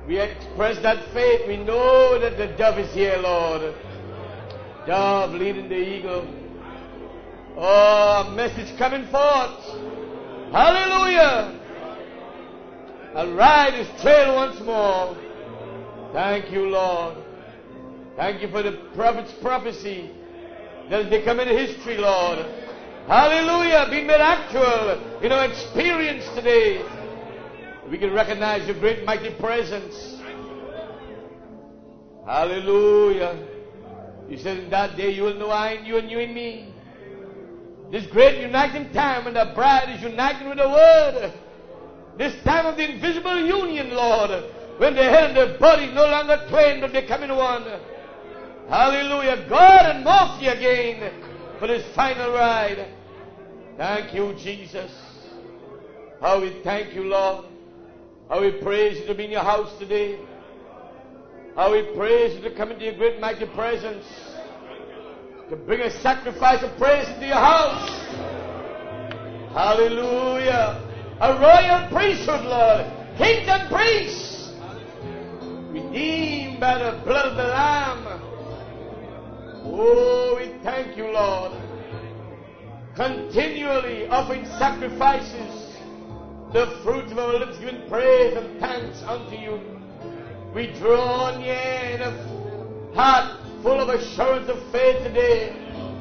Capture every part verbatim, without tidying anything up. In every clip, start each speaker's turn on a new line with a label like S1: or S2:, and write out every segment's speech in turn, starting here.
S1: We express that faith. We know that the dove is here, Lord. Dove leading the eagle. Oh, a message coming forth. Hallelujah. I'll ride his trail once more. Thank you, Lord. Thank you for the prophet's prophecy that has become in history, Lord. Hallelujah. Being made actual in our experience today. We can recognize your great mighty presence. Hallelujah. You said in that day you will know I and you and you and me. This great uniting time when the bride is united with the Word. This time of the invisible union, Lord. When the head and the body no longer twain but becoming one. Hallelujah. God and Morphe again for this final ride. Thank you, Jesus. How we thank you, Lord. How we praise you to be in your house today. How we praise you to come into your great mighty presence. To bring a sacrifice of praise into your house. Hallelujah. A royal priesthood, Lord. Kings and priests. Redeemed by the blood of the Lamb. Oh, we thank you, Lord. Continually offering sacrifices. The fruit of our lips giving praise and thanks unto you. We draw near in a heart full of assurance of faith today.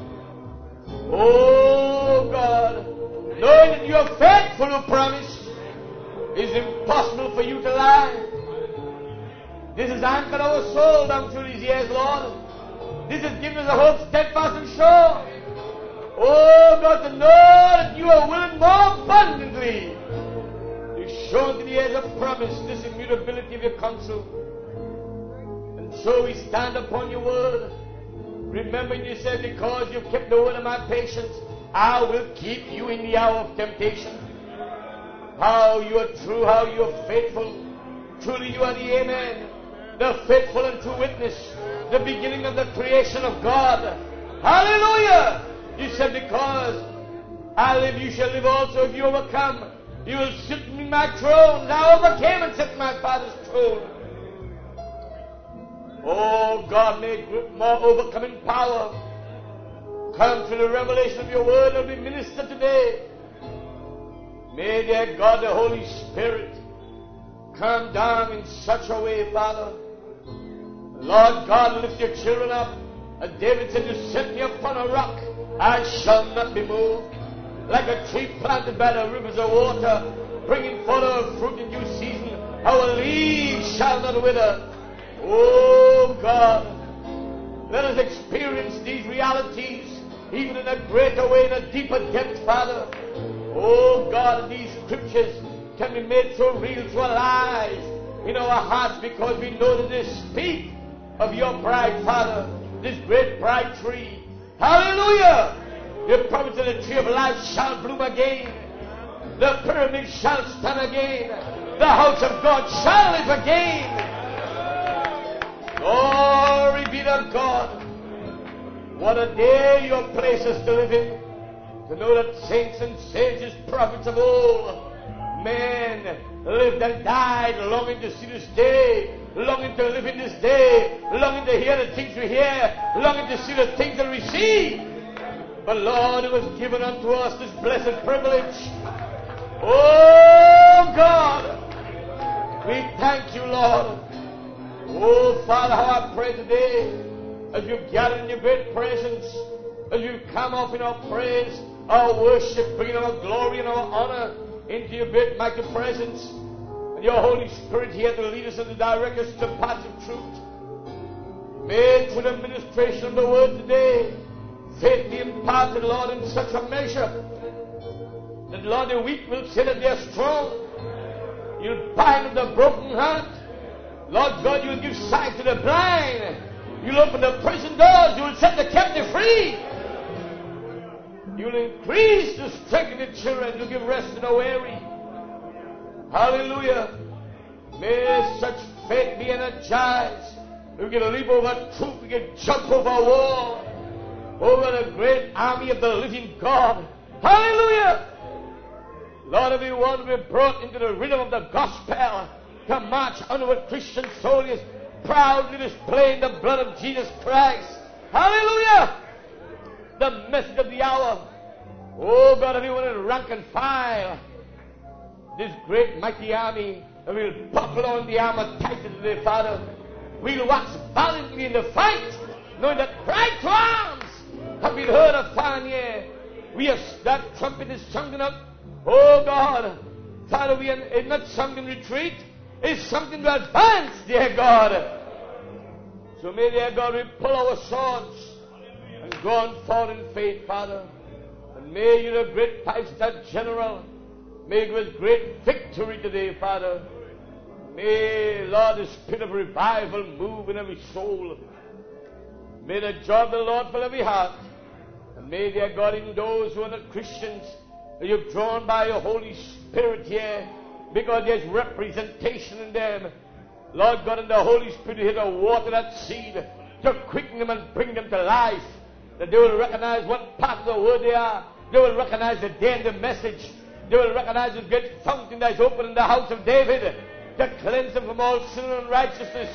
S1: Oh God, knowing that you are faithful to promise, it is impossible for you to lie. This has anchored our soul down through these years, Lord. This has given us a hope steadfast and sure. Oh God, to know that you are willing more abundantly to show to the heirs of promise this immutability of your counsel. And so we stand upon your word, remembering you said, because you've kept the word of my patience, I will keep you in the hour of temptation. How you are true, how you are faithful. Truly you are the Amen, the faithful and true witness, the beginning of the creation of God. Hallelujah! You said, because I live, you shall live also. If you overcome, you will sit in my throne. I overcame and sit in my Father's throne. Oh God, may more overcoming power come through the revelation of your word and be ministered today. May, dear God, the Holy Spirit come down in such a way, Father. Lord God, lift your children up. As David said, you set me upon a rock, I shall not be moved. Like a tree planted by the rivers of water, bringing forth her fruit in due season, our leaves shall not wither. Oh God, let us experience these realities even in a greater way, in a deeper depth, Father. Oh God, these scriptures can be made so real, so alive in our hearts, because we know that they speak of your bride, Father, this great bride tree. Hallelujah! The promise of the tree of life shall bloom again. The pyramid shall stand again. The house of God shall live again. Glory be to God. What a day you have placed us to live in. To know that saints and sages, prophets of old, men lived and died longing to see this day, longing to live in this day, longing to hear the things we hear, longing to see the things that we see. But Lord, it was given unto us this blessed privilege. Oh God, we thank you, Lord. Oh Father, how I pray today, as you've gathered in your great presence, as you've come up in our praise, our worship, bringing our glory and our honor into your great mighty presence, and your Holy Spirit here to lead us and to direct us to the path of truth. May through the ministration of the word today, faith be imparted, Lord, in such a measure that, Lord, the weak will say that they are strong. You'll bind up the broken heart. Lord God, you'll give sight to the blind. You'll open the prison doors. You'll set the captive free. You'll increase the strength of the children. You'll give rest to the weary. Hallelujah. May such faith be energized. We can leap over truth. We can jump over a wall. Over the great army of the living God. Hallelujah! Lord, everyone will be brought into the rhythm of the gospel. to march onward, Christian soldiers, proudly displaying the blood of Jesus Christ. Hallelujah! The message of the hour. Oh God, everyone in rank and file, this great mighty army, and we'll buckle on the armor tighter today, Father. We'll wax valiantly in the fight, knowing that cry to arms have been heard of far and near. We are, that trumpet is sounding up. Oh God, Father, we are it's not sung in retreat. It's something to advance, dear God. So may, dear God, we pull our swords and go on forward in faith, Father. And may you, the great five-star general, may give us great victory today, Father. May, Lord, the spirit of revival move in every soul. May the joy of the Lord fill every heart. And may, dear God, in those who are not Christians, that you've drawn by your Holy Spirit here, because there's representation in them. Lord God, and the Holy Spirit is here to water that seed, to quicken them and bring them to life, that they will recognize what part of the word they are. They will recognize the day and the message. They will recognize the great fountain that is open in the house of David, to cleanse them from all sin and unrighteousness.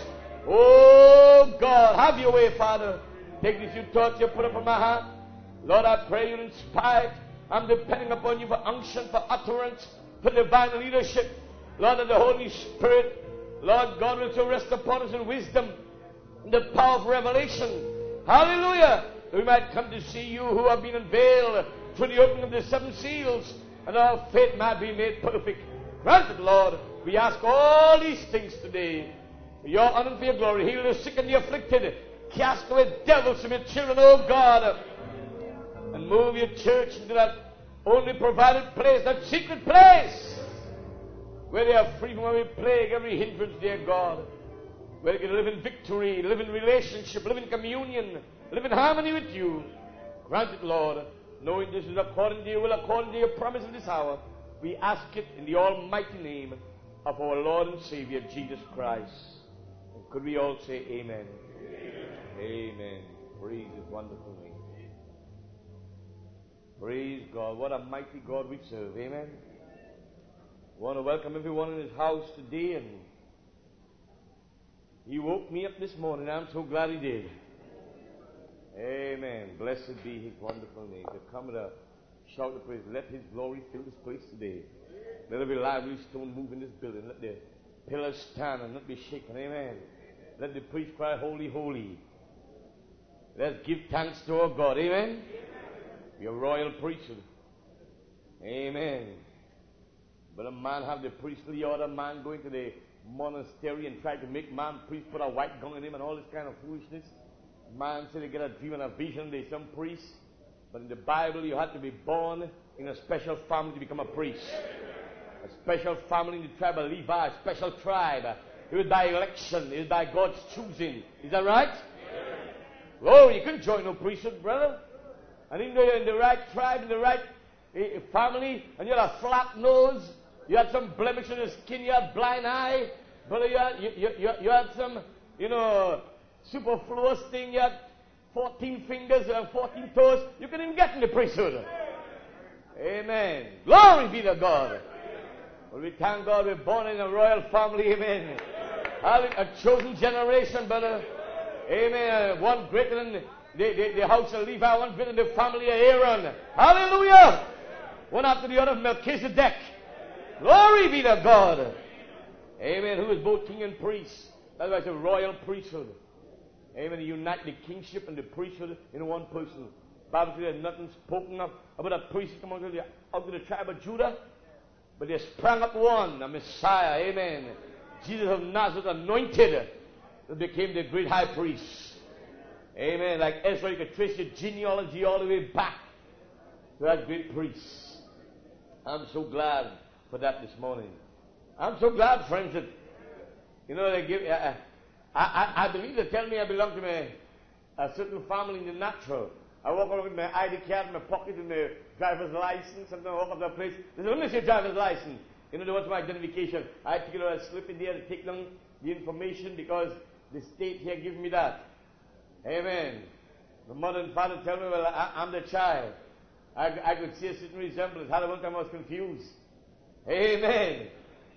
S1: Oh God, have your way, Father. Take these few thoughts you put upon my heart. Lord, I pray you inspire it. I'm depending upon you for unction, for utterance, for divine leadership. Lord, that the Holy Spirit, Lord God, will so rest upon us in wisdom, in the power of revelation. Hallelujah! That we might come to see you who have been unveiled through the opening of the seven seals, and our faith might be made perfect. Grant it, Lord. We ask all these things today for your honor and for your glory. Heal the sick and the afflicted. Cast away devils from your children, O God. And move your church into that only provided place, that secret place, where they are free from every plague, every hindrance, dear God. Where they can live in victory, live in relationship, live in communion, live in harmony with you. Grant it, Lord, knowing this is according to your will, according to your promise of this hour. We ask it in the almighty name of our Lord and Savior, Jesus Christ. And could we all say amen? Amen. Amen. Praise his wonderful name. Praise God. What a mighty God we serve. Amen. I want to welcome everyone in his house today. And he woke me up this morning. I'm so glad he did. Amen. Blessed be his wonderful name. To come and uh, shout the praise. Let his glory fill this place today. Let every lively stone move in this building. Let the pillars stand and not be shaken. Amen. Let the priest cry, holy, holy. Let's give thanks to our God. Amen. We are royal priesthood. Amen. But a man have the priestly order, man going to the monastery and try to make man priest, put a white gown on him and all this kind of foolishness. Man said they get a dream and a vision, there's some priest. But in the Bible, you had to be born in a special family to become a priest. A special family in the tribe of Levi, a special tribe. It was by election, it was by God's choosing. Is that right? Oh, you couldn't join no priesthood, brother. And even though you're in the right tribe, in the right uh, family, and you had a flat nose, you had some blemish on your skin, you had blind eye, brother, you had, you, you, you, you had some, you know, superfluous thing, you had fourteen fingers, you had fourteen toes, you couldn't even get in the priesthood. Amen. Glory be to God. Well, we thank God we're born in a royal family, amen. A chosen generation, brother. Amen. One greater than the, the, the house of Levi, one greater than the family of Aaron. Hallelujah. One after the other of Melchizedek. Glory be to God. Amen. Who is both king and priest. That's why it's a royal priesthood. Amen. You unite the kingship and the priesthood in one person. The Bible says there's nothing spoken of about a priest come out of, the, out of the tribe of Judah. But there sprang up one, a Messiah. Amen. Jesus of Nazareth, anointed, that became the great high priest. Amen. Like Ezra, you could trace your genealogy all the way back to that great priest. I'm so glad for that this morning. I'm so glad, friends, that, you know, they give, uh, I, I, I believe they tell me I belong to my, a certain family in the natural. I walk around with my I D card in my pocket and my driver's license. Sometimes I walk up to a place. They say, let me see your driver's license. You know, they want my identification. I take it out, I slip in there to take down the information because the state here gives me that. Amen. The mother and father tell me, well, I, I'm the child. I, I could see a certain resemblance. How one time I was confused. Amen.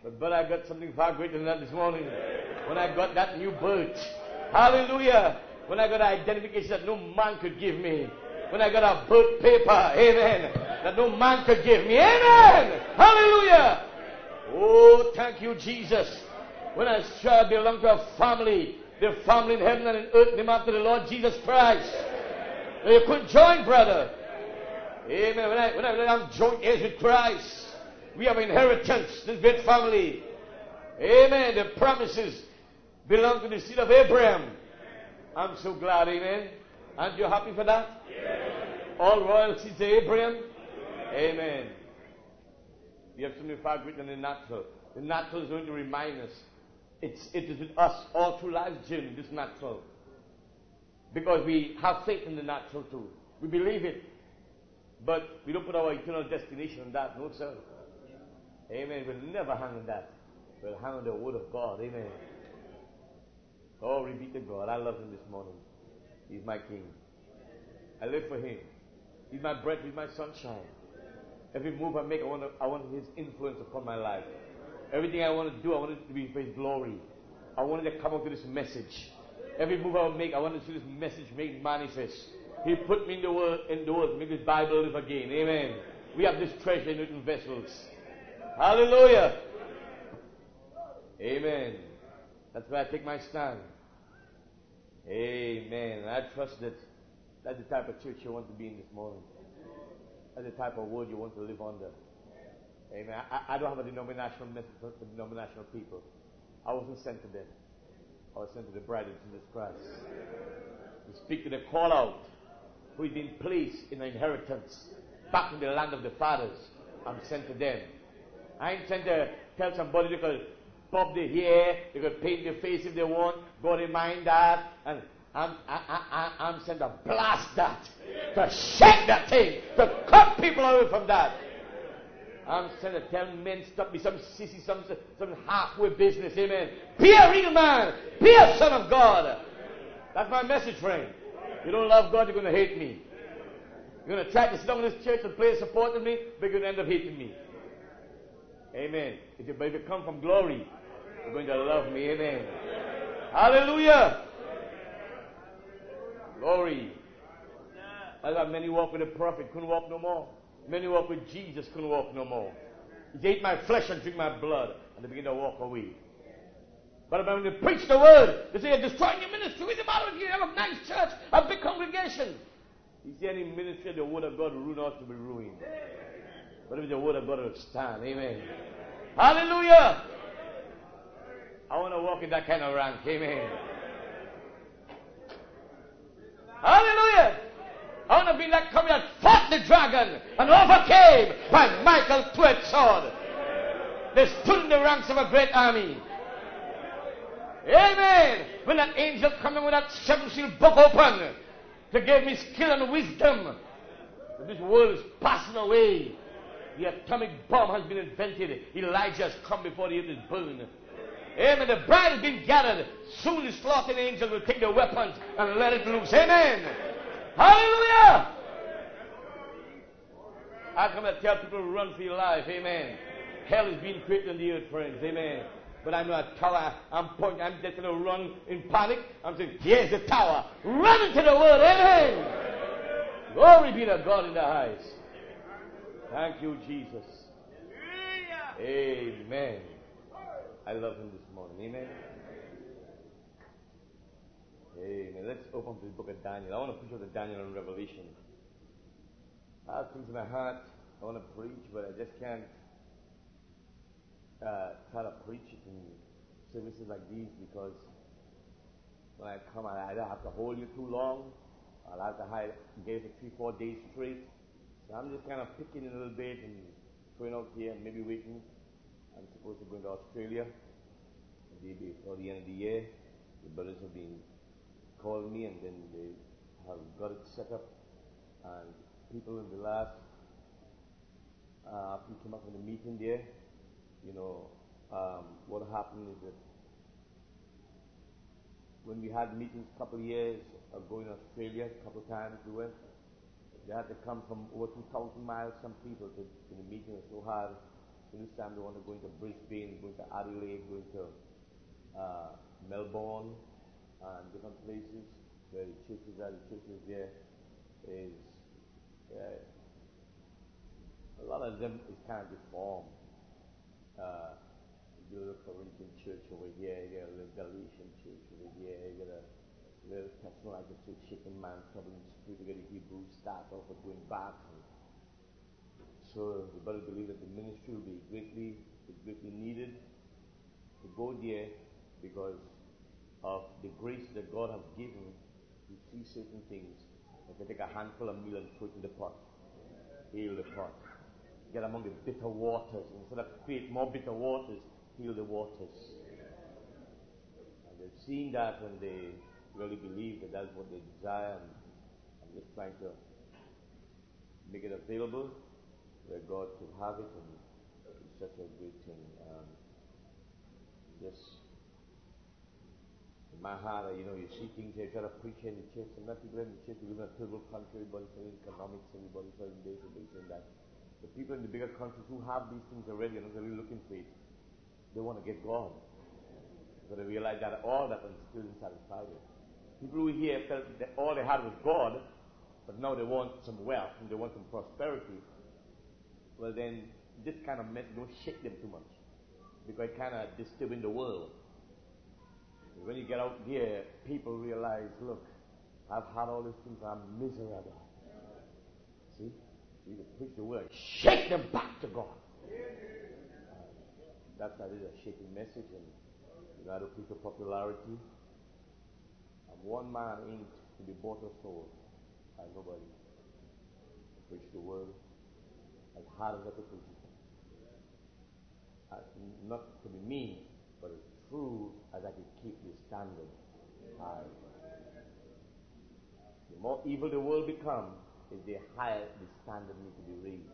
S1: But, but I got something far greater than that this morning. When I got that new birth. Hallelujah. When I got an identification that no man could give me. When I got a birth paper. Amen. That no man could give me. Amen. Hallelujah. Oh, thank you, Jesus. When I sure I belong to a family. The family in heaven and in earth named after the Lord Jesus Christ. You couldn't join, brother. Amen. When I, when I, when I'm joint heirs with Christ. We have inheritance, this great family. Amen. The promises belong to the seed of Abraham. I'm so glad, amen. Aren't you happy for that? All royal seeds of Abraham. Amen. We have something far greater than the natural. The natural is going to remind us. It's, it is with us all through life's journey, this natural. Because we have faith in the natural too. We believe it. But we don't put our eternal destination on that. No, sir. Amen. We'll never hang on that. We'll hang on the word of God. Amen. Glory be to God. I love him this morning. He's my king. I live for him. He's my breath. He's my sunshine. Every move I make, I want, to, I want his influence upon my life. Everything I want to do, I want it to be for his glory. I wanted to come up with this message. Every move I make, I want to see this message made manifest. He put me in the world, in the world to make this Bible live again. Amen. We have this treasure in written vessels. Hallelujah. Amen. That's where I take my stand. Amen. And I trust that that's the type of church you want to be in this morning. That's the type of word you want to live under. Amen. I, I don't have a denominational message for denominational people. I wasn't sent to them. I was sent to the bride of Jesus Christ. To speak to the call out who has been placed in an inheritance back in the land of the fathers. I'm sent to them. I ain't sent to tell somebody they could bob their hair, they could paint their face if they want, God in mind that, and I'm, I, I, I, I'm sent to blast that, to shake that thing, to cut people away from that. I'm sent to tell men stop be some sissy, some, some halfway business, amen. Be a real man, be a son of God. That's my message, friend. If you don't love God, you're going to hate me. You're going to try to sit down in this church and play support with me, but you're going to end up hating me. Amen. If you, but if you come from glory, you're going to love me. Amen. Hallelujah. Glory. I got many walk with the prophet, couldn't walk no more. Many walk with Jesus, couldn't walk no more. He ate my flesh and drink my blood, and they begin to walk away. But when they preach the word, they say, you're destroying your ministry. What's the matter with you? You have a nice church, a big congregation. He said, any ministry, the word of God will ruin out to be ruined. But if the word of God will stand, amen. Hallelujah. I want to walk in that kind of rank, amen. Hallelujah. I want to be like coming that fought the dragon and overcame by Michael's two-edged sword. They stood in the ranks of a great army. Amen. When that angel came in with that seven-sealed book open to give me skill and wisdom. This world is passing away. The atomic bomb has been invented. Elijah has come before the earth is burned. Amen. The bride has been gathered. Soon the slaughtering angel will take the weapons and let it loose. Amen. Hallelujah. I come to tell people to run for your life. Amen. Hell is being created on the earth, friends. Amen. But I'm not a tower. I'm pointing. I'm just going to run in panic. I'm saying, here's the tower. Run into the word. Amen. Glory be to God in the highest. Thank you, Jesus. Amen. I love him this morning. Amen. Amen. Let's open to the book of Daniel. I want to preach out of Daniel and Revelation. I have things in my heart. I want to preach, but I just can't uh, try to preach it in services like these because when I come, I either have to hold you too long, I'll have to hide, get it for three, four days straight. So I'm just kind of picking a little bit and going out here and maybe waiting. I'm supposed to go to Australia maybe before the end of the year. The brothers have been calling me and then they have got it set up. And people in the last, uh, after we came up with a meeting there, you know, um, what happened is that when we had meetings a couple of years ago in Australia, a couple of times we went, they had to come from over two thousand miles, some people, to, to the meeting. It was so hard. So this time they want to go into Brisbane, going to Adelaide, going to uh, Melbourne, and different places where the churches are. The churches there is uh, a lot of them is kind of deformed. Uh, you got a Corinthian church over here, you got a little Galatian church over here, you got a little Thessalonica church, shaking man, troubling spirit, you got a Hebrew start off of going back. And so you better believe that the ministry will be greatly, is greatly needed to go there because of the grace that God has given to see certain things. If you take a handful of meal and throw it in the pot, heal the pot. Get among the bitter waters. Instead of create more bitter waters, heal the waters. And they've seen that and they really believe that that's what they desire. And I'm just trying to make it available where God could have it, and it's such a great thing. Um, just in my heart, you know, you see things here, try to preach in the church, and not people in the church, we live in a third world country, everybody's studying economics, everybody's studying this, everybody's studying that. The people in the bigger countries who have these things already and are really looking for it, they want to get God. But they realize that all that is still unsatisfied. People who here felt that all they had was God, but now they want some wealth and they want some prosperity. Well then, this kind of mess don't shake them too much, because it kind of disturbing the world. When you get out there, people realize, look, I've had all these things, I'm miserable. See? You can preach the word, shake them back to God. Uh, that's why it is a shaking message, and you know, I don't preach for popularity. And one man ain't to be bought or sold by nobody. Preach the word as hard as I could preach it. Uh, not to be mean, but as true as I could keep the standard high. The more evil the world becomes, is the higher the standard needs to be raised.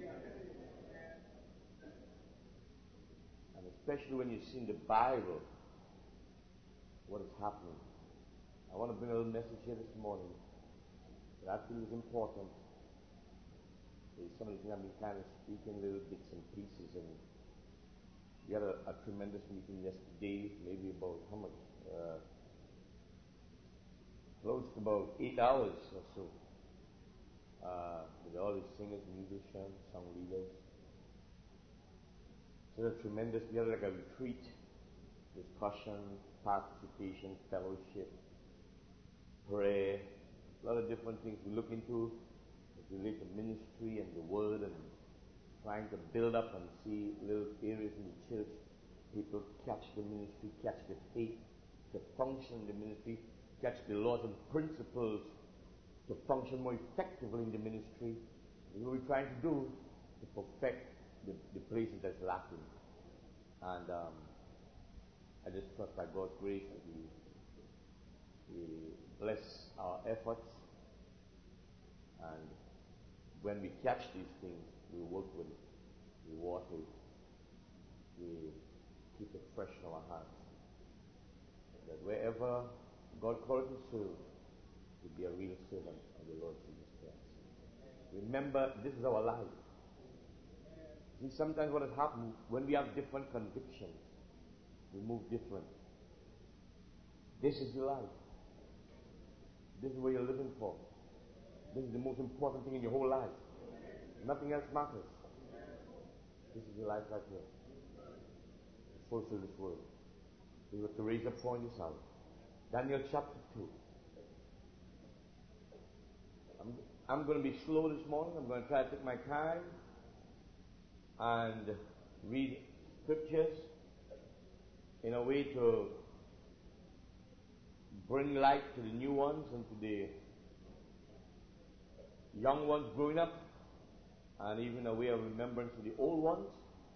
S1: And especially when you see in the Bible what is happening. I want to bring a little message here this morning that I feel is important. There's some of the things I've been kind of speaking little bits and pieces, and we had a, a tremendous meeting yesterday, maybe about how much? Uh, close to about eight hours or so. Uh, with all these singers, musicians, song leaders. So a tremendous, we had like a retreat, discussion, participation, fellowship, prayer, a lot of different things we look into as relate to ministry and the word, and trying to build up and see little areas in the church, people catch the ministry, catch the faith, to function in the ministry, catch the laws and principles to function more effectively in the ministry. What we're trying to do to perfect the, the places that's lacking. And um, I just trust by God's grace that He, He bless our efforts. And when we catch these things, we work with it, we water it, we keep it fresh in our hearts. That wherever God calls us to serve, to be a real servant of the Lord Jesus Christ. Remember, this is our life. See, sometimes what has happened, when we have different convictions, we move different. This is your life. This is what you're living for. This is the most important thing in your whole life. Nothing else matters. This is your life right here. Fulfill this word. We have to raise up point this out. Daniel chapter two. I'm, I'm going to be slow this morning. I'm going to try to take my time and read scriptures in a way to bring light to the new ones and to the young ones growing up, and even a way of remembrance to the old ones.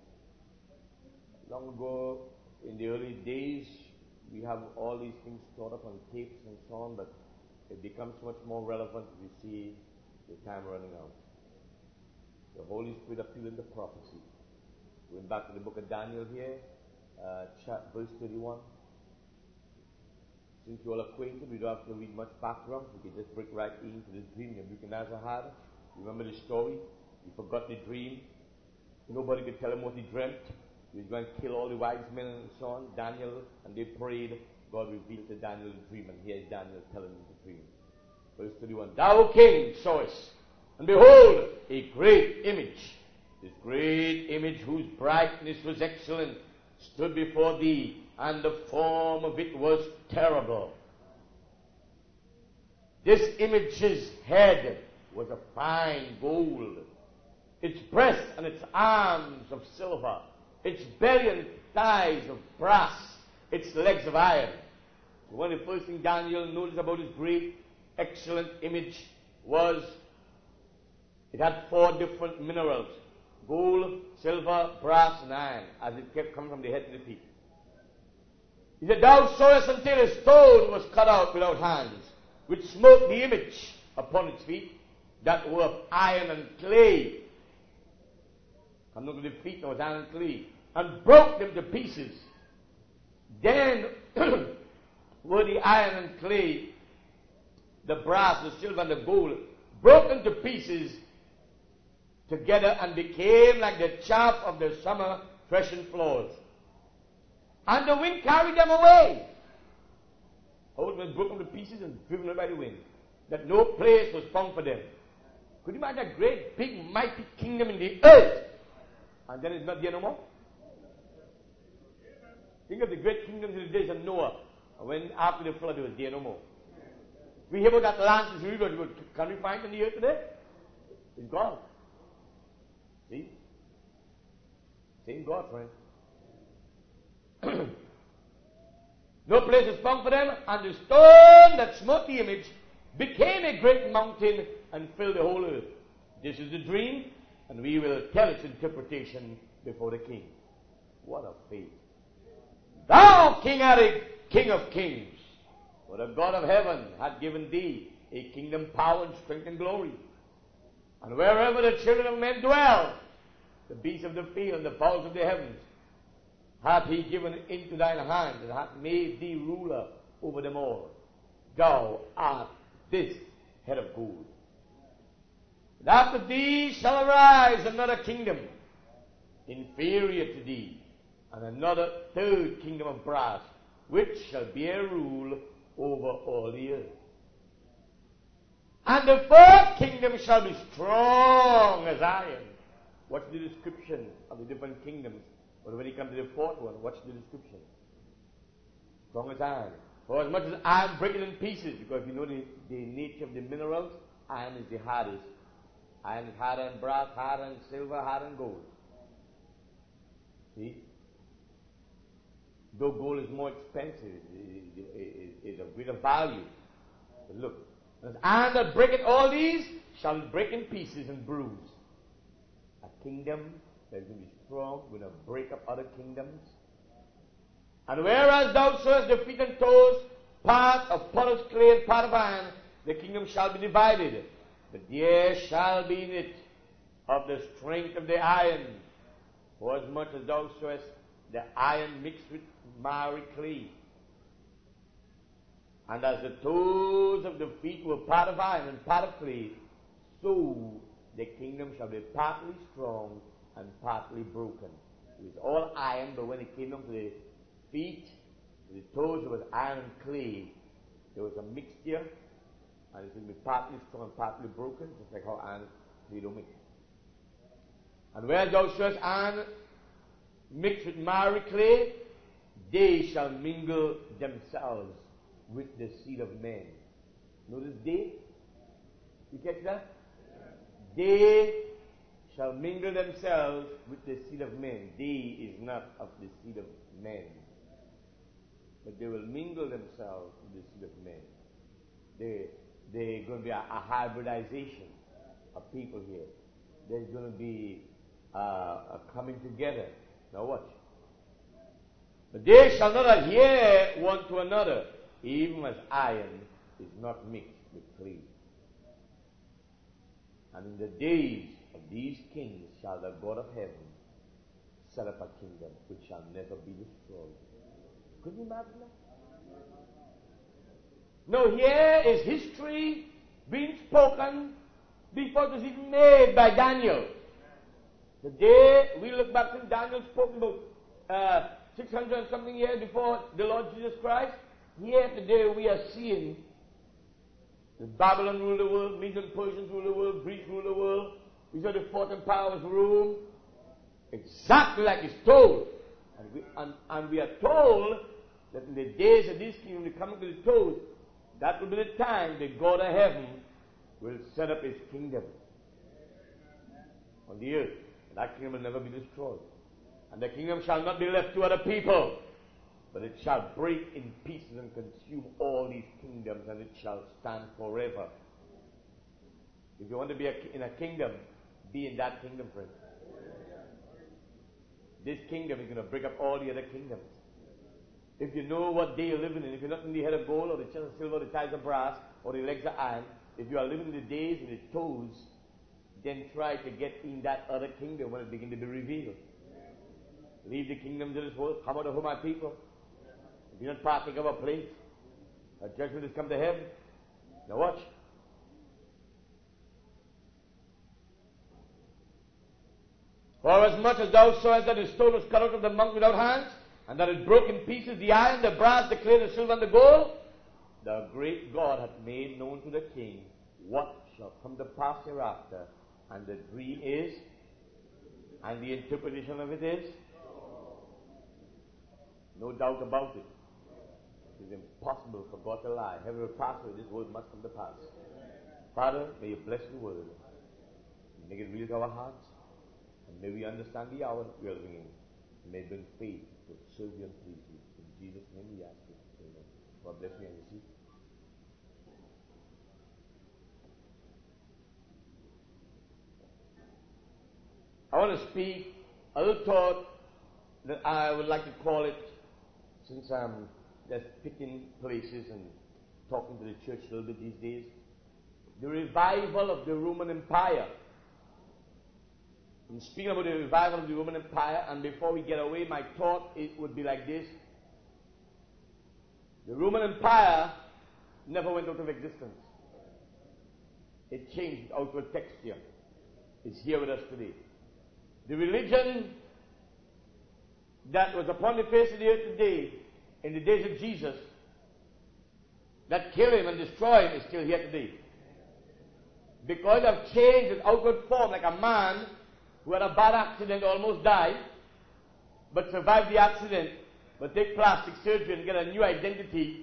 S1: Long ago, in the early days, we have all these things stored up on tapes and so on, but it becomes much more relevant if you see the time running out. The Holy Spirit appealed in the prophecy. Going back to the book of Daniel here, uh, chat, verse thirty-one. Since you're all acquainted, we don't have to read much background. We can just break right into this dream Nebuchadnezzar had. Remember the story? He forgot the dream. Nobody could tell him what he dreamt. He was going to kill all the wise men and so on. Daniel, and they prayed. God revealed to Daniel the dream, and here's Daniel telling him the dream. Verse thirty-one, Thou, O king, sawest, and behold, a great image. This great image, whose brightness was excellent, stood before thee, and the form of it was terrible. This image's head was of fine gold, its breast and its arms of silver, its belly and thighs of brass, its legs of iron. One of the first things Daniel noticed about this great, excellent image was it had four different minerals: gold, silver, brass, and iron, as it kept coming from the head to the feet. He said, Thou sawest until a stone was cut out without hands, which smote the image upon its feet, that were of iron and clay. I'm not going to the feet, no, it was iron and clay, and broke them to pieces. Then were the iron and clay, the brass, the silver, and the gold, broken to pieces together, and became like the chaff of the summer threshing floors. And the wind carried them away. How it was broken to pieces and driven away by the wind, that no place was found for them. Could you imagine a great, big, mighty kingdom in the earth, and then it's not there no more? Think of the great kingdoms in the days of Noah, when after the flood it was there no more. We hear about Atlantis river. Can we find it in the earth today? It's gone. See? Same God, friend. No place is found for them, and the stone that smote the image became a great mountain and filled the whole earth. This is the dream, and we will tell its interpretation before the king. What a faith. Thou, King Eric, King of kings, for the God of heaven hath given thee a kingdom, power, and strength, and glory. And wherever the children of men dwell, the beasts of the field and the fowls of the heavens, hath he given into thine hand, and hath made thee ruler over them all. Thou art this head of gold. And after thee shall arise another kingdom, inferior to thee, and another third kingdom of brass, which shall bear rule over all the earth. And the fourth kingdom shall be strong as iron. What's the description of the different kingdoms? But when you come to the fourth one, what's the description? Strong as iron. For as much as iron breaking in pieces, because you know the, the nature of the minerals, iron is the hardest. Iron is harder than brass, harder than silver, harder than gold. See? Though gold is more expensive, it is of greater value. But look, as iron that breaketh all these shall break in pieces and bruise. A kingdom that is going to be strong, going to break up other kingdoms. And whereas thou sawest the feet and toes, part of potter's clay and part of iron, the kingdom shall be divided. But there shall be in it of the strength of the iron, for as much as thou sawest the iron mixed with miry clay. And as the toes of the feet were part of iron and part of clay, so the kingdom shall be partly strong and partly broken. It was all iron, but when it came down to the feet, to the toes, there was iron and clay. There was a mixture, and it will be partly strong and partly broken, just like how iron and clay don't mix. And where thou shalt iron mixed with miry clay, they shall mingle themselves with the seed of men. Notice they? You catch that? They shall mingle themselves with the seed of men. They is not of the seed of men, but they will mingle themselves with the seed of men. They, they're going to be a, a hybridization of people here. There's going to be uh, a coming together. Now watch. But they shall not adhere one to another, even as iron is not mixed with clay. And in the days of these kings shall the God of heaven set up a kingdom which shall never be destroyed. Could you imagine that? No, here is history being spoken before it was even made by Daniel. The day we look back in Daniel spoke about uh, six hundred and something years before the Lord Jesus Christ, here today we are seeing Babylon rule the world, Medes and Persians rule the world, Greece rule the world. We saw the fourth empire rule. Exactly like it's told. And we, and, and we are told that in the days of this kingdom, the coming to the toes, that will be the time that God of heaven will set up his kingdom on the earth. And that kingdom will never be destroyed. And the kingdom shall not be left to other people, but it shall break in pieces and consume all these kingdoms, and it shall stand forever. If you want to be a, in a kingdom, be in that kingdom, friends. This kingdom is going to break up all the other kingdoms. If you know what day you're living in, if you're not in the head of gold, or the chest of silver, or the thighs of brass, or the legs of iron, if you are living in the days and the toes, then try to get in that other kingdom when it begins to be revealed. Leave the kingdoms of this world. Come out of whom my people. If you're not partaking of a place, a judgment has come to heaven. Now watch. For as much as thou sawest that the stone was cut out of the monk without hands, and that it broke in pieces the iron, the brass, the clay, the silver, and the gold, the great God hath made known to the king what shall come to pass hereafter. And the dream is, and the interpretation of it is, no doubt about it. It is impossible for God to lie. Heaven will pass away, this word must come to pass. Father, may you bless the word. Make it real to our hearts. And may we understand the hour we are living in. May it bring faith to serve you and please you. In Jesus' name we ask it. Amen. God bless me and receive. I want to speak a little thought that I would like to call it, since I'm just picking places and talking to the church a little bit these days, the revival of the Roman Empire. I'm speaking about the revival of the Roman Empire, and before we get away, my thought it would be like this. The Roman Empire never went out of existence. It changed its outward texture. It's here with us today. The religion that was upon the face of the earth today, in the days of Jesus, that killed him and destroyed him, is still here today. Because of changed its outward form, like a man who had a bad accident, almost died, but survived the accident, but take plastic surgery and get a new identity,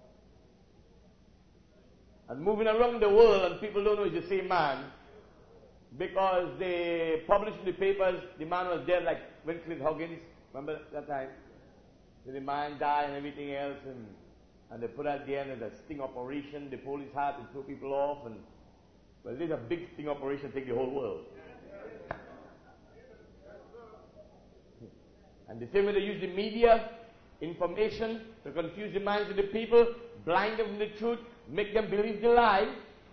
S1: and moving around the world, and people don't know he's the same man, because they published in the papers, the man was dead, like Winslet Huggins, remember that time? So the man died and everything else, and, and they put out the end as a sting operation, the police had to throw people off, and well, this is a big sting operation, take the whole world. And the same way they use the media, information, to confuse the minds of the people, blind them from the truth, make them believe the lie.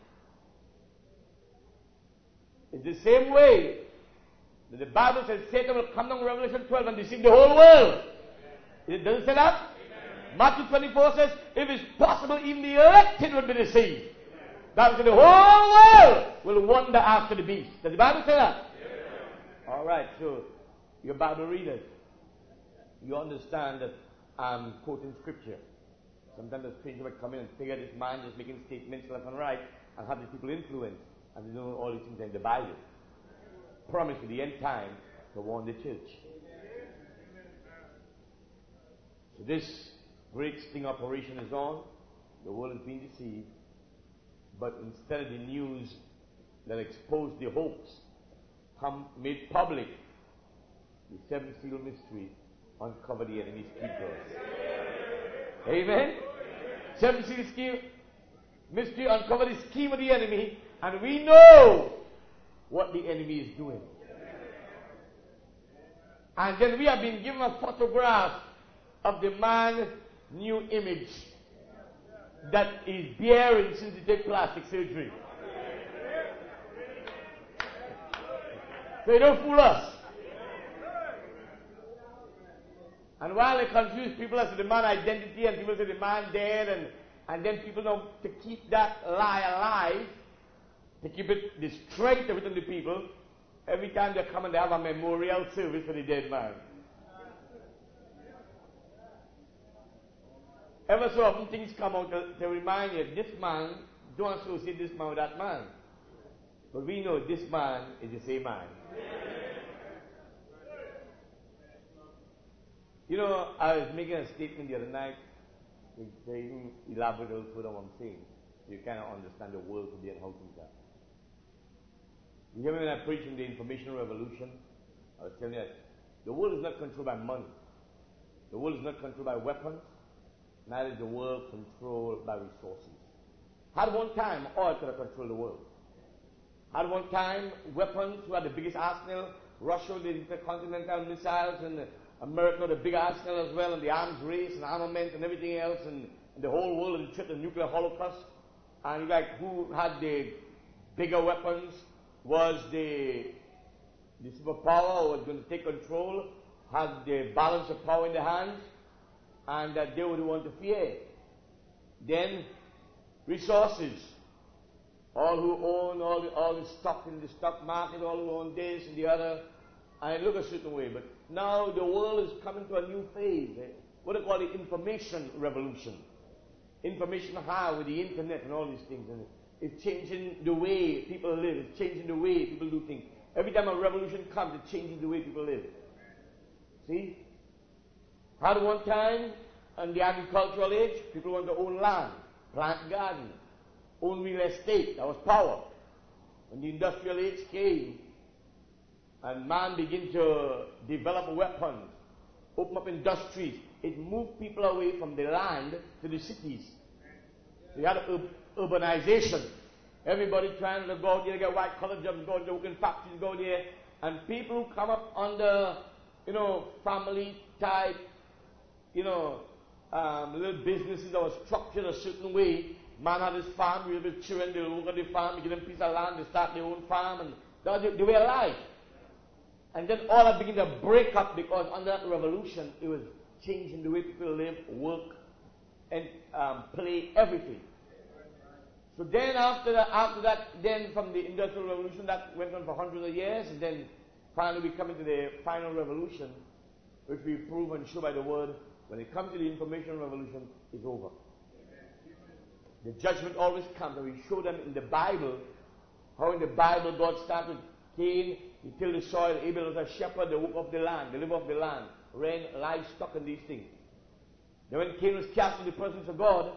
S1: It's the same way that the Bible says Satan will come down in Revelation twelve and deceive the whole world. It doesn't say that? Amen. Matthew twenty-four says, if it's possible, even the elected would be deceived. That means the whole world will wander after the beast. Does the Bible say that? Yeah. All right, so you're Bible readers. You understand that I'm quoting scripture. Sometimes the stranger might come in and figure this man just making statements left and right and have these people influenced. And they know all these things in the Bible. Promise for the end time to warn the church. So this great sting operation is on. The world is being deceived. But instead of the news that exposed the hoax, come made public, the seven seal mystery uncover the enemy's keepers. Amen? Seven seal scheme mystery uncover the scheme of the enemy, and we know what the enemy is doing. And then we have been given a photograph of the man's new image that is bearing since he did plastic surgery. So you don't fool us. And while they confuse people as to the man's identity, and people say the man dead, and, and then people know to keep that lie alive, to keep it the strength of it in the people, Every time they come and they have a memorial service for the dead man. Ever so often things come out to, to remind you, this man, don't associate this man with that man. But we know this man is the same man. You know, I was making a statement the other night, they even elaborate a little further on what I'm saying, so you kind of understand the world today and how things are. You hear me when I preach in the information revolution? I was telling you that the world is not controlled by money. The world is not controlled by weapons. Neither is the world controlled by resources. At one time, oil could have controlled the world. At one time, weapons who had the biggest arsenal, Russia with the intercontinental missiles, and America the big arsenal as well, and the arms race and armament and everything else, and, and the whole world in threat of nuclear holocaust. And like who had the bigger weapons was the the superpower who was going to take control, had the balance of power in their hands, and that they were the one to fear. Then resources. All who own all the, all the stock in the stock market, all who own this and the other, and it look a certain way. But now the world is coming to a new phase. Eh? What they call the information revolution. Information how with the internet and all these things. And it's changing the way people live. It's changing the way people do things. Every time a revolution comes, it's changing the way people live. See? At one time, in the agricultural age, people want to own land, plant garden, own real estate. That was power. When the industrial age came, and man began to develop weapons, open up industries, it moved people away from the land to the cities. So you had ur- urbanization. Everybody trying to go out there, get white collar jobs, go to work in factories, go there. And people who come up under, you know, family type, you know, um, little businesses that were structured a certain way. Man had his farm, with his children, they work on the farm, they give them a piece of land, they start their own farm, and that was the, the way of life. And then all that began to break up because under that revolution, it was changing the way people live, work, and um, play, everything. So then after that, after that, then from the Industrial Revolution, that went on for hundreds of years, and then finally we come into the final revolution, which we prove and show by the word. When it comes to the information revolution, it's over. The judgment always comes, and we show them in the Bible how in the Bible God started Cain, he tilled the soil, Abel was a shepherd, they work off the land, they live off the land, ran livestock and these things. Then when Cain was cast in the presence of God,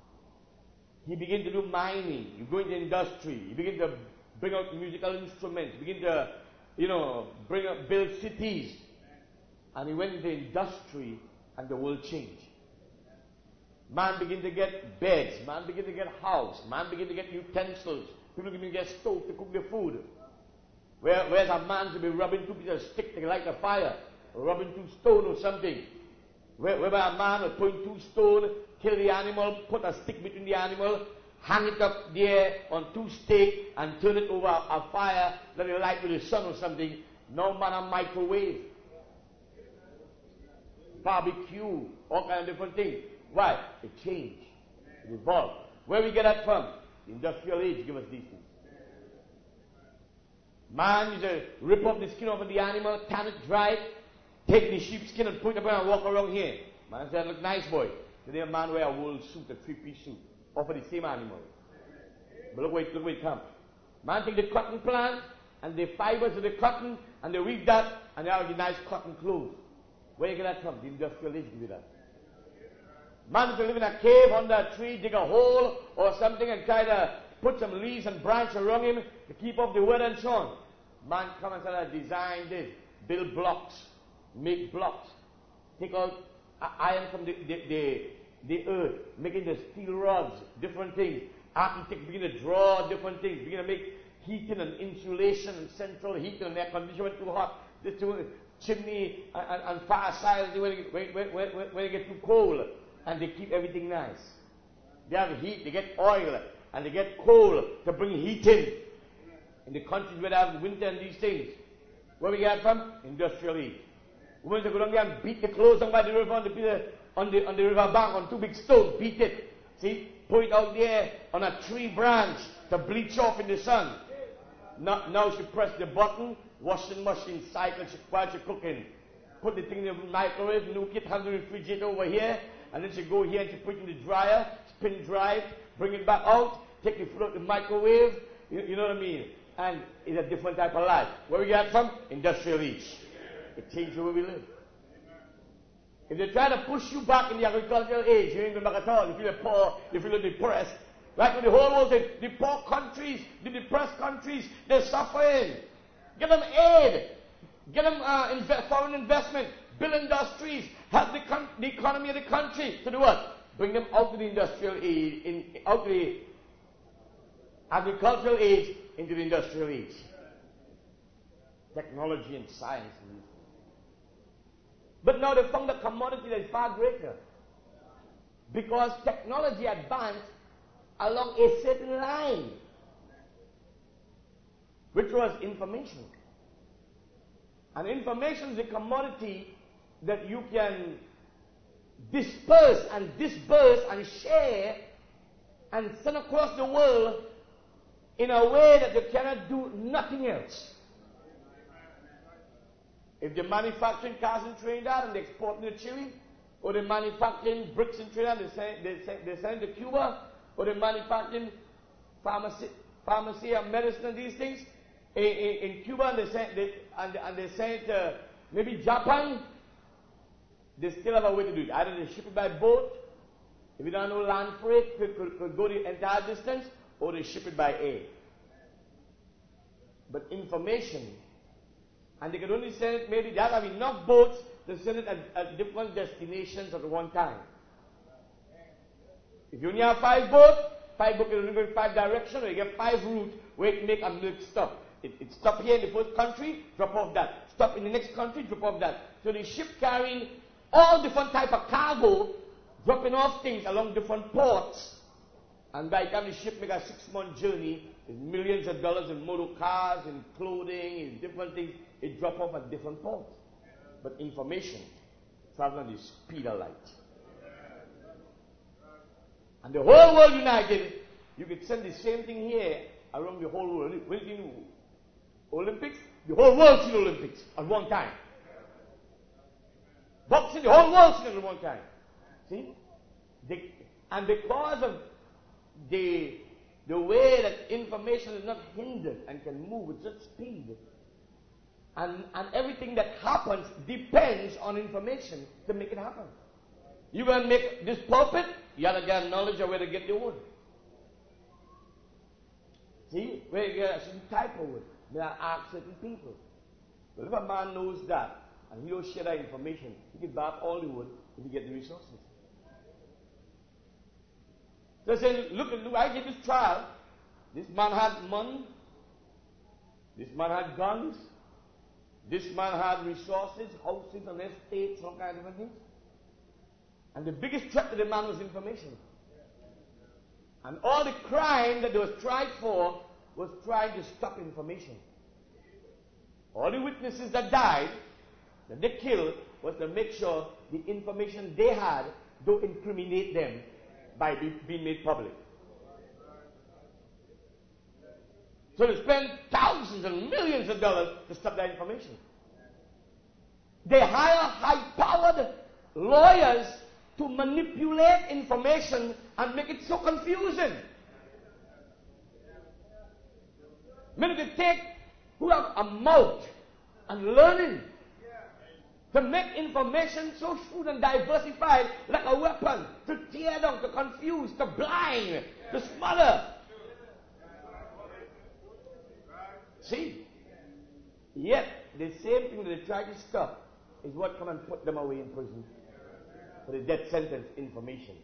S1: he began to do mining, you go into industry, you begin to bring out musical instruments, begin to, you know, bring up, build cities. And he went into industry and the world changed. Man began to get beds, man began to get house, man began to get utensils, people began to get stove to cook their food. Where, whereas a man should be rubbing two pieces of stick to light a fire, or rubbing two stone or something. Where, whereby a man would put two stone, kill the animal, put a stick between the animal, hang it up there on two stakes, and turn it over a, a fire, let it light with the sun or something. No man a microwave. Barbecue, all kind of different things. Why? It changed. It evolved. Where we get that from? The industrial age give us these things. Man used to rip off the skin off of the animal, tan it, dry it, take the sheepskin and put it up and walk around here. Man said, look nice, boy. Today a man wear a wool suit, a three-piece suit, off of the same animal. But look where it, look where it comes. Man take the cotton plant and the fibers of the cotton and they weave that and they have the nice cotton clothes. Where you get that from? The industrial age give you that. Man used to live in a cave under a tree, dig a hole or something and try to put some leaves and branches around him to keep off the weather and so on. Man come and start to design this, build blocks, make blocks, take out iron from the, the, the, the earth, making the steel rods, different things. Architects begin to draw different things, begin to make heating and insulation and central heating and air conditioning when too hot, this too, chimney and, and, and fireside when it, when, when, when, when it gets too cold, and they keep everything nice. They have heat, they get oil, and they get coal to bring heat in. In the countries where they have winter and these things. Where we get it from? Industrial age. Women go down there and beat the clothes down by the river on the, on the, on the river bank on two big stones, beat it. See? Put it out there on a tree branch to bleach off in the sun. Now, now she press the button, washing machine cycle she, while she cooking. Put the thing in the microwave, nuke it, have the refrigerator over here, and then she go here and she put it in the dryer, spin dry it, bring it back out, take the food out the microwave, you, you know what I mean? And it's a different type of life. Where we get from? Industrial age. It changed the way we live. If they try to push you back in the agricultural age, you ain't going back at all. You feel poor, you feel depressed. Right when the whole world said, the poor countries, the depressed countries, they're suffering. Get them aid. Get them uh, inve- foreign investment. Build industries. Help the, con- the economy of the country. To do what? Bring them out to the industrial age, in, out to the agricultural age into the industrial age. Technology and science. But now they found a commodity that is far greater. Because technology advanced along a certain line, which was information. And information is a commodity that you can disperse and disperse and share and send across the world in a way that you cannot do nothing else. If they're manufacturing cars in Trinidad and they're exporting to Chile, or they're manufacturing bricks in Trinidad and they send, they send, they send to Cuba, or they're manufacturing pharmacy, pharmacy and medicine and these things in, in, in Cuba, and they send, they, and, and they send to maybe Japan, they still have a way to do it. Either they ship it by boat, if you don't know land freight, could, could, could go the entire distance, or they ship it by air. But information, and they can only send it, maybe they have enough boats to send it at, at different destinations at one time. If you only have five boats, five boats can only go in five directions, or you get five routes where it make a milk stop. It, it stop here in the first country, drop off that. Stop in the next country, drop off that. So the ship carrying all different type of cargo, dropping off things along different ports, and by the time the ship make a six-month journey, with millions of dollars in motor cars, in clothing, in different things, it drop off at different ports. But information travels at the speed of light. And the whole world united, you could send the same thing here around the whole world. When you do Olympics, the whole world see the Olympics at one time. Boxing, the whole world see it at one time. See? They, and because of the, the way that information is not hindered and can move with such speed, and, and everything that happens depends on information to make it happen. You're going to make this pulpit, you got to get knowledge of where to get the wood. See? Where you get a certain type of wood. May I ask certain people. Well, if a man knows that, and he don't share that information, he can buy up all the wood if he get the resources. So I say, look, look, I did this trial. This man had money. This man had guns. This man had resources, houses and estates, all kinds of different things. And the biggest threat to the man was information. And all the crime that they was tried for was trying to stop information. All the witnesses that died, that they killed, was to make sure the information they had don't incriminate them by be, being made public. So they spend thousands and millions of dollars to stop that information. They hire high-powered lawyers to manipulate information and make it so confusing. Many they take who have a mouth and learning to make information so shrewd and diversified like a weapon, to tear down, to confuse, to blind, to smother. See? Yet, the same thing that they try to stop is what come and put them away in prison for the death sentence information.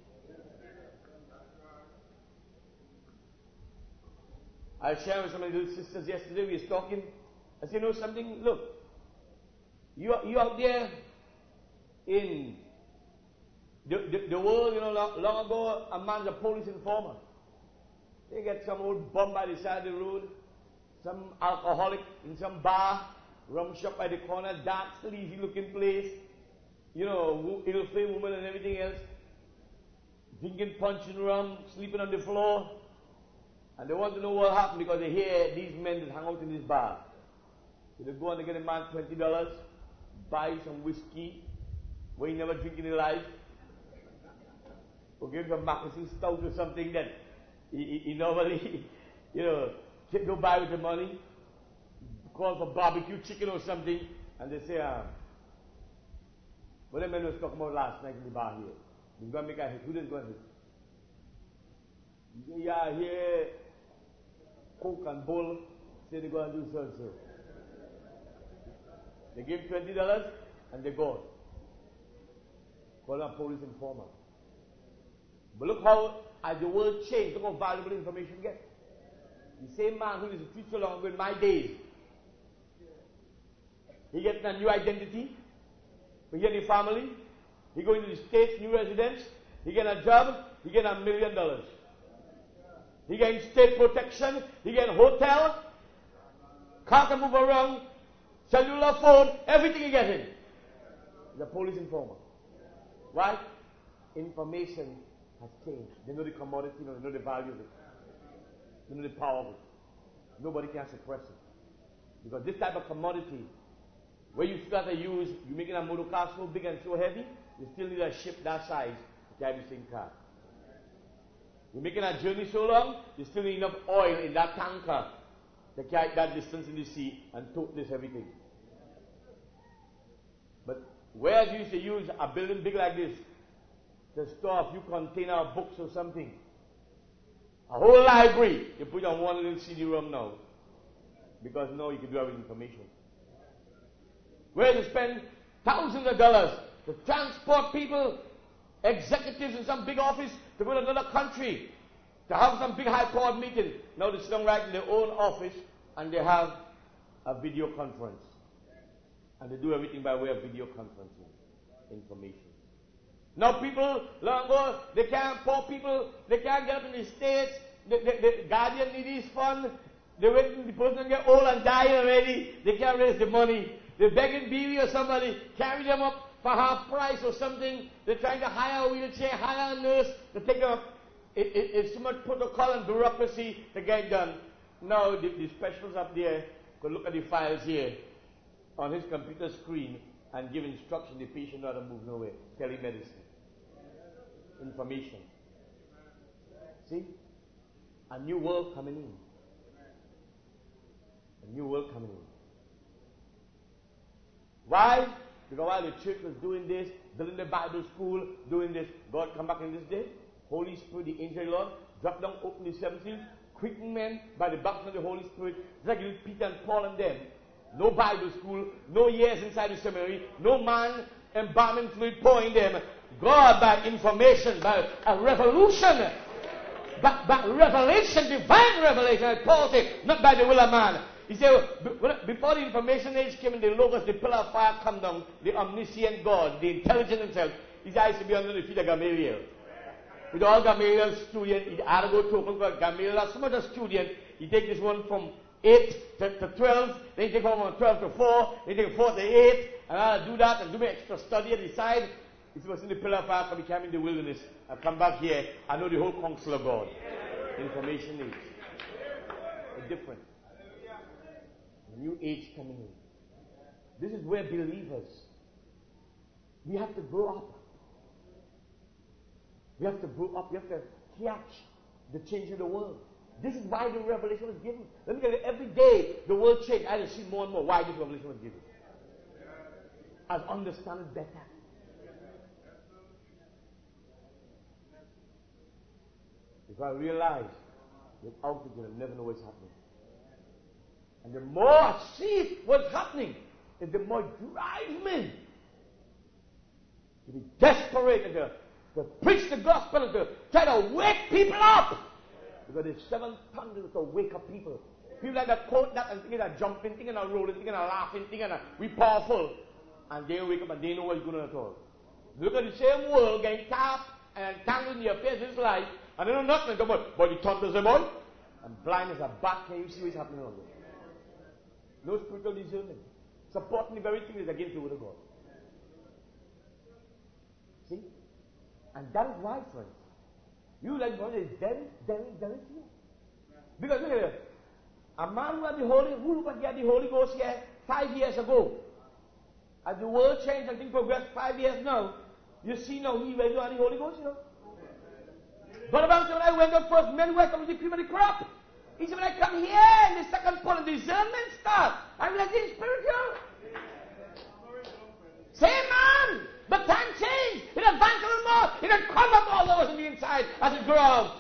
S1: I was sharing with some of the little sisters yesterday, we were talking. I said, you know something? Look, you, you out there in the, the, the world, you know, long, long ago, a man's a police informer. They get some old bum by the side of the road, some alcoholic in some bar, rum shop by the corner, dark, sleazy looking place, you know, ill-favored woman and everything else, drinking punch and rum, sleeping on the floor. And they want to know what happened because they hear these men that hang out in this bar. So they go and they get a man twenty dollars, buy some whiskey, where he never drink in his life, or give him a Mackenzie stout or something that he, he, he normally, you know, don't buy with the money, call for barbecue chicken or something, and they say, um, what the man was talking about last night in the bar here. He's going to make a hit. Who didn't go and hit? Yeah, here, Coke and Bull, say they go and do so and so. They give twenty dollars and they go. Call a police informer. But look how, as the world changed, look how valuable information gets. The same man who is a teacher long ago in my days, he gets a new identity, he gets a family, he goes into the States, new residence, he gets a job, he gets a million dollars. He gets state protection, he gets hotel, car can move around, cellular phone, everything he gets in. He's a police informer. Why? Information has changed. They know the commodity, they know the value of it. They know the power of it. Nobody can suppress it. Because this type of commodity, where you start to use, you're making a motor car so big and so heavy, you still need a ship that size to carry the same car. You're making a journey so long, you still need enough oil in that tanker to carry that distance in the sea and tote this everything. But whereas you used to use a building big like this to store a few container of books or something, a whole library, you put on one little C D ROM now. Because now you can do it with information. Where you spend thousands of dollars to transport people, executives in some big office, to go to another country, to have some big high-powered meeting. Now they sit down right in their own office and they have a video conference. And they do everything by way of video conferencing information. Now people, long ago, they can't, poor people, they can't get up in the States, the, the, the Guardian need his fund, they wait the person get old and die already, they can't raise the money. They're begging B B or somebody, carry them up for half price or something. They're trying to hire a wheelchair, hire a nurse to take them up. It, it, it's so much protocol and bureaucracy to get done. Now the, the specialists up there could look at the files here on his computer screen and give instruction. The patient not to move nowhere. Telemedicine. Information. See? A new world coming in. A new world coming in. Why? Because while the church was doing this, building the Bible school, doing this, God come back in this day. Holy Spirit, the angel of the Lord, drop down, open the seven seals, quicken men by the baptism of the Holy Spirit, just like you Peter and Paul and them. No Bible school, no years inside the seminary, no man embalming fluid pouring them. God, by information, by a revolution, by, by revelation, divine revelation, as Paul said, not by the will of man. He said, before the information age came in, the logos, the pillar of fire come down, the omniscient God, the intelligent himself, his eyes to be under the feet of Gamaliel. With all Gamaliel's students, he had to go to open Gamaliel has so much a student, he take this one from eight to, to twelve, then he take one from twelve to four, then he take four to eight, and I'll do that and do my extra study at the side. He was in the pillar of fire, come, he came in the wilderness, I come back here, I know the whole counsel of God. Information age. It's different. New age coming in. This is where believers, we have to grow up. We have to grow up. We have to catch the change in the world. This is why the revelation was given. Let me tell you, every day the world changed. I just see more and more why this revelation was given. I've understand it better. If I realize without it, you'll never know what's happening. And the more I see what's happening, the more it drives me to be desperate and to, to preach the gospel and to try to wake people up. Because there's seven thunders to wake up people. People like that quote that and thinking that jumping, thinking that rolling, thinking that laughing, thinking that we powerful. And they wake up and they know what's going on at all. Look at the same world getting tapped and tangled in your face this life, and they know nothing about but the thunders about. And blind as a bat, can you see what's happening on there? No spiritual discernment. Supporting the very thing that is against the word of God. See? And that is why, friends. You like God is very, very, very few. Because look at it. A man who had the Holy, who had the Holy Ghost here five years ago. As the world changed and things progressed five years now, you see now he really had the Holy Ghost, you know. But about when I went up first, men were coming to the cream of the crop. He said, when I come here in the second part of discernment start, I'm like this spiritual. Same man, but time changed. It advanced a little more. It had come up all those on the inside as it grew out.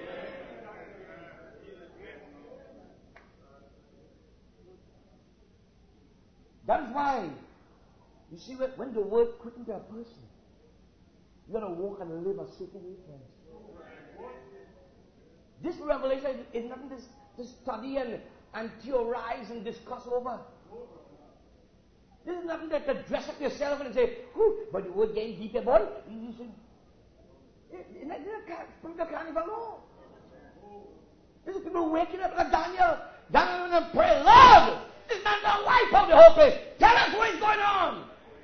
S1: That is why, you see, when the word quickens to a person, you got to walk and live a certain way, friends. This revelation is nothing to, to study and, and theorize and discuss over. This is nothing that to dress up yourself and say, whew, but the word getting deeper, boy. You should, it's not a spiritual carnival, no. This is people waking up like Daniel. Daniel and pray, Lord, this man don't wipe out the whole place. Tell us what is going on.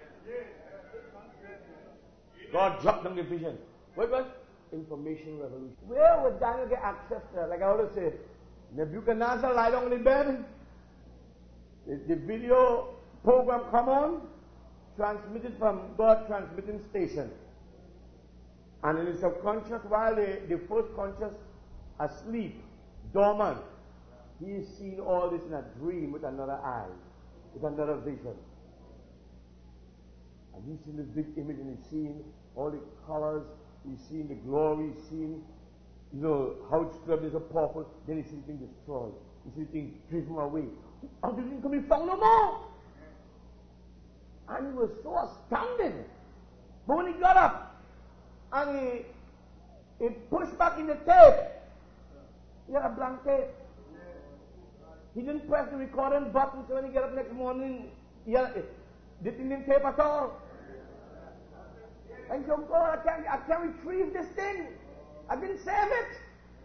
S1: God dropped them the vision. What was? Information revolution. Where would Daniel get access to? Like I always say, Nebuchadnezzar lie down in the bed. The, the video program come on, transmitted from God transmitting station. And in the subconscious, while the, the first conscious asleep, dormant, he is seeing all this in a dream with another eye, with another vision. And he's seeing this big image and he's seeing all the colors, he's seeing the glory, he's seeing, you know, how it's is so powerful. Then he sees things destroyed. He sees things driven away. How did it come be found no more? And he was so astounded. But when he got up and he, he pushed back in the tape, he had a blank tape. He didn't press the recording button, so when he got up next morning, he had, the thing didn't tape at all. And he said, oh God, I can't, I can't retrieve this thing. I didn't save it.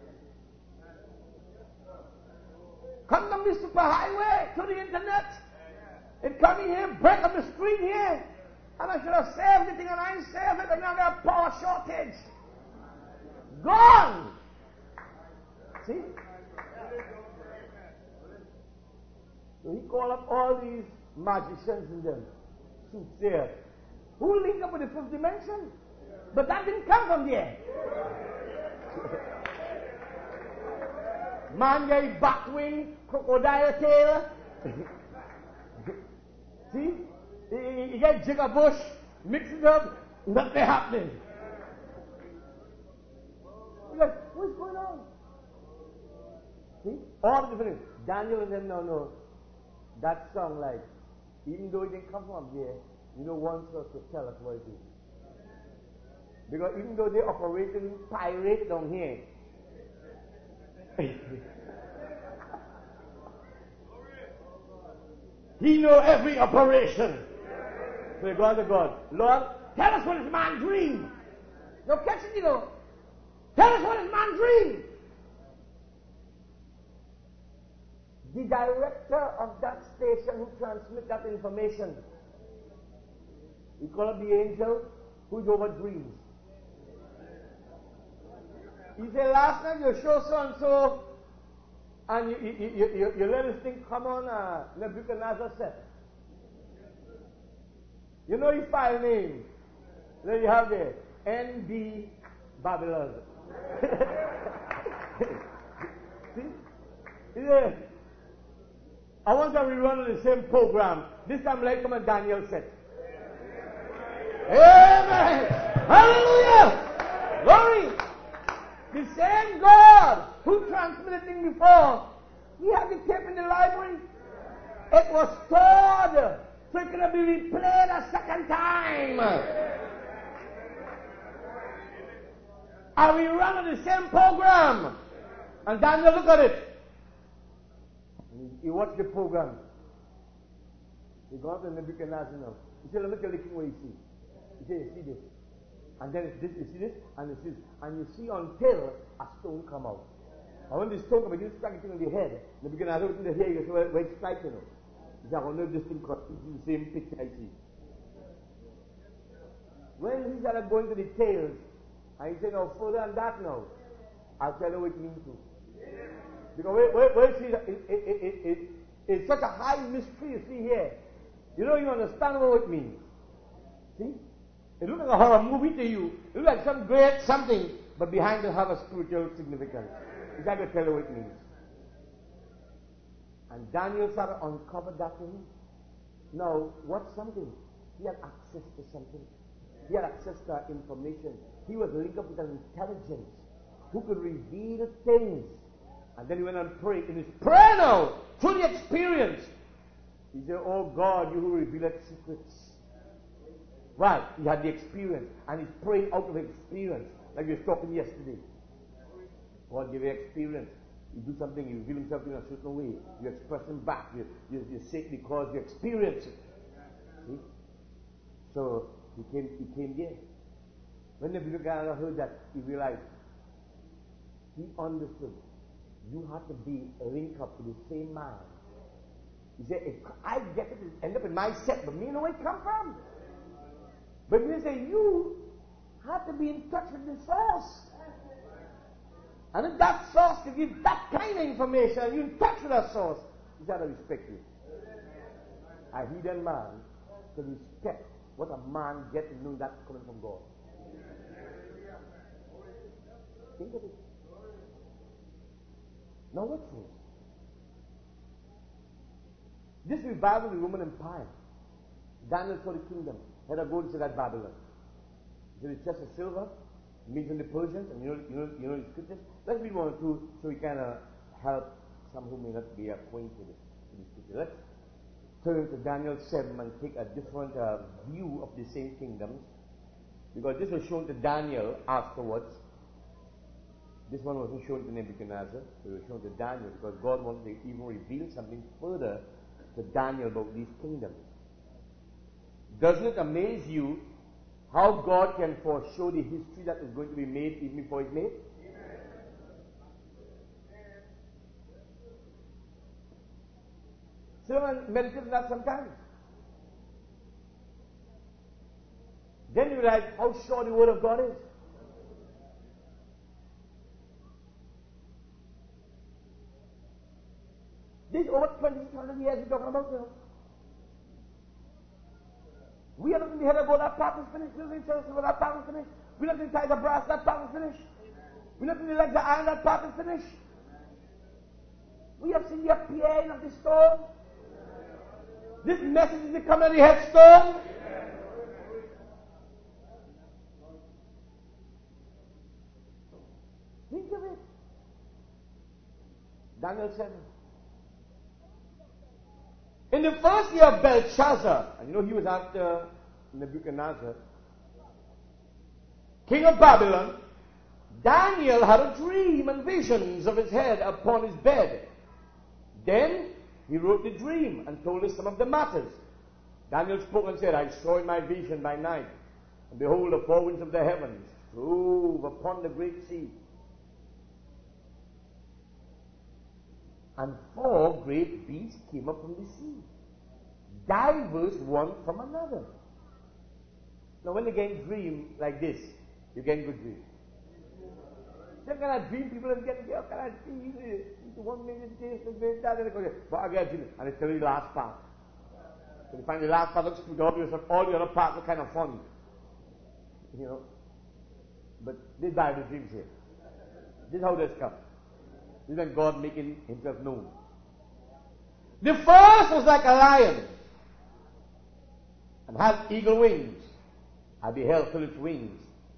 S1: Come down the superhighway to the internet. It come in here, break up the screen here. And I should have saved the thing and I didn't save it, and now I got power shortage. Gone! See? So he called up all these magicians and them, soothsayers, who link up with the fifth dimension. But that didn't come from there. Man gave bat wing, crocodile tail. See? You get jigger bush, mix it up, nothing happening. You're like, what's going on? See? All the different things. Daniel and them, no, no. That song, like, even though it didn't come from here, you know, wants us to tell us what it is. Because even though they're operating pirate down here, he know every operation. So God to God, Lord, tell us what this man dreamed. No catch it, you know. Tell us what this man dreamed. The director of that station who transmits that information, we call up the angel who's over dreams. He said, last night you show so and so, and you, you, you, you, you let this thing come on uh, Nebuchadnezzar set. You know his file name. There you have there. N B Babylon. See? Yeah. I want to rerun the same program. This time like come and Daniel said. Amen. Hallelujah. Glory. The same God who transmitted things before, he had the tape in the library. It was stored so it could be replayed a second time. And we run the same program. And Daniel look at it. He watched the program. He got to Nebuchadnezzar now. He said, let me tell you what you see. He said, you see this. And then it's this, you see this, and it's this. And you see until a stone come out. And when the stone comes out, you strike it in the head. Nebuchadnezzar looked in the hair, you say, well, where it's striking you know. He said, I don't know this thing, this is the same picture I see. When he started going to the tails, and he said, no, further than that now, I'll tell you what it means to. Because where, where, where see that it, it, it, it, it's such a high mystery you see here. You don't even understand what it means. See? It looks like a horror movie to you. It looks like some great something, but behind it have a spiritual significance. Is that to tell you what it means? And Daniel started to uncover that to him. Now, what's something? He had access to something. He had access to information. He was linked up with an intelligence who could reveal things. And then he went and prayed. In his prayer now, through the experience, he said, oh God, you who revealed secrets. Right, he had the experience. And he's praying out of experience. Like we were talking yesterday. God gave you experience. You do something, you reveal himself in a certain way. You express him back. You, you, you say it because you experience it. See? So he came, he came there. When the Nebuchadnezzar heard that, he realized, he understood. You have to be linked up to the same man. He said, if I get it, it end up in my set, but me know where it come from. But he say, you have to be in touch with the source. And if that source can give that kind of information, you're in touch with that source, you got to respect it. A heathen man can respect what a man gets to know that's coming from God. Think of it. Now watch this. This revival of the Roman Empire. Daniel saw the kingdom. Had a gold, said that Babylon. He said it's just a silver. Means in the Persians, and you know, you know, you know the scriptures. Let's read one or two so we kind of help some who may not be acquainted with the scripture. Let's turn to Daniel seven and take a different uh, view of the same kingdoms, because this was shown to Daniel afterwards. This one wasn't shown to Nebuchadnezzar, it was shown to Daniel because God wanted to even reveal something further to Daniel about these kingdoms. Doesn't it amaze you how God can foreshow the history that is going to be made even before it's made? So meditate on that sometimes. Then you realize how sure the Word of God is. This over twenty-six hundred years we're talking about now. We are not going to hear about that part is finished. We're not going to tell us about that part is finished. We're not going to tie the brass, that part is finished. We're not going to like the iron, that part is finished. We have seen the appearing of the storm. This message is the coming of the headstone. Think of it. Daniel seven. In the first year of Belshazzar, and you know he was after Nebuchadnezzar, king of Babylon, Daniel had a dream and visions of his head upon his bed. Then he wrote the dream and told us some of the matters. Daniel spoke and said, I saw in my vision by night, and behold, the four winds of the heavens drove upon the great sea. And four great beasts came up from the sea, divers one from another. Now when you get dream like this, you get good dream. Then can I dream people and get together? Can I dream into one minute this and this that and go, but I get dream and it's tell you the last part. So you find the last part looks good, obvious, all the other parts are kind of funny. You know. But this Bible dreams here. This is how this comes. This is when God making himself known. The first was like a lion and had eagle wings. I beheld till its wings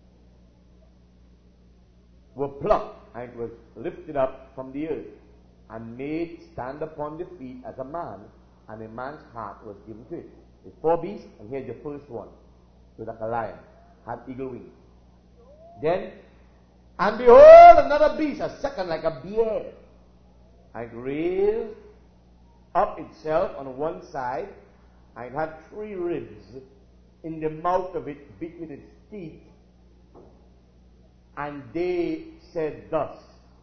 S1: were plucked, and it was lifted up from the earth and made stand upon the feet as a man, and a man's heart was given to it. There's four beasts, and here's the first one. So like a lion, had eagle wings. Then, and behold, another beast, a second like a bear, and it raised up itself on one side, and it had three ribs in the mouth of it, beat with its teeth. And they said thus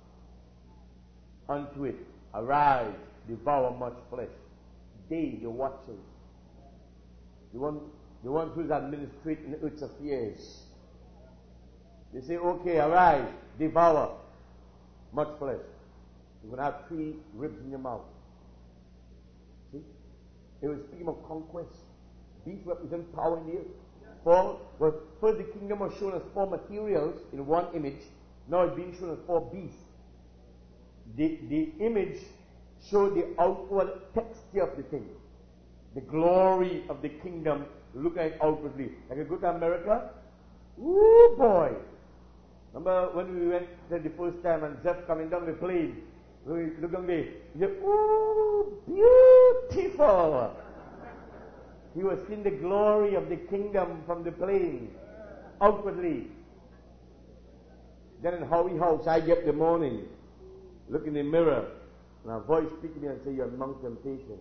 S1: unto it, arise, devour much flesh. They, the watchers, the one, the ones who is administrating the earth's affairs, they say, okay, arise, devour much flesh. You're going to have three ribs in your mouth. See? It was speaking of conquest. Beast represent power in the earth. Four, well, first the kingdom was shown as four materials in one image. Now it's being shown as four beasts. The, the image showed the outward texture of the thing. The glory of the kingdom looking at outwardly. Like you go to America, woo boy. Remember when we went there the first time and Jeff coming down the plane, we look on the, ooh, beautiful. He was seeing the glory of the kingdom from the plane, outwardly. Then in Howie House, I get the morning, look in the mirror, and a voice speak to me and say, you're among temptation.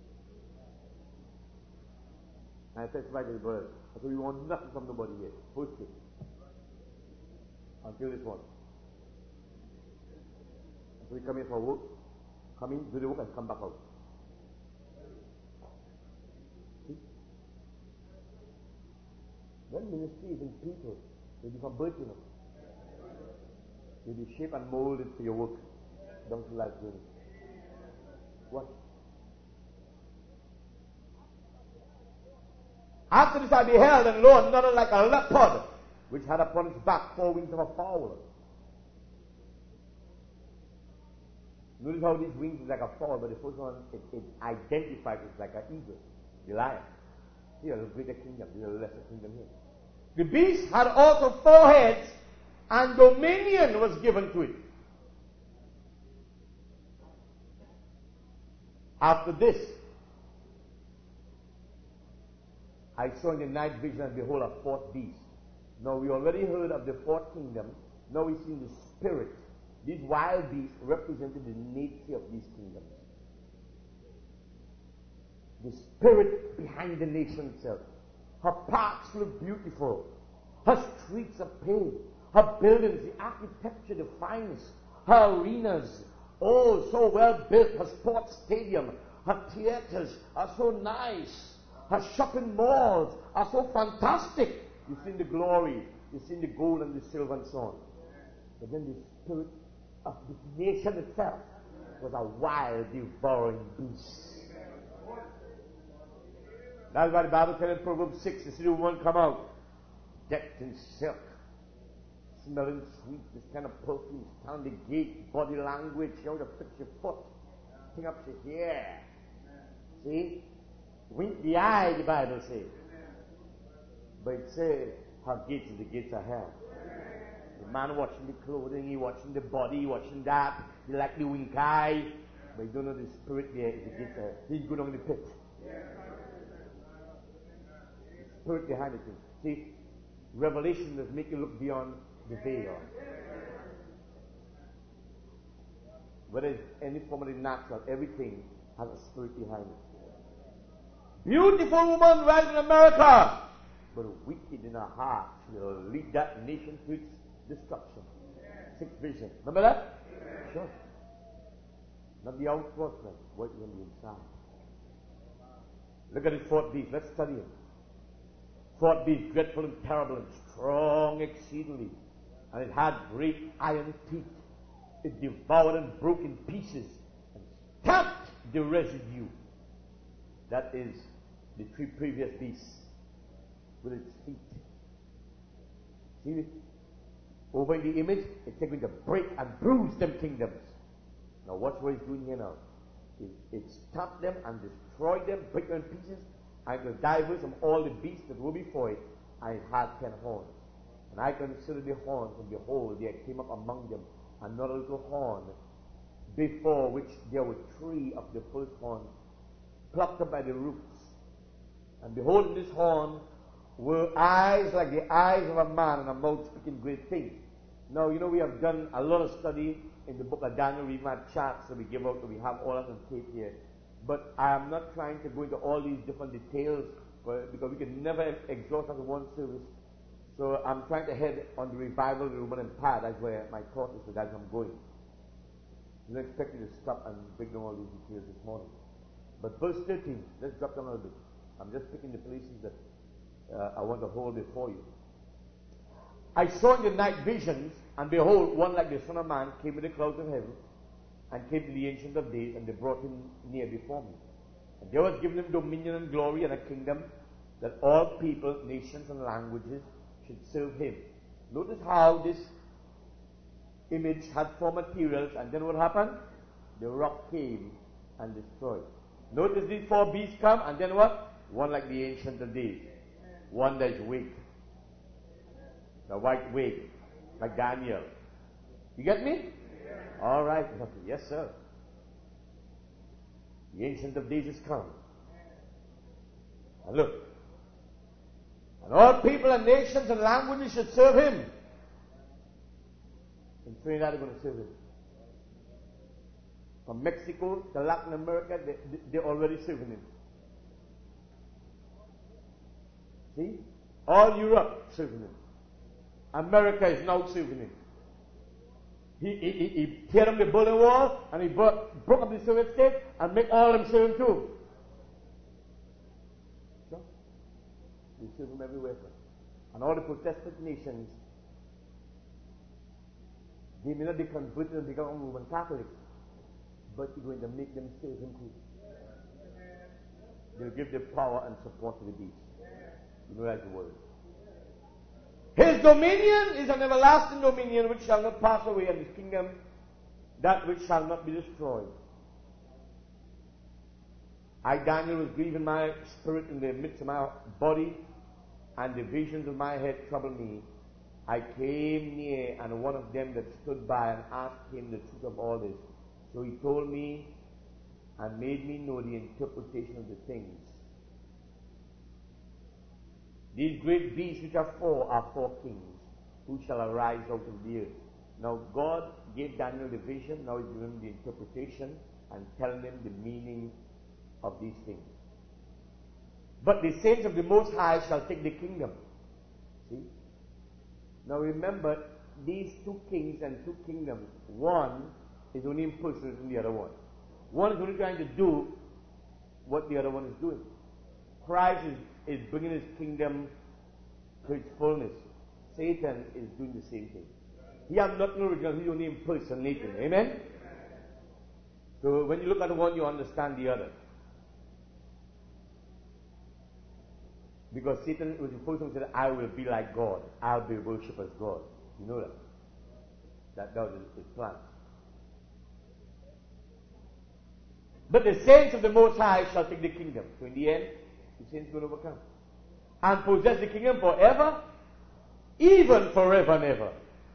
S1: And I said, right to the bird. I said, we want nothing from nobody here. First thing. Until this one. So we come in for work, come in, do the work, and come back out. See? When ministry is in people, they become birth, you know. You'll be shaped and molded for your work. Don't you like doing it? What? After this I beheld, and lo, another like a leopard, which had upon its back four wings of a fowl. Notice how these wings is like a fowl, but the first one, it, it identifies it like an eagle, the lion. Here, a greater kingdom, there's a lesser kingdom here. The beast had also four heads, and dominion was given to it. After this, I saw in the night vision, and behold, a fourth beast. Now, we already heard of the fourth kingdom. Now we see the spirit. These wild beasts represented the nature of these kingdoms. The spirit behind the nation itself. Her parks look beautiful. Her streets are paved. Her buildings, the architecture, the finest. Her arenas, oh, so well built. Her sports stadium, her theaters are so nice. Her shopping malls are so fantastic. You've seen the glory, you've seen the gold and the silver and so on. But then the spirit of this nation itself was a wild, devouring beast. That's why the Bible tells in Proverbs six, you see the woman come out, decked in silk, smelling sweet, this kind of perfume, stand the gate, body language, you know, to fix your foot, thing up your hair. See? Wink the eye, the Bible says. But it says, her gates is the gates of hell. The man watching the clothing, he watching the body, he watching that, he like the wink eye, but he don't know the spirit there is the gates of hell. He's good on the pit. The spirit behind it. See, revelation does make you look beyond the veil. Whether it's any form of the natural, everything has a spirit behind it. Beautiful woman right in America, but wicked in her heart will lead that nation to its destruction. Sixth vision. Remember that? Sure. Not the outward, what is on the inside. Look at the fourth beast. Let's study it. Fourth beast, dreadful and terrible and strong exceedingly. And it had great iron teeth. It devoured and broke in pieces and stamped the residue. That is the three previous beasts with its feet. See it? Over in the image, it's going to break and bruise them kingdoms. Now watch what it's doing here now. It, it stamped them and destroyed them, break them in pieces, and to divers from all the beasts that were before it, and it had ten horns. And I considered the horns, and behold, there came up among them another little horn, before which there were three of the first horns plucked up by the roots. And behold, in this horn were eyes like the eyes of a man, and a mouth speaking great things. Now, you know, we have done a lot of study in the book of Daniel. We have charts that we give out, and we have all of them tape here. But I am not trying to go into all these different details, because we can never exhaust that in one service. So I'm trying to head on the revival of the Roman Empire. That's where my thought is, so that's where I'm going. I don't expect you to stop and break down all these details this morning. But verse thirteen, let's drop down a little bit. I'm just picking the places that uh, I want to hold before you. I saw in the night visions, and behold, one like the Son of Man came in the clouds of heaven, and came to the Ancient of Days, and they brought him near before me. And there was given him dominion and glory and a kingdom, that all people, nations, and languages should serve him. Notice how this image had four materials, and then what happened? The rock came and destroyed. Notice these four beasts come, and then what? One like the Ancient of Days. One that is wig. The white wig. Like Daniel. You get me? All right. Yes, sir. The Ancient of Days has come. And look. And all people and nations and languages should serve him. In Trinidad, they're going to serve him. From Mexico to Latin America, they, they, they're already serving him. See? All Europe serving him. America is now serving him. He, he, he, he teared up the Berlin Wall, and he brought, broke up the Soviet state, and make all of them serve him too. So, they serve him everywhere. And all the Protestant nations, they may not be converted and become Roman Catholics, but you're going to make them serve him too. They'll give their power and support to the beast. You know that's the word. His dominion is an everlasting dominion which shall not pass away, and his kingdom that which shall not be destroyed. I, Daniel, was grieved in my spirit in the midst of my body, and the visions of my head troubled me. I came near, and one of them that stood by and asked him the truth of all this. So he told me and made me know the interpretation of the things. These great beasts which are four are four kings, who shall arise out of the earth. Now God gave Daniel the vision, now he's giving him the interpretation and telling him the meaning of these things. But the saints of the Most High shall take the kingdom. See? Now remember, these two kings and two kingdoms, one is only impersonating the other one. One is only trying to do what the other one is doing. Christ is is bringing his kingdom to its fullness. Satan is doing the same thing. He has nothing original, he's only impersonating. Amen? So when you look at the one, you understand the other. Because Satan was the first one who said, I will be like God. I'll be worshipped as God. You know that? That, that was his plan. But the saints of the Most High shall take the kingdom. So in the end, the saints will overcome and possess the kingdom forever, even forever and ever.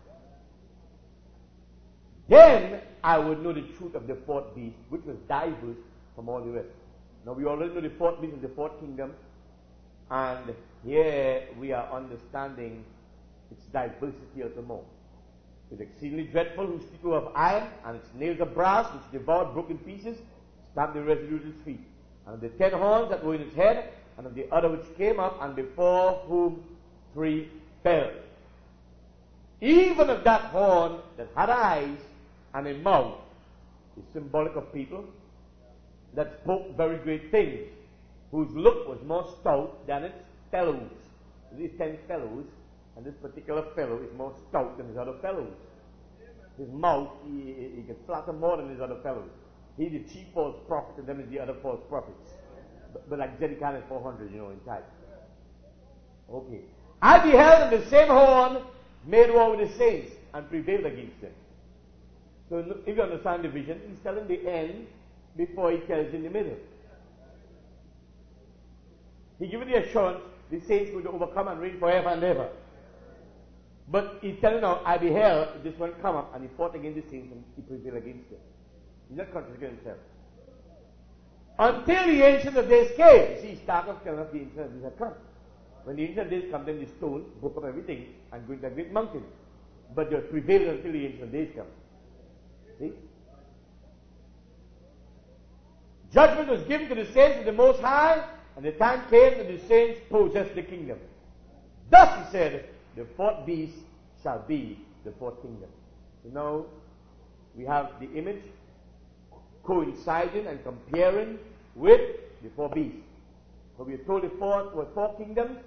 S1: Then I would know the truth of the fourth beast, which was diverse from all the rest. Now we already know the fourth beast is the fourth kingdom, and here we are understanding its diversity of the more. It's exceedingly dreadful, whose teeth were of iron, and its nails of brass, which devoured broken pieces, stamped the residue of its feet. And of the ten horns that were in its head, and of the other which came up, and before whom three fell. Even of that horn that had eyes and a mouth is symbolic of people that spoke very great things, whose look was more stout than its fellows. These ten fellows, and this particular fellow is more stout than his other fellows. His mouth, he, he can flatter more than his other fellows. He's the chief false prophet, and them is the other false prophets. But, but like Zedekiah is four hundred, you know, in type. Okay. I beheld in the same horn made war with the saints and prevailed against them. So if you understand the vision, he's telling the end before he tells in the middle. He gives the assurance the saints will overcome and reign forever and ever. But he's telling now, I beheld this one come up, and he fought against the saints and he prevailed against them. He's not contradicting himself. Until the Ancient of Days came. See, start of telling us the Ancient of Days had come. When the Ancient of Days come, then the stone broke up everything and go into a great mountain. But they prevailed until the Ancient of Days come. See? Judgment was given to the saints of the Most High, and the time came that the saints possessed the kingdom. Thus he said, the fourth beast shall be the fourth kingdom. So now we have the image coinciding and comparing with the four beasts. So we are told the fourth were four kingdoms,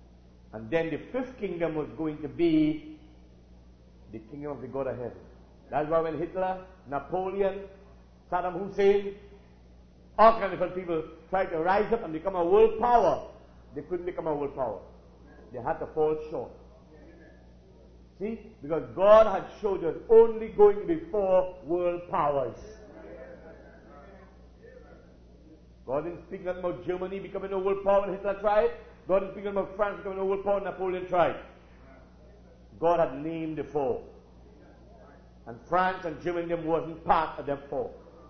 S1: and then the fifth kingdom was going to be the kingdom of the God of heaven. That's why when Hitler, Napoleon, Saddam Hussein, all kinds of different people tried to rise up and become a world power, they couldn't become a world power. They had to fall short. See? Because God had showed us only going to be four world powers. God didn't speak nothing about Germany becoming a world power when Hitler tried. God didn't speak nothing about France becoming a world power when Napoleon tried. God had named the four. And France and Germany them wasn't part of them four.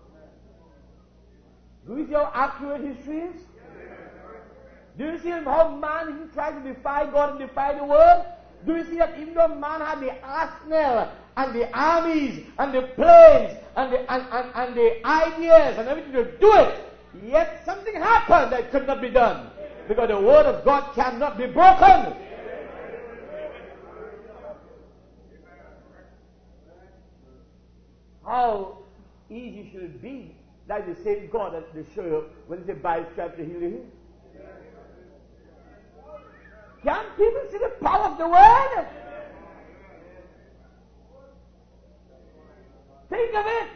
S1: Do you see how accurate history is? Do you see how man even tried to defy God and defy the world? Do you see that even though man had the arsenal and the armies and the planes and the, and, and, and the ideas and everything to do it, yet something happened that could not be done. Because the word of God cannot be broken. How easy should it be? That is the same God that they show you when they say by his stripes to heal you. Can people see the power of the word? Think of it.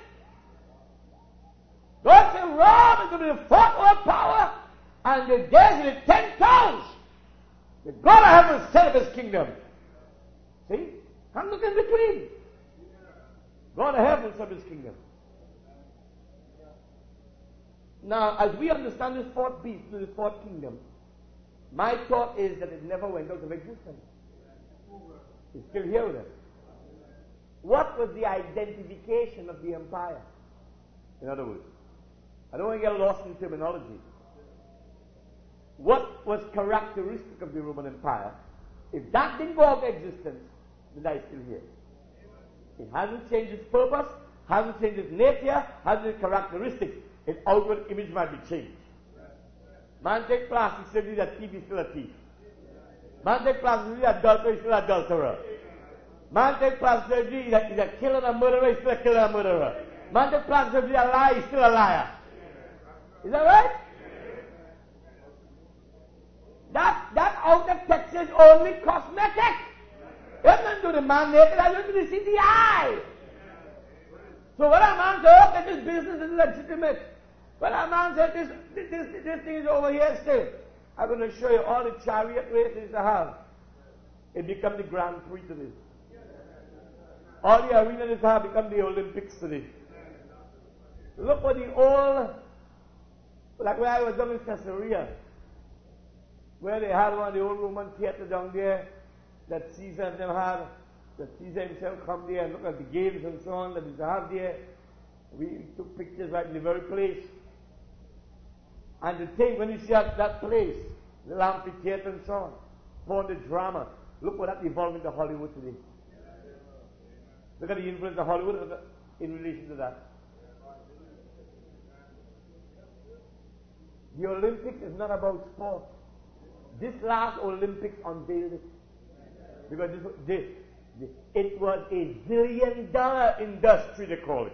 S1: God said Rome is going to be the fourth world power, and the days of the ten towns. The God of heaven set up his kingdom. See? Can't look in between. God of heaven set up his kingdom. Now, as we understand this fourth beast, this fourth kingdom, my thought is that it never went out of existence. It's still here with us. What was the identification of the empire? In other words, I don't want to get lost in terminology. What was characteristic of the Roman Empire? If that didn't go out of existence, then that is still here. It hasn't changed its purpose, hasn't changed its nature, hasn't its characteristics. Its outward image might be changed. Man take plastic surgery, that thief is still a thief. Man take plastic surgery, adulterer is still an adulterer. Man take plastic surgery, he's a, he's a killer and a murderer, he's still a killer and a murderer. Man take plastic surgery, a liar, he's still a liar. Is that right? That, that outer texture is only cosmetic. It doesn't do the man naked, that doesn't do the C G I. So when a man says, oh, this business is legitimate, when a man says this, this, this, this thing is over here still, I'm going to show you all the chariot races I have. It becomes the Grand Prix today. All the arenas have become the Olympics today. Look what the old, like where I was down in Caesarea, where they had one of the old Roman theaters down there that Caesar and them had, that Caesar himself come there and look at the games and so on that they have there. We took pictures right in the very place. And the thing, when you see that, that place, the amphitheater and so on, for the drama, look what that evolved into Hollywood today. Look at the influence of Hollywood in relation to that. The Olympics is not about sport. This last Olympics unveiled it. Because this, this, this it was a billion dollar industry, they call it.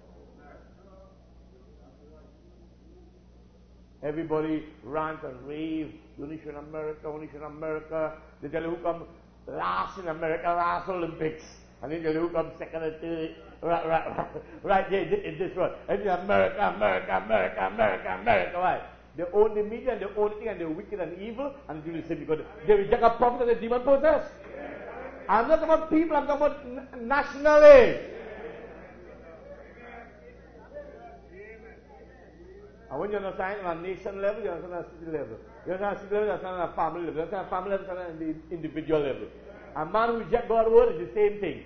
S1: Everybody rant and rave, only in America, only in America. They tell you who come last in America, last Olympics. And then tell you who come second and third, right, right, right, right there in this one. And America, America, America, America, America, right? They own the media and they own thing and they're wicked and evil and they do the same because they reject a prophet and the demon possess. I'm not talking about people, I'm talking about n- nationally. And when you understand on a nation level, you understand on a city level. You understand on a city level, you understand on a family level. You understand on a family level, you understand on the individual level. A man who rejects God's word is the same thing.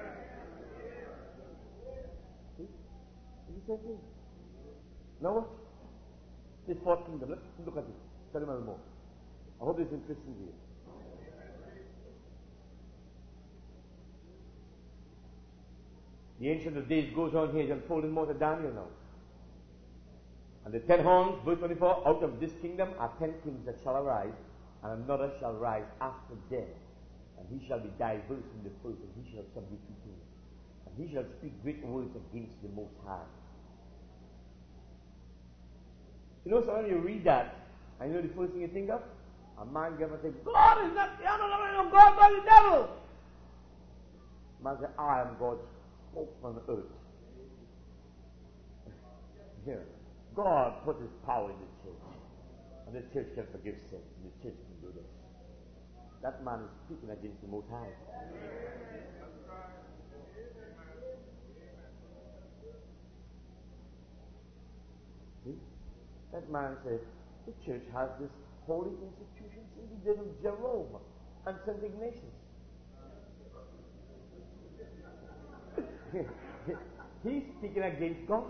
S1: See? It's the same thing. Now what? This fourth kingdom, let's look at it. Tell him a little more. I hope this is interesting to you. The Ancient of Days goes on here, he's unfolding more to Daniel now. And the ten horns, verse twenty-four, out of this kingdom are ten kings that shall arise, and another shall rise after them. And he shall be diverse from the first, and he shall subdue people. And he shall speak great words against the Most High. You know, so when you read that, and you know the first thing you think of? A man gave and say, God is not the other, no, God, God is the devil. Man said, I am God. spokesman on earth. Here, God put his power in the church. And the church can forgive sins. And the church can do this. That man is speaking against the Most High. See? That man said, the church has this holy institution since the days of Jerome and Saint Ignatius. He's speaking against God.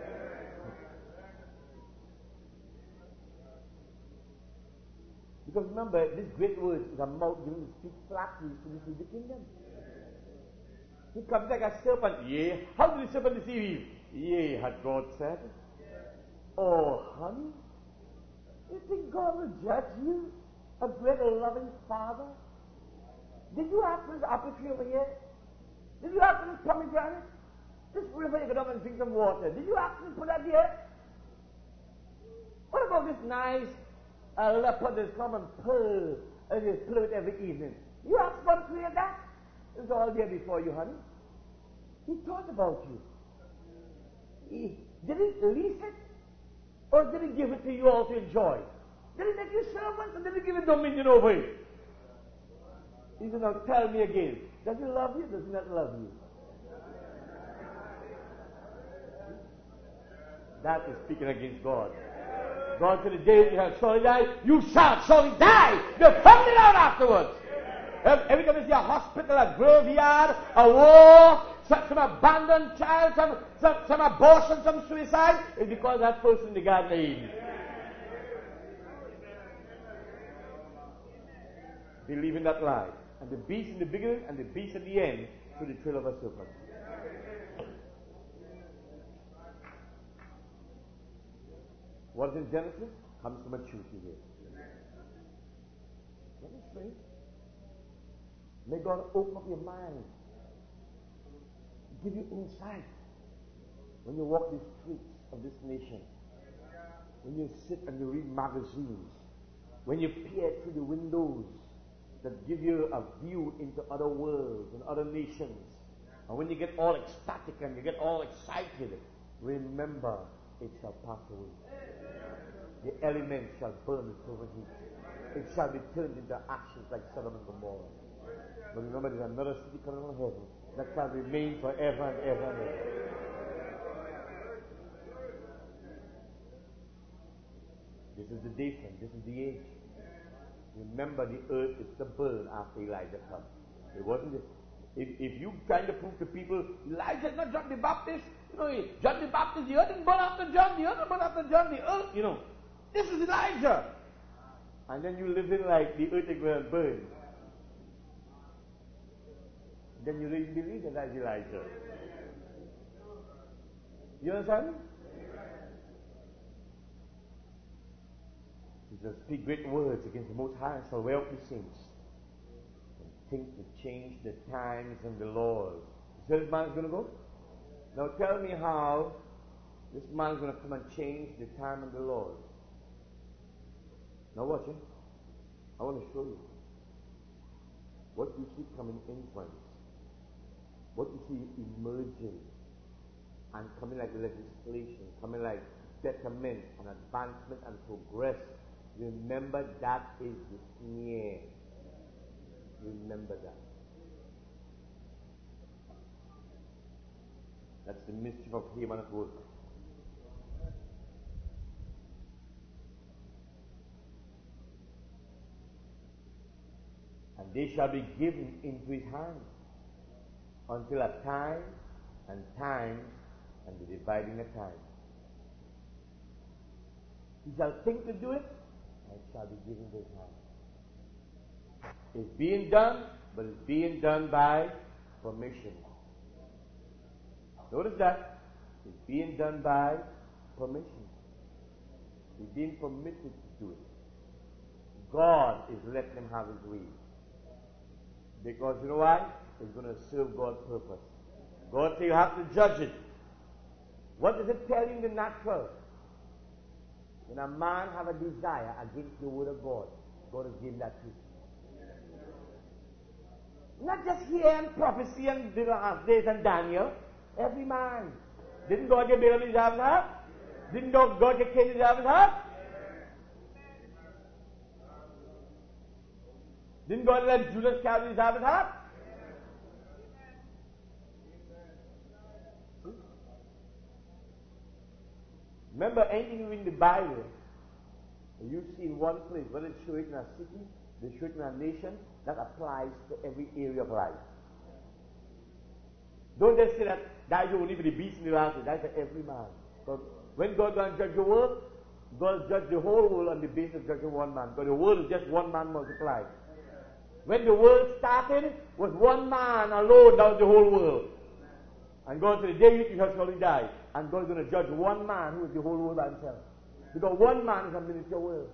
S1: Because remember, this great word is a mouth given to speak flatly to receive the kingdom. He comes like a serpent. Yea, how did the serpent deceive Eve? Yea, had God said. Oh, honey, you think God will judge you? A great loving Father? Did you ask for this apple tree over here? Did you ask for this pomegranate? This river you can come and drink some water. Did you ask him to put that here? What about this nice uh, leopard that's come and purr and you play it every evening? You asked God to create that? It's all there before you, honey. He thought about you. He, did he lease it? Or did he give it to you all to enjoy? Did he make you servants or did he give you dominion over it? He said, now tell me again. Does he love you or does he not love you? That is speaking against God. God said, the day you have surely died, you shall surely die. They'll find it out afterwards. Every time you see a hospital, a graveyard, a war, some, some abandoned child, some, some, some abortion, some suicide, it's because that person in the Garden of Eden. Believe in that lie. And the beast in the beginning and the beast at the end to the trail of a serpent. What is in Genesis comes to maturity here. Let me straight. May God open up your mind. Give you insight. When you walk the streets of this nation. When you sit and you read magazines. When you peer through the windows that give you a view into other worlds and other nations. And when you get all ecstatic and you get all excited, remember it shall pass away. The elements shall burn with fervent heat. It shall be turned into ashes like Sodom and Gomorrah. But remember, there's another city coming from heaven that shall remain forever and ever and ever. This is the day, friend. This is the age. Remember, the earth is to burn after Elijah comes. It wasn't this. If, if you trying to prove to people, Elijah is not John the Baptist, you know, John the Baptist, the earth didn't burn after John, the earth didn't burn after John, the earth, you know. This is Elijah. And then you live in like the earth is going to burn. Then you really believe that that's Elijah. You understand? He shall speak great words against the Most High and shall wear out the saints. And think to change the times and the laws. You see this man is going to go? Now tell me how this man is going to come and change the time and the laws. Now watch it. I want to show you. What you see coming influence. What you see emerging and coming like legislation, coming like betterment and advancement and progress. Remember that is the snare. Remember that. That's the mischief of Haman at work. And they shall be given into his hand until a time and times and the dividing of time. He shall think to do it, and it shall be given to his hand. It's being done, but it's being done by permission. Notice that. It's being done by permission. He's being permitted to do it. God is letting him have his way. Because you know why? It's going to serve God's purpose. God says you have to judge it. What does it tell you in the natural? When a man have a desire against the word of God, God has given that to him. Not just here in prophecy and the last days and Daniel. Every man. Didn't God give Balaam his Ab's heart? Didn't God give Cain his Ab's heart? Didn't God let Judas carry his Ab's heart? Remember, anything you read in the Bible, you see in one place, whether it's show it in a city, they show it in a nation, that applies to every area of life. Don't just say that that is only for the beast in the land, that's for every man. Because when God going to judge the world, God will judge the whole world on the basis of judging one man. Because the world is just one man multiplied. When the world started, was one man alone, that was the whole world. And God said, the day you eat, you shall surely die. And God is going to judge one man who is the whole world by himself. Because one man is a miniature world.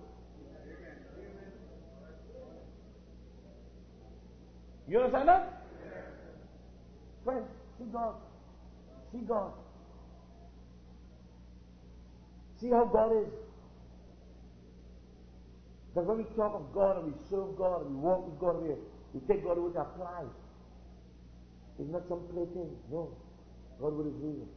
S1: You understand that? Friends, see God. See God. See how God is. Because when we talk of God and we serve God and we walk with God, we, we take God with our pride. It's not some plaything. No. God with his reason.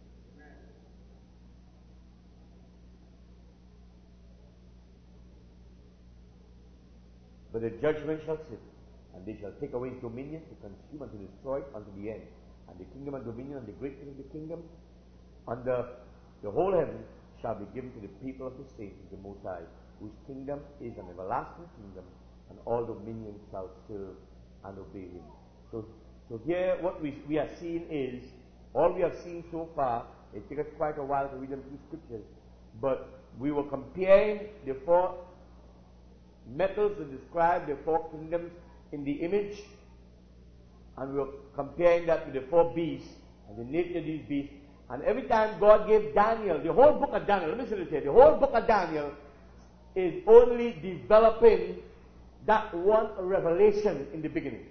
S1: But the judgment shall sit, and they shall take away his dominion to consume and to destroy it unto the end. And the kingdom and dominion and the greatness of the kingdom under the whole heaven shall be given to the people of the saints of the Most High, whose kingdom is an everlasting kingdom, and all dominion shall serve and obey him. So, so here what we, we are seeing is, all we have seen so far, it took us quite a while to read them through scriptures, but we were comparing the four metals that describe the four kingdoms in the image, and we were comparing that with the four beasts and the nature of these beasts. And every time God gave Daniel, the whole book of Daniel, let me say this here, the whole book of Daniel is only developing that one revelation in the beginning.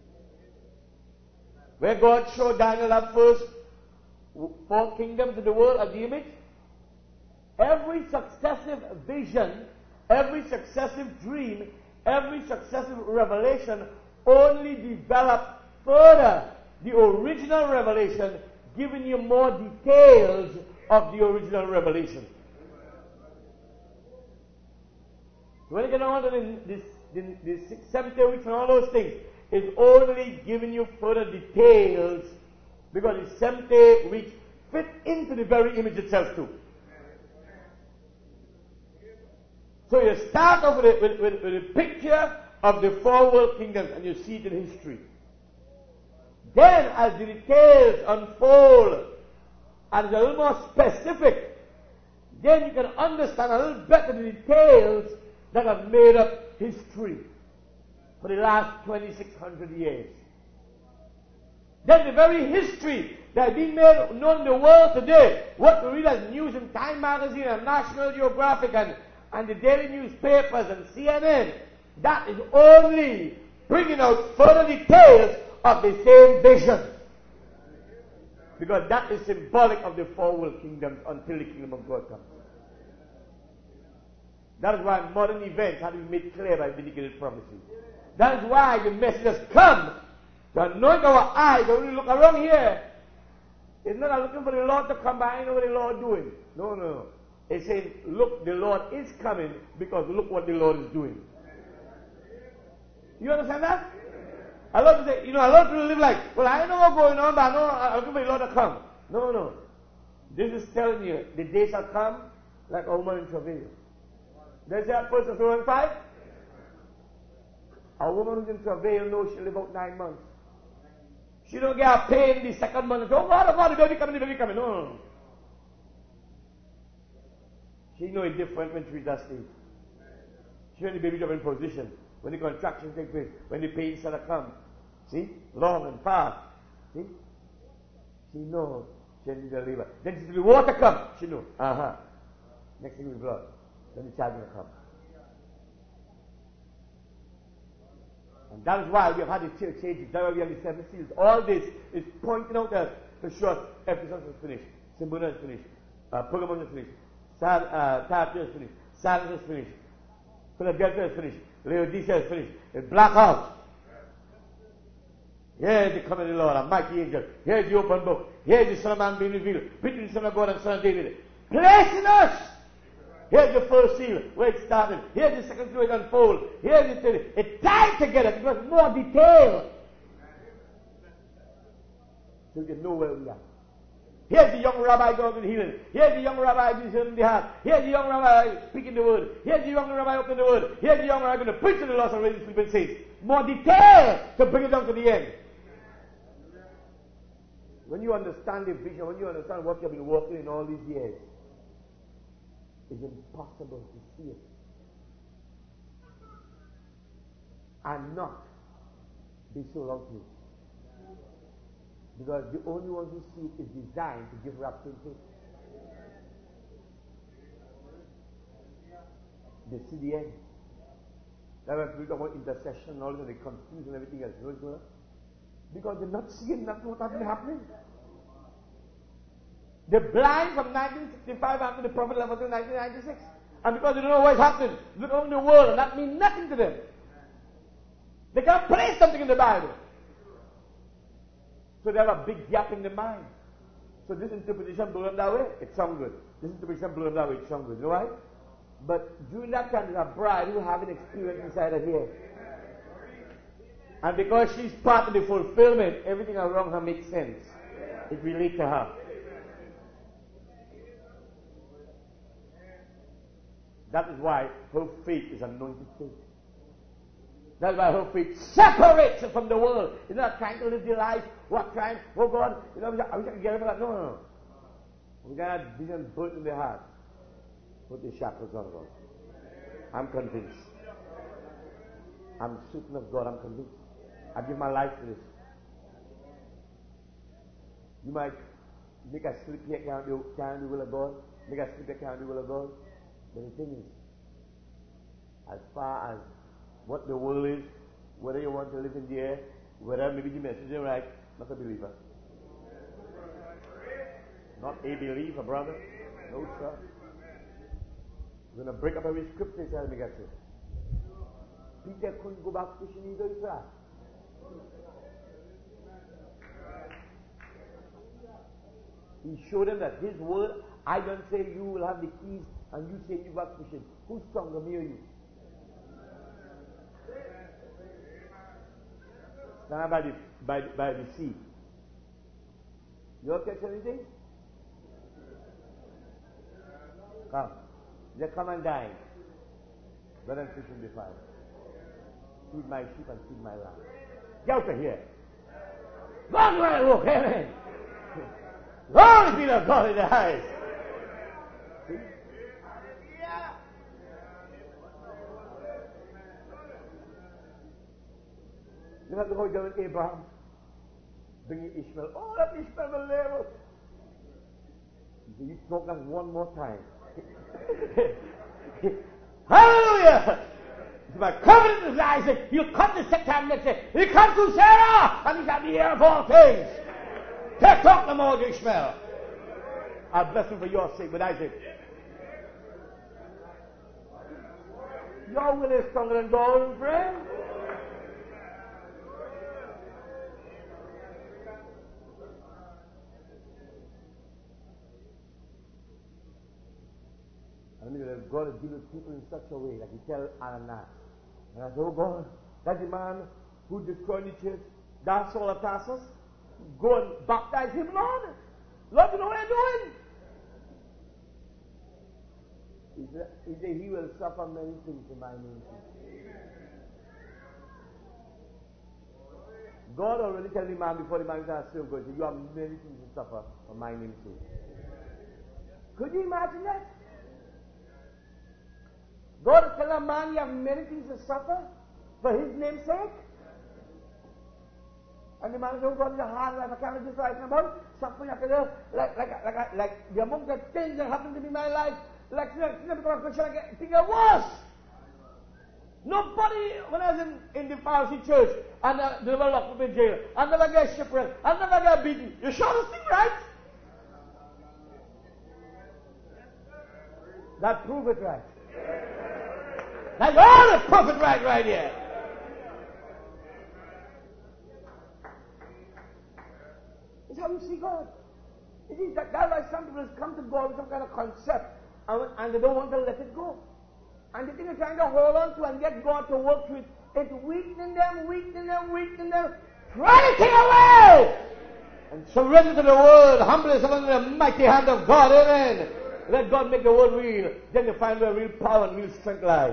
S1: Where God showed Daniel that first four kingdoms of the world of the image, every successive vision, every successive dream, every successive revelation only developed further the original revelation, giving you more details of the original revelation. When you get on to the, this, the, the six, seventh weeks and all those things, it's only giving you further details because the seventh weeks fit into the very image itself too. So you start off with a, with, with, with a picture of the four world kingdoms and you see it in history. Then as the details unfold and it's a little more specific, then you can understand a little better the details that have made up history for the last twenty-six hundred years. Then the very history that has been made known in the world today, what we read as news in Time magazine and National Geographic and, and the daily newspapers and C N N, that is only bringing out further details of the same vision. Because that is symbolic of the four world kingdoms until the kingdom of God comes. That is why modern events have been made clear by vindicated prophecy. That is why the messengers come to anoint our eyes. When we look around here, it's not looking for the Lord to come by. I know what the Lord is doing. No, no, no. It's saying, look, the Lord is coming because look what the Lord is doing. You understand that? A lot of people say, you know, a lot of people live like, well, I know what's going on, but I know I'm looking for the Lord to come. No, no. This is telling you, the day shall come like a woman in travail. There's that First Thessalonians five. A woman who's in travail knows she'll live out nine months. She don't get her pain the second month and say, oh God, oh God, the baby coming, the baby coming. No, no, no. She knows it's different when she reaches that stage. She knows the baby's up in position. When the contraction takes place, when the pain starts to come. See? Long and fast. See? She knows she needs a labor. Then she sees the water come. She knows. Uh-huh. Next thing is blood. Then the child will come. And that is why we have had the church ages. That's why we have the seven seals. All this is pointing out that for sure Ephesus is finished. Smyrna is finished. Uh, Pergamum is finished. Sal, uh, Thyatira is finished. Sardis is finished. Philadelphia is finished. Laodicea is finished. It's black out. Here's the coming of the Lord, a mighty angel. Here's the open book. Here's the Son of Man being revealed. Between the Son of God and the Son of David. Place in us. Here's the first seal, where it started. Here's the second seal, it unfolds. Here's the third. It tied together. It was more detailed. So you can know where we are. Here's the young rabbi going to healing. Here's the young rabbi being healed in the heart. Here's the young rabbi speaking the word. Here's the young rabbi opening the word. Here's the young rabbi going to preach to the lost and raise the sleeping saints. More detail to bring it down to the end. When you understand the vision, when you understand what you've been working in all these years, it's impossible to see it and not be so long to you. Because the only one who see it is designed to give rapture faith. They see the end. That's why we talk about intercession and all this, and they confuse and everything else. You know, because they're not seeing nothing what has been happening. They're blind from nineteen sixty-five after the prophet left until nineteen ninety-six. And because they don't know what's happening, look on the world, and that means nothing to them. They can't place something in the Bible. So they have a big gap in the mind. So this interpretation blew them that way, it sounds good. This interpretation blew them that way, it sounds good. You know why? But during that time, there's a bride who have an experience inside of here. And because she's part of the fulfillment, everything around her makes sense. It relates to her. That is why her faith is anointed faith. That's why her faith separates her from the world. You're not trying to live your life. What trying? Oh God, you know, I wish I, I, wish I could get over that. No, no, no. We got that vision burnt in the heart. Put the shackles on God. I'm convinced. I'm certain of God. I'm convinced. I give my life to this. You might make a slip here, can't do, can't do will of God. Make a slip here, can't do will of God. But the thing is, as far as what the world is, whether you want to live in the air, whether maybe the message is right, not a believer. Not a believer, brother. No, sir. We're going to break up every scripture, tell me, get it. Peter couldn't go back fishing either, sir. He showed them that his word, I don't say you will have the keys, and you say you back fishing. Who's stronger, me or you? Stand by the, by, by the sea. You all catch anything? Come. They come and dine. Better than fishing the fire. Feed my sheep and feed my lamb. Get out of here. God will I look, amen. Glory be to God in the highest. See? Yeah. You have to go down with Abraham. Bring you Ishmael. Oh, that Ishmael will live. You talk that one more time. Hallelujah! My covenant is Isaac. He'll come the second time next day. He'll come to Sarah, and he shall be heir of all things. Take talk no more to Ishmael. I bless him for your sake, but Isaac. Your will is stronger than gold, friend. I mean, God has deal with people in such a way, like he tell Ananias. And I said, oh God, that's the man who destroyed the church. That's Saul of Tarsus. Go and baptize him, Lord. Lord, you know what I'm doing? He said, he, said, he will suffer many things for my name's sake. God already told the man before the man started serving God, he said, you have many things to suffer for my name's sake. Could you imagine that? God tell a man you have many things to suffer for his name's sake. And the man says, oh God, it's a hard life, I can't just write about suffering after that. Like, like, like, like, like the amount of things that happened to me in my life, like, like, because I think it was. Nobody, when I was in, in the Pharisee church, and uh, they were locked up in jail, I never get shipwrecked, I never get beaten. You sure this thing right? That prove it right. That's all the prophet right right here. It's how you see God. see, that, that's why some people come to God with some kind of concept, and, and they don't want to let it go. And the thing they're trying to hold on to and get God to work with, it's weakening them, weakening them, weakening them. Throw the thing away! And surrender to the word. Humble yourself under the mighty hand of God. Amen. Let God make the word real. Then you find where real power and real strength lies.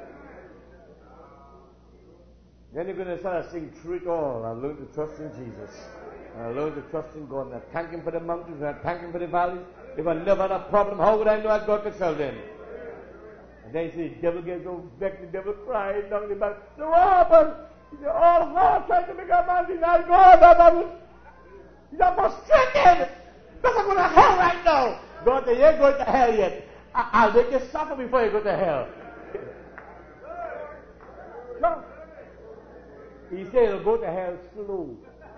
S1: Then you're going to start to sing through it all. I learn to trust in Jesus. I learn to trust in God. And I thank Him for the mountains. And I thank Him for the valleys. If I never had a problem, how would I know that God could solve them? And then you see the devil gets so vexed. The devil cries down the back. So what happened? He said, oh, God trying to make a man deny God. He's frustrated. Because I'm going to hell right now. God said, you ain't going to hell yet. I- I'll make you suffer before you go to hell. No. He said you'll go to hell slow.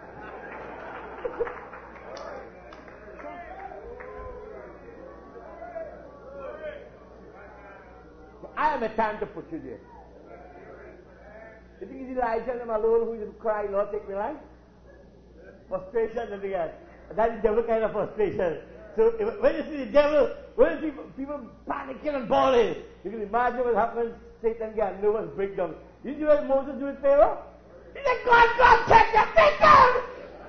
S1: I am a time to put you there. You think it's Elijah and alone who is crying, Lord, take my life? Frustration, nothing else. That's the devil kind of frustration. So if, when you see the devil, when you see people panicking and bawling, you can imagine what happens. Satan gets nervous breakdown. You see what Moses do with Pharaoh? He said, God, God, take your people!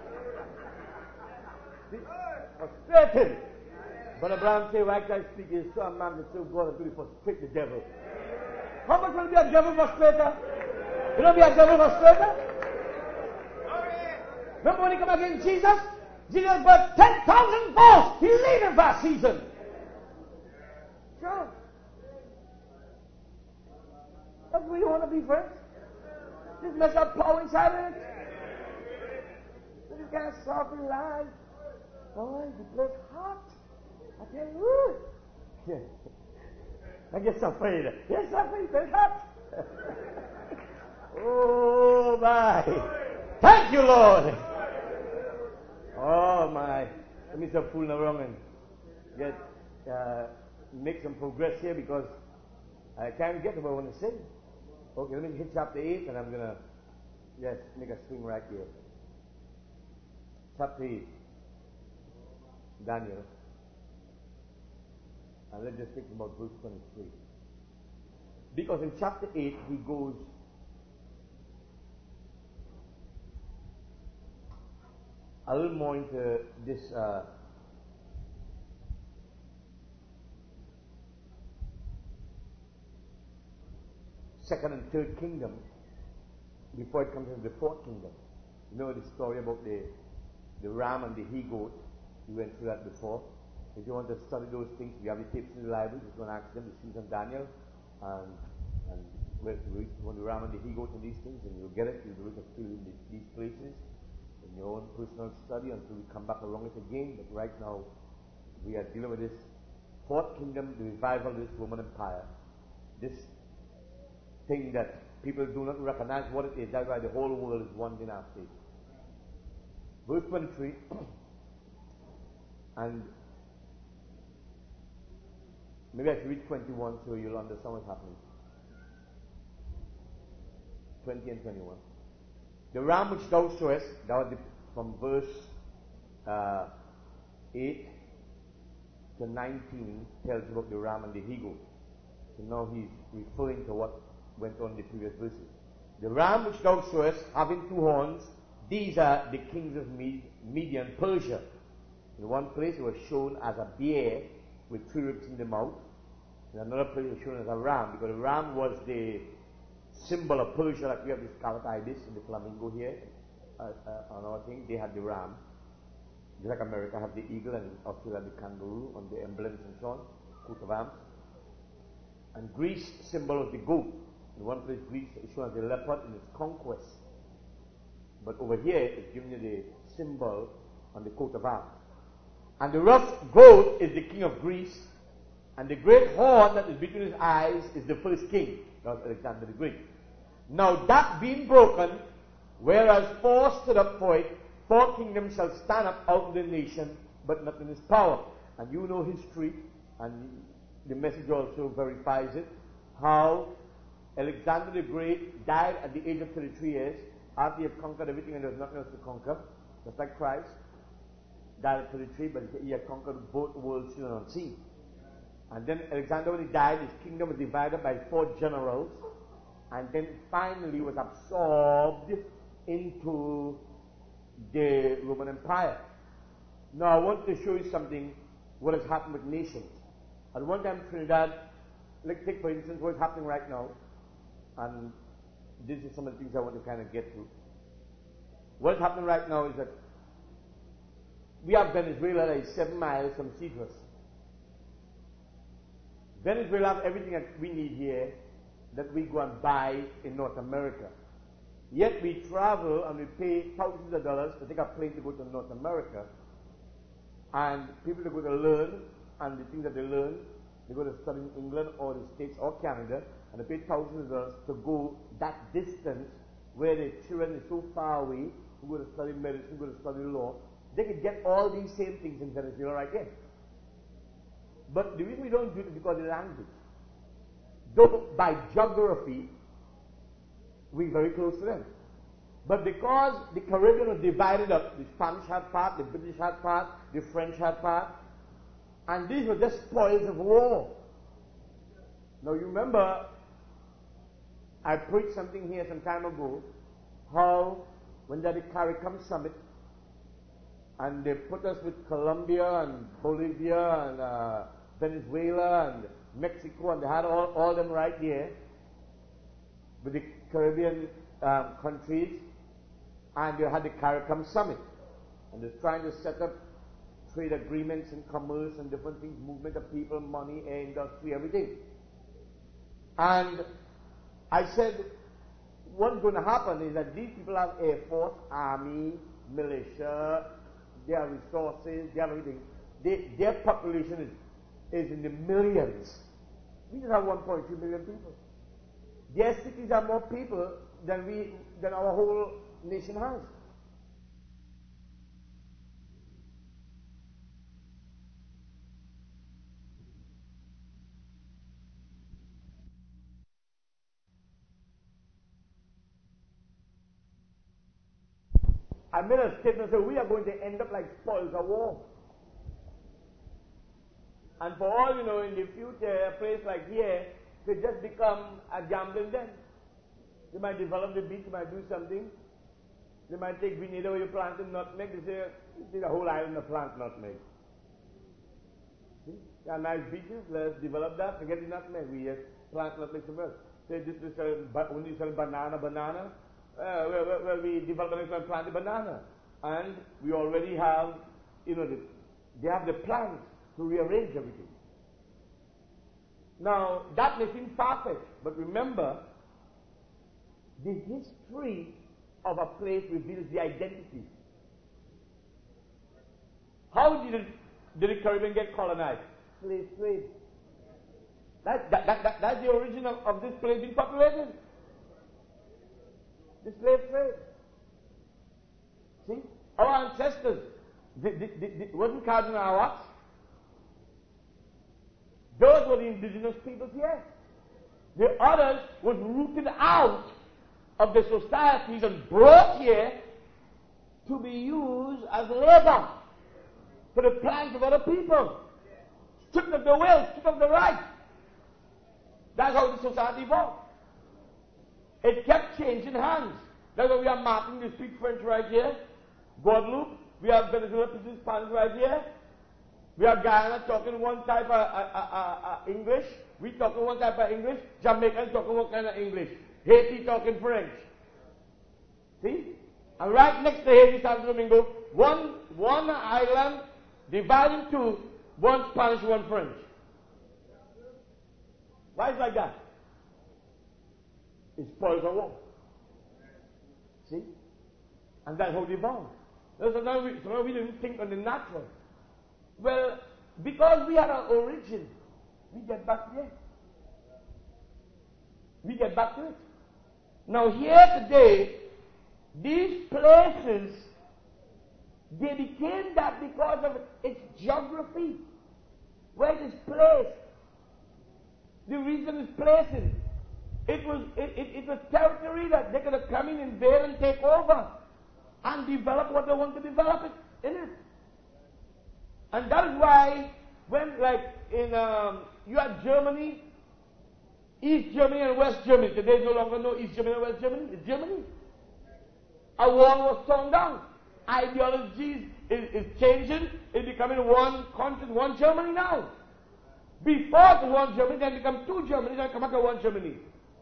S1: Frustrated. But Abraham said, why can I speak? He is so a man that serve God until he frustrate the devil. How much will be a devil frustrator? You don't be a devil frustrator? Remember when he came against Jesus? Jesus birthed ten thousand bulls. He lead him for a season. Sure. That's where you want to be, friends. Just mess up power inside of it. This kind of soft life. Boy, the place hot. I tell you. Yeah. I get so afraid. Yes, I'm afraid. It's hot. Oh, my. Thank you, Lord. Oh, my. Let me stop fooling around and get, uh, make some progress here because I can't get to what I want to say. Okay, let me hit chapter eight and I'm going to, yes, make a swing right here. Chapter eight. Daniel. And let's just think about verse twenty-three. Because in chapter eight, he goes a little more into this uh, second and third kingdom before it comes into the fourth kingdom. You know the story about the the ram and the he-goat. We went through that before. If you want to study those things, we have the tapes in the library. Just go and ask them to see some Daniel and and read the ram and the he-goat and these things, and you'll get it. You'll be able to fill in the, these places in your own personal study until we come back along it again. But right now, we are dealing with this fourth kingdom, the revival of this Roman Empire. This thing that people do not recognize what it is. That's why the whole world is one dynasty. Verse twenty-three, and maybe I should read twenty-one so you'll understand what's happening. twenty and twenty-one. The ram which thou sawest, that was the, from verse uh, eight to nineteen, tells about the ram and the he-goat. So now he's referring to what went on in the previous verses. The ram which thou sawest, having two horns, these are the kings of Media and Persia. In one place it was shown as a bear with three ribs in the mouth. In another place it was shown as a ram, because the ram was the symbol of Persia, like we have this scarlet ibis and the flamingo here uh, uh, on our thing. They had the ram. Just like America have the eagle and Australia the kangaroo on the emblems and so on, coat of arms. And Greece, symbol of the goat. In one place Greece is shown as the leopard in its conquest. But over here it's giving you the symbol on the coat of arms. And the rough goat is the king of Greece, and the great horn that is between his eyes is the first king. That was Alexander the Great. Now that being broken, whereas four stood up for it, four kingdoms shall stand up out of the nation, but not in his power. And you know history, and the message also verifies it, how Alexander the Great died at the age of thirty-three years, after he had conquered everything and there was nothing else to conquer, just like Christ. died at thirty-three, but he had conquered both worlds seen and unseen. And then Alexander, when he died, his kingdom was divided by four generals, and then finally was absorbed into the Roman Empire. Now I want to show you something, what has happened with nations. At one time Trinidad, let's take for instance what's happening right now, and this is some of the things I want to kind of get to. What's happening right now is that we have Venezuela that is seven miles from Cephas. Venezuela has everything that we need here that we go and buy in North America. Yet we travel and we pay thousands of dollars to take a plane to go to North America. And people that go to learn, and the things that they learn, they go to study in England or the States or Canada, and they pay thousands of dollars to go that distance where their children is so far away, who go to study medicine, go to study law. They could get all these same things in Venezuela right here. But the reason we don't do it is because of the language. Though by geography, we're very close to them. But because the Caribbean was divided up, the Spanish had part, the British had part, the French had part, and these were just spoils of war. Now you remember, I preached something here some time ago, how when they had the CARICOM summit, and they put us with Colombia and Bolivia and uh, Venezuela and Mexico, and they had all, all them right here with the Caribbean um, countries, and they had the CARICOM summit, and they're trying to set up trade agreements and commerce and different things, movement of people, money, air industry, everything. And I said, what's going to happen is that these people have air force, army, militia, they have resources, they have everything. They, their population is, is in the millions. We just have one point two million people. Their cities have more people than we than our whole nation has. I made a statement that we are going to end up like spoils of war. And for all you know, in the future, a place like here could just become a gambling den. They might develop the beach, they might do something. They might take Grenada where you plant nutmeg. They say, see the whole island of plant nutmeg. See? There are nice beaches, let's develop that, forget the nutmeg. We just plant nutmeg somewhere else. Say this is only sell banana, banana. Uh, well, well, well, we develop and plant the banana. And we already have, you know, the, they have the plans to rearrange everything. Now, that may seem far-fetched, but remember, the history of a place reveals the identity. How did, it, did the Caribbean get colonized? Slave trade. That, that, that, that, that's the origin of, of this place being populated. The slave trade. See? Our ancestors, the, the, the, the, wasn't Cardinal Arawaks? Those were the indigenous peoples here. The others was rooted out of the societies and brought here to be used as labor for the plans of other people. Stripped of the will, stripped of the right. That's how the society evolved. It kept changing hands. That's why we are marking the speak French right here. Guadeloupe, we have Venezuela speaking Spanish right here. We have Guyana talking one type of uh, uh, uh, uh, English. We talking one type of English. Jamaican talking one kind of English. Haiti talking French. See? And right next to Haiti, Santo Domingo, one, one island divided into one Spanish, one French. Why is it like that? It spoils the war. See? And that's how they evolved. So now, we, so now we didn't think on the natural. Well, because we had an origin, we get back there. We get back to it. Now here today, these places, they became that because of its geography. Where it is placed. The reason it's placed. It was, it, it, it was territory that they could have come in, invade and take over and develop what they want to develop it, in it. And that is why when, like, in, um, you have Germany, East Germany and West Germany. Today no longer know East Germany and West Germany. It's Germany. A wall was torn down. Ideologies is, is changing. It's becoming one country, one Germany now. Before it was one Germany, then become two Germany, then come back to one Germany.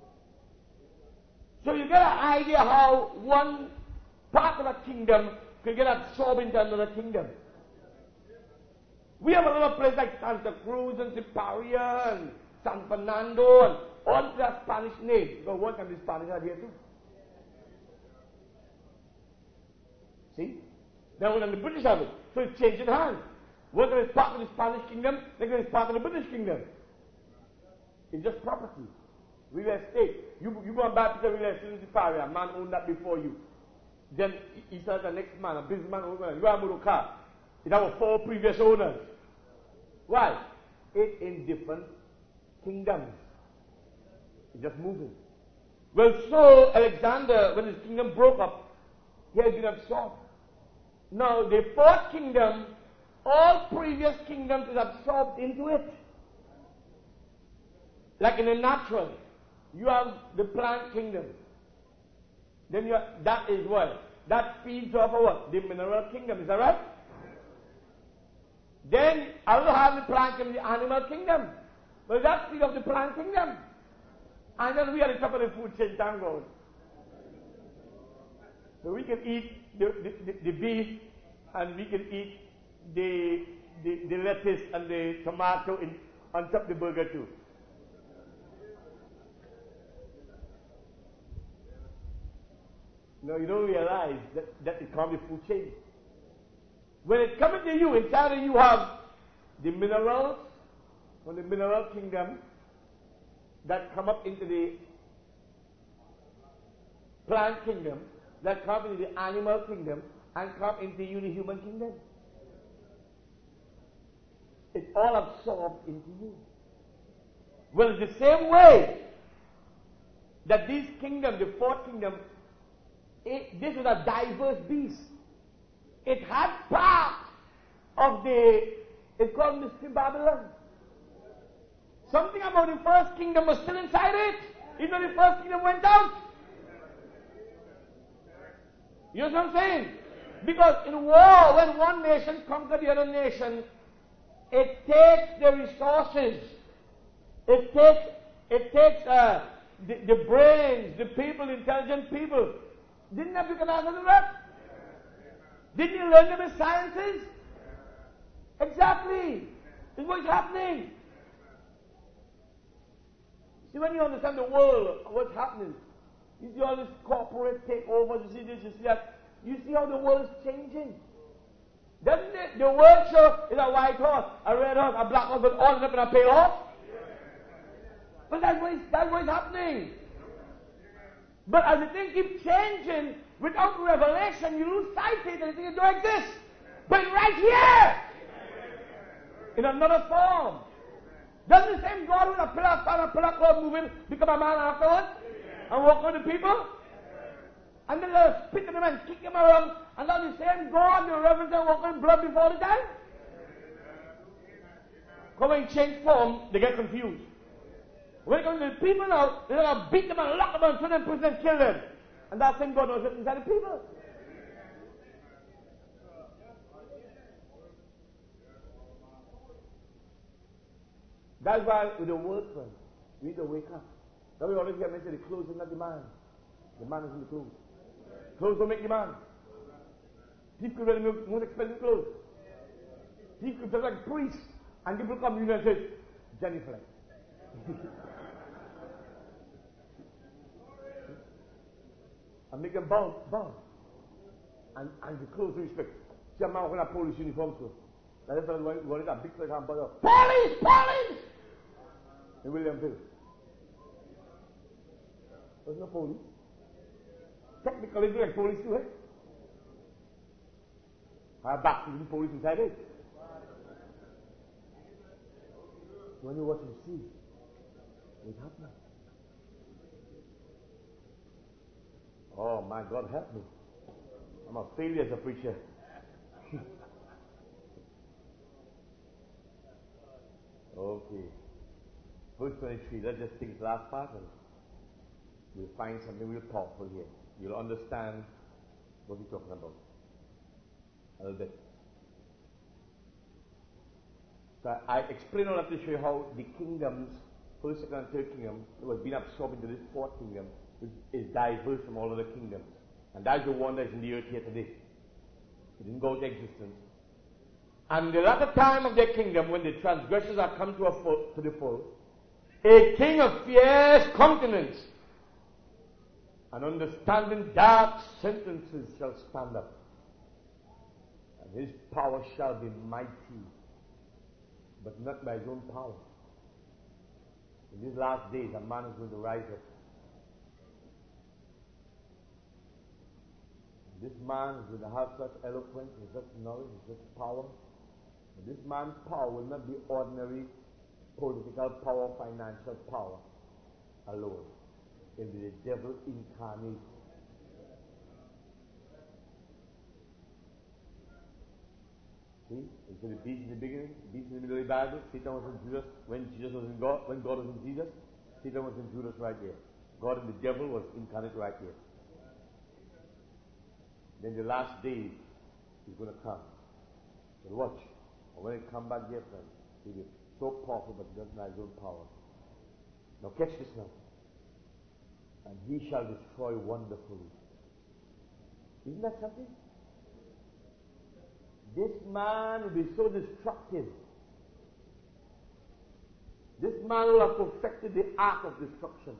S1: So you get an idea how one part of a kingdom could get absorbed into another kingdom. We have a little place like Santa Cruz and Siparia and San Fernando and all that Spanish names. Because one time the Spanish are here too. See? Then when the British have it. So it's changing hands. One time it's part of the Spanish kingdom, next time it's part of the British kingdom. It's just property. Real estate. You, you go and buy a piece of real estate in Siparia, a man owned that before you. Then he says the next man, a businessman owns it. You go and move a car. It have four previous owners. Why? It's in different kingdoms. It's just moving. Well, so Alexander, when his kingdom broke up, he had been absorbed. Now, the fourth kingdom, all previous kingdoms is absorbed into it. Like in the natural, you have the plant kingdom. Then you have, that is what? That feeds off of what? The mineral kingdom. Is that right? Then I also have the plant kingdom, the animal kingdom. But that feeds off the plant kingdom. And then we are the top of the food chain, thank God. So we can eat the, the, the, the beef, and we can eat the, the, the lettuce and the tomato in, on top of the burger too. No, you don't realize that, that it comes with food chain. When it comes to you, inside of you have the minerals from the mineral kingdom that come up into the plant kingdom, that come into the animal kingdom, and come into you, the human kingdom. It's all absorbed into you. Well, it's the same way that this kingdom, the fourth kingdom, it, this is a diverse beast. It had part of the, it's called Mystery Babylon. Something about the first kingdom was still inside it, even though the first kingdom went out. You know what I'm saying? Because in war, when one nation conquers the other nation, it takes the resources, it takes, it takes uh, the, the brains, the people, the intelligent people. Didn't Nebuchadnezzar do that? Didn't you learn them in sciences? Exactly. This is what's happening. See, when you understand the world, what's happening, you see all this corporate takeovers, you see this, you see that, you see how the world is changing. Doesn't it? The world show is a white horse, a red horse, a black horse, but all of them in a pale horse. But that's what is, that's what is happening. But as the thing keeps changing, without revelation, you lose sight of it and you think it don't exist. But right here, in another form. Doesn't the same God with a pillar of fire and a pillar of cloud moving become a man afterwards? And walk with the people? And then they'll spit at him and kick him around, and now the same God, the reverend, and walk in blood before the time? Because when he change form, they get confused. When it comes to the people now, they're going to beat them and lock them and throw them in prison and kill them. And that same God knows it inside the people. That's why with the word, friend, we need to wake up. That's why we always get mentioned, the clothes is not the man. The man is in the clothes. Clothes don't make the man. Thief could wear the most expensive clothes. Thief could dress like a priest, and people come to you and say, Jennifer. And make them bow, bow. And, and the clothes respect. See a man wearing a police uniform, so. That's why we want a big place and bow. Police! Police! And William Bill. There's no police. Technically, it's like police too, eh? I have back to the police inside it. When you watch and see, what's happening? Oh my God, help me. I'm a failure as a preacher. Okay. Verse twenty-three, let's just take the last part and we'll find something real powerful here. You'll understand what we're talking about a little bit. So I explain all that to show you how the kingdoms, first, second, and third kingdom, was being absorbed into this fourth kingdom, which is diverse from all other kingdoms. And that's the one that's in the earth here today. It didn't go into existence. And the latter time of their kingdom, when the transgressors are come to, a full, to the full, a king of fierce countenance and understanding dark sentences shall stand up, and his power shall be mighty, but not by his own power. In these last days, a man is going to rise up. And this man is going to have such eloquence, and such knowledge, and such power. But this man's power will not be ordinary political power, financial power alone. It will be the devil incarnate. See? So the beast in the beginning, the beast in the middle of the Bible, Satan was in Judas, when Jesus was in God, when God was in Jesus, Satan was in Judas right there. God and the devil was incarnate right there. Then the last days is going to come. So watch. And when it come back there, friends, it will be so powerful, but doesn't have his own power. Now catch this now. And he shall destroy wonderfully. Isn't that something? This man will be so destructive. This man will have perfected the art of destruction.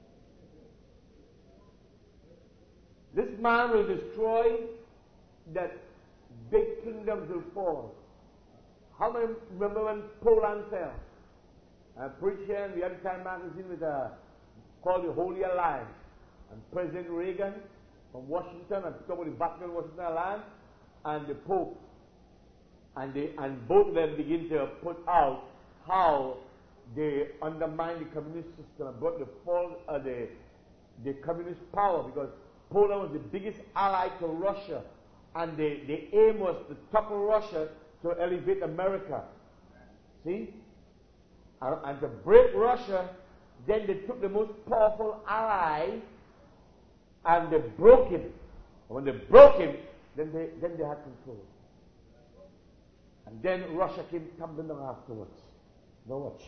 S1: This man will destroy that big kingdoms will fall. How many remember when Poland fell? I'm preaching in the End Time magazine with a called the Holy Alliance, and President Reagan from Washington, and some of the Vatican Washington Alliance, and the Pope, and they and both of them begin to put out how they undermined the communist system and brought the fall of the the communist power, because Poland was the biggest ally to Russia, and the, the aim was to topple Russia to elevate America. See? And, and to break Russia, then they took the most powerful ally and they broke him. And when they broke him, then they then they had control. And then Russia came tumbling down afterwards. Now watch.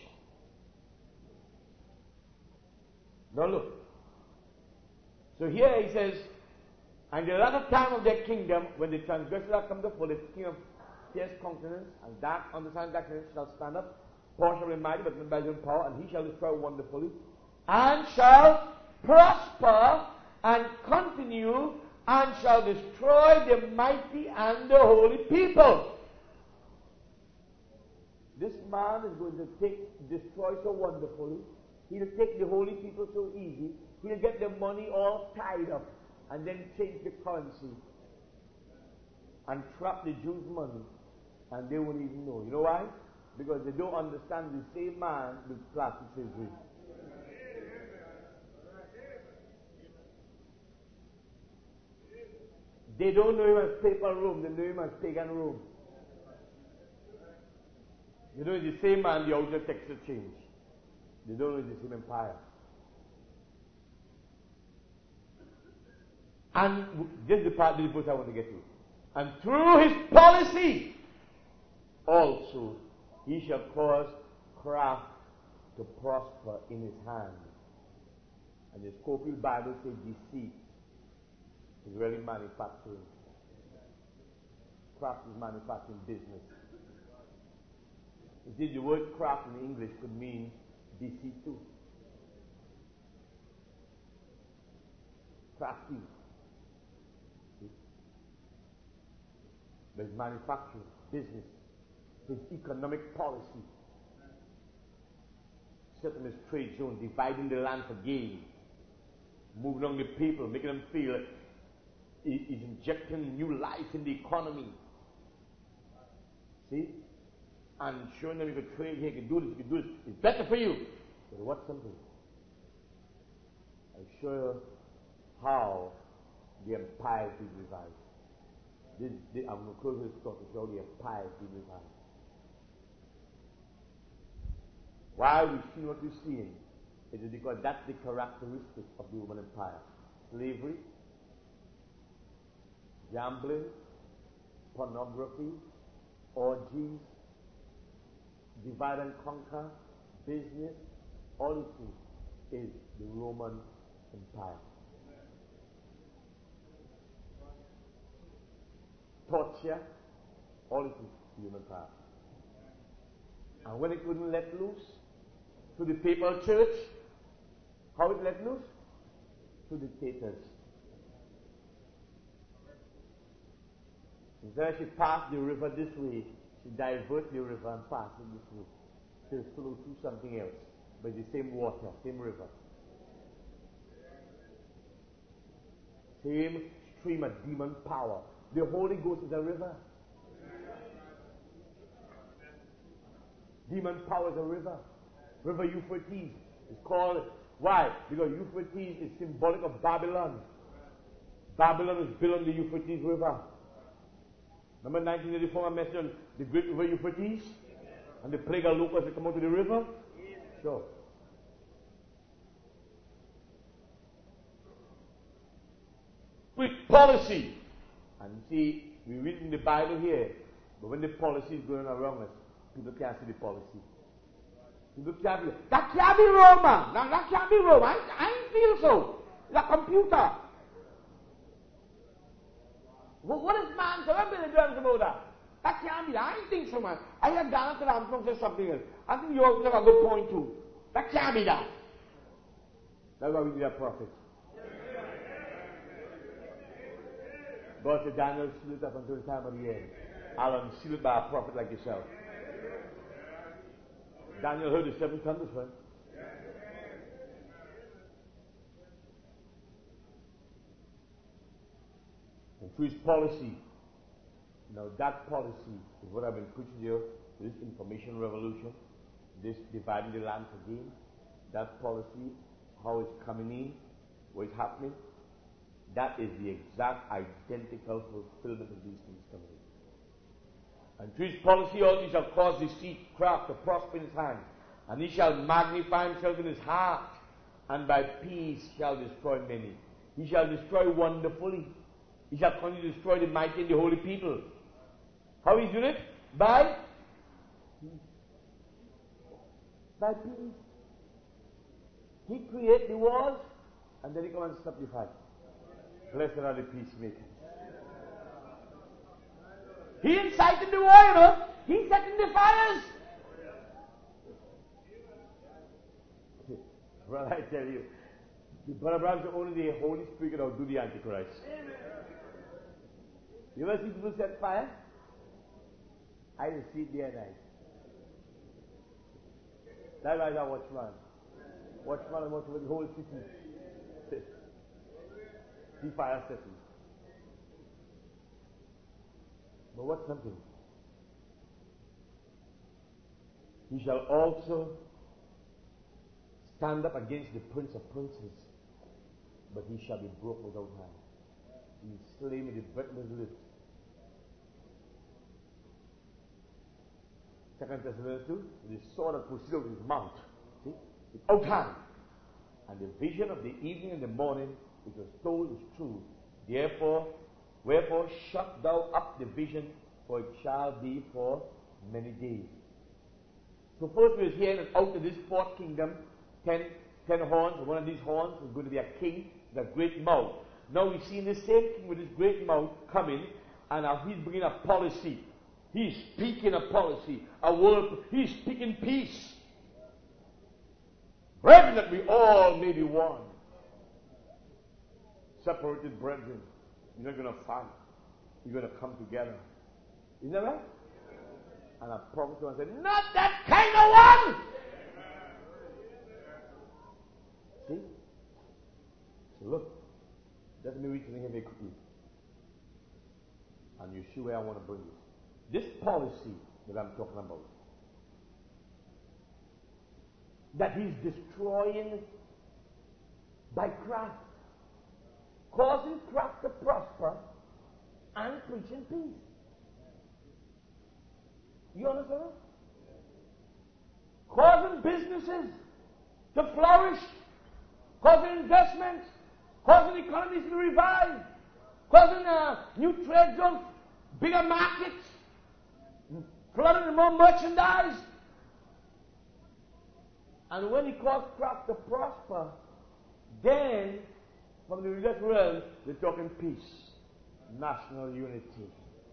S1: Now look. So here he says, and the latter time of their kingdom, when the transgressors are come to full, the king of fierce countenance and dark understanding darkness shall stand up, power shall be mighty, but not by his own power, and he shall destroy wonderfully, and shall prosper and continue, and shall destroy the mighty and the holy people. This man is going to take, destroy so wonderfully. He'll take the holy people so easy. He'll get the money all tied up and then change the currency and trap the Jews' money, and they won't even know. You know why? Because they don't understand the same man with plastic surgery. They don't know him as papal Rome, they know him as pagan Rome. You know, it's the same man, the outer texture change. They don't know it's the same empire. And this is the part of the verse I want to get to. And through his policy, also, he shall cause craft to prosper in his hand. And the Scofield Bible says deceit is really manufacturing. Craft is manufacturing business. You see, the word craft in English could mean deceit too. Crafty. But it's manufacturing, business, his economic policy. Setting his trade zone, dividing the land for gain, moving on the people, making them feel he's injecting new life in the economy. See? And showing them you can trade here, you can do this, you can do this. It's better for you. But what's something? I'll show you how the empire is being revived. This, this, I'm going to close this talk to show the empire is being revived. Why we see what we're seeing, it is because that's the characteristic of the Roman Empire. Slavery, gambling, pornography, orgies, divide and conquer, business, all these things is the Roman Empire. Torture, all these things is the Roman Empire. And when it couldn't let loose to the papal church, how it let loose? To dictators. Instead she passed the river this way, she divert the river and pass it this way. To flow through something else. But the same water, same river. Same stream of demon power. The Holy Ghost is a river. Demon power is a river. River Euphrates is called, why? Because Euphrates is symbolic of Babylon. Babylon was built on the Euphrates River. Remember nineteen eighty-four I mentioned the great river Euphrates? And the plague of locusts that come out of the river? Sure. With policy. And you see, we read in the Bible here, but when the policy is going around us, people can't see the policy. People can't be, that can't be Roma. Now, that can't be Roma. I, I feel so. It's a computer. What, what is man? So I've been addressed about that. That can't be that. I think so, man. I hear Jonathan Armstrong say something else. I think you have a good point, too. That can't be that. That's why we need a prophet. God said, Daniel, seal it up until the time of the end. I'll unseal it by a prophet like yourself. Daniel heard the seven thunders, right? And through his policy, now that policy is what I've been preaching here, this information revolution, this dividing the land again, that policy, how it's coming in, what is happening, that is the exact identical fulfillment of these things coming in. And through his policy also he shall cause deceit, craft to prosper in his hand, and he shall magnify himself in his heart, and by peace shall destroy many. He shall destroy wonderfully. He shall continue to destroy the mighty and the holy people. How is it? By peace. By peace. He creates the wars, and then he comes and stop the fight. Blessed are the peacemakers. He incited the war, you know. He set in the fires. Well, I tell you, the Brother Branham said only the Holy Spirit can outdo the Antichrist. You ever see people set fire? I just see it day and night. That's why I watchman. Watchman and watch over the whole city. See fire setting. But what's something? He shall also stand up against the prince of princes, but he shall be broke without hand. He will slay with the breath of his lips. Second Thessalonians two, the sword that proceeded out of his mouth. See? Without hand. And the vision of the evening and the morning, which was told, is true. Therefore, wherefore shut thou up the vision, for it shall be for many days. So first we was hearing that out of this fourth kingdom, ten, ten horns, one of these horns is going to be a king with a great mouth. Now we see the same king with his great mouth coming, and now he's bringing a policy. He's speaking a policy, a word. He's speaking peace. Brethren, that we all may be one. Separated brethren, you're not going to fight. You're going to come together. Isn't that right? And a prophet said, not that kind of one! See? So look, let me read something here very quickly. And you see where I want to bring this. This policy that I'm talking about, that he's destroying by craft, causing craft to prosper and preaching peace. You understand? causing businesses to flourish, causing investments, causing economies to revive, causing uh, new trade zones, bigger markets, flooding more merchandise. And when he caused craft to prosper, then from the religious realm, we're talking peace, national unity,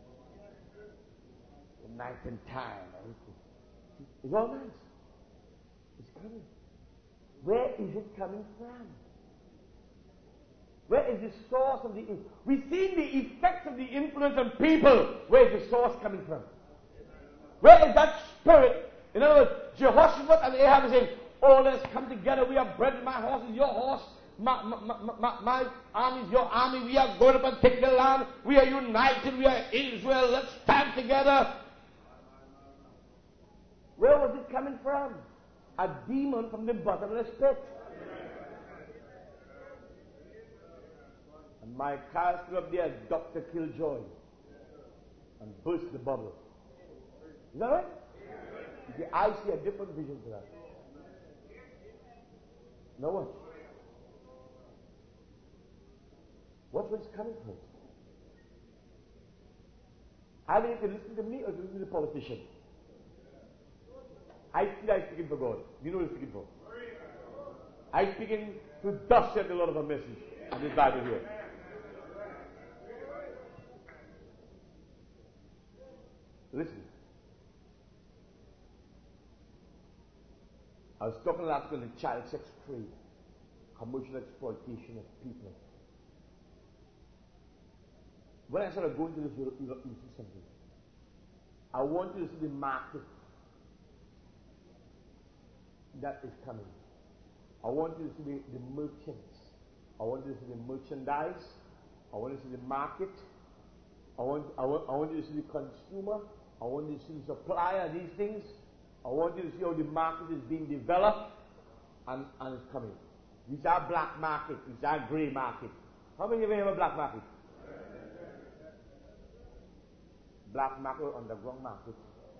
S1: the night and time, everything. It's all nice. It's coming. Where is it coming from? Where is the source of the influence? We've seen the effects of the influence on people. Where is the source coming from? Where is that spirit? In other words, Jehoshaphat and Ahab are saying, oh, let's come together. We have bread. My horse is your horse. My, my, my, my, my army is your army. We are going up and take the land. We are united. We are Israel. Let's stand together. Where was it coming from? A demon from the bottomless pit. And Micaiah stood up there as Doctor Killjoy and burst the bubble. Is that right? You see, I see a different vision to that. Now what? What was coming from? I mean, if you listen to me or to listen to the politician. I feel I'm speaking for God. You know what I'm speaking for? I'm speaking to thus said the Lord of a message and this Bible here. Listen. I was talking last week on the child sex trade, commercial exploitation of people. When I started going to this, you, you, you see something. I want you to see the market that is coming. I want you to see the, the merchants. I want you to see the merchandise. I want you to see the market. I want, I want, I want you to see the consumer. I want you to see the supplier of these things. I want you to see how the market is being developed and, and it's coming. It's our black market. It's our grey market. How many of you have a black market? Black market, underground market.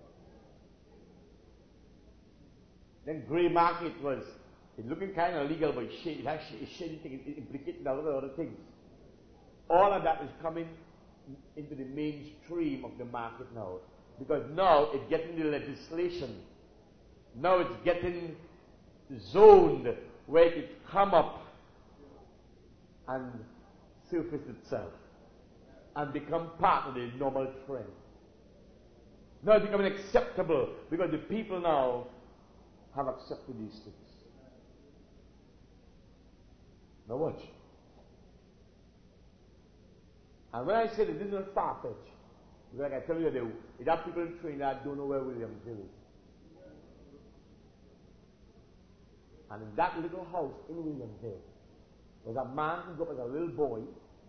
S1: Then grey market was it's looking kind of legal, but it's shady. It has it's shady thing. It implicates a lot of other things. All of that is coming into the mainstream of the market now. Because now it's getting the legislation. Now it's getting zoned where it come up and surface itself and become part of the normal trend. Now it's becoming acceptable because the people now have accepted these things. Now watch. And when I say that this is not far-fetched, like I tell you, there are people in Trinidad don't know where Williamsville is. And in that little house in Williamsville, was a man who grew up as a little boy,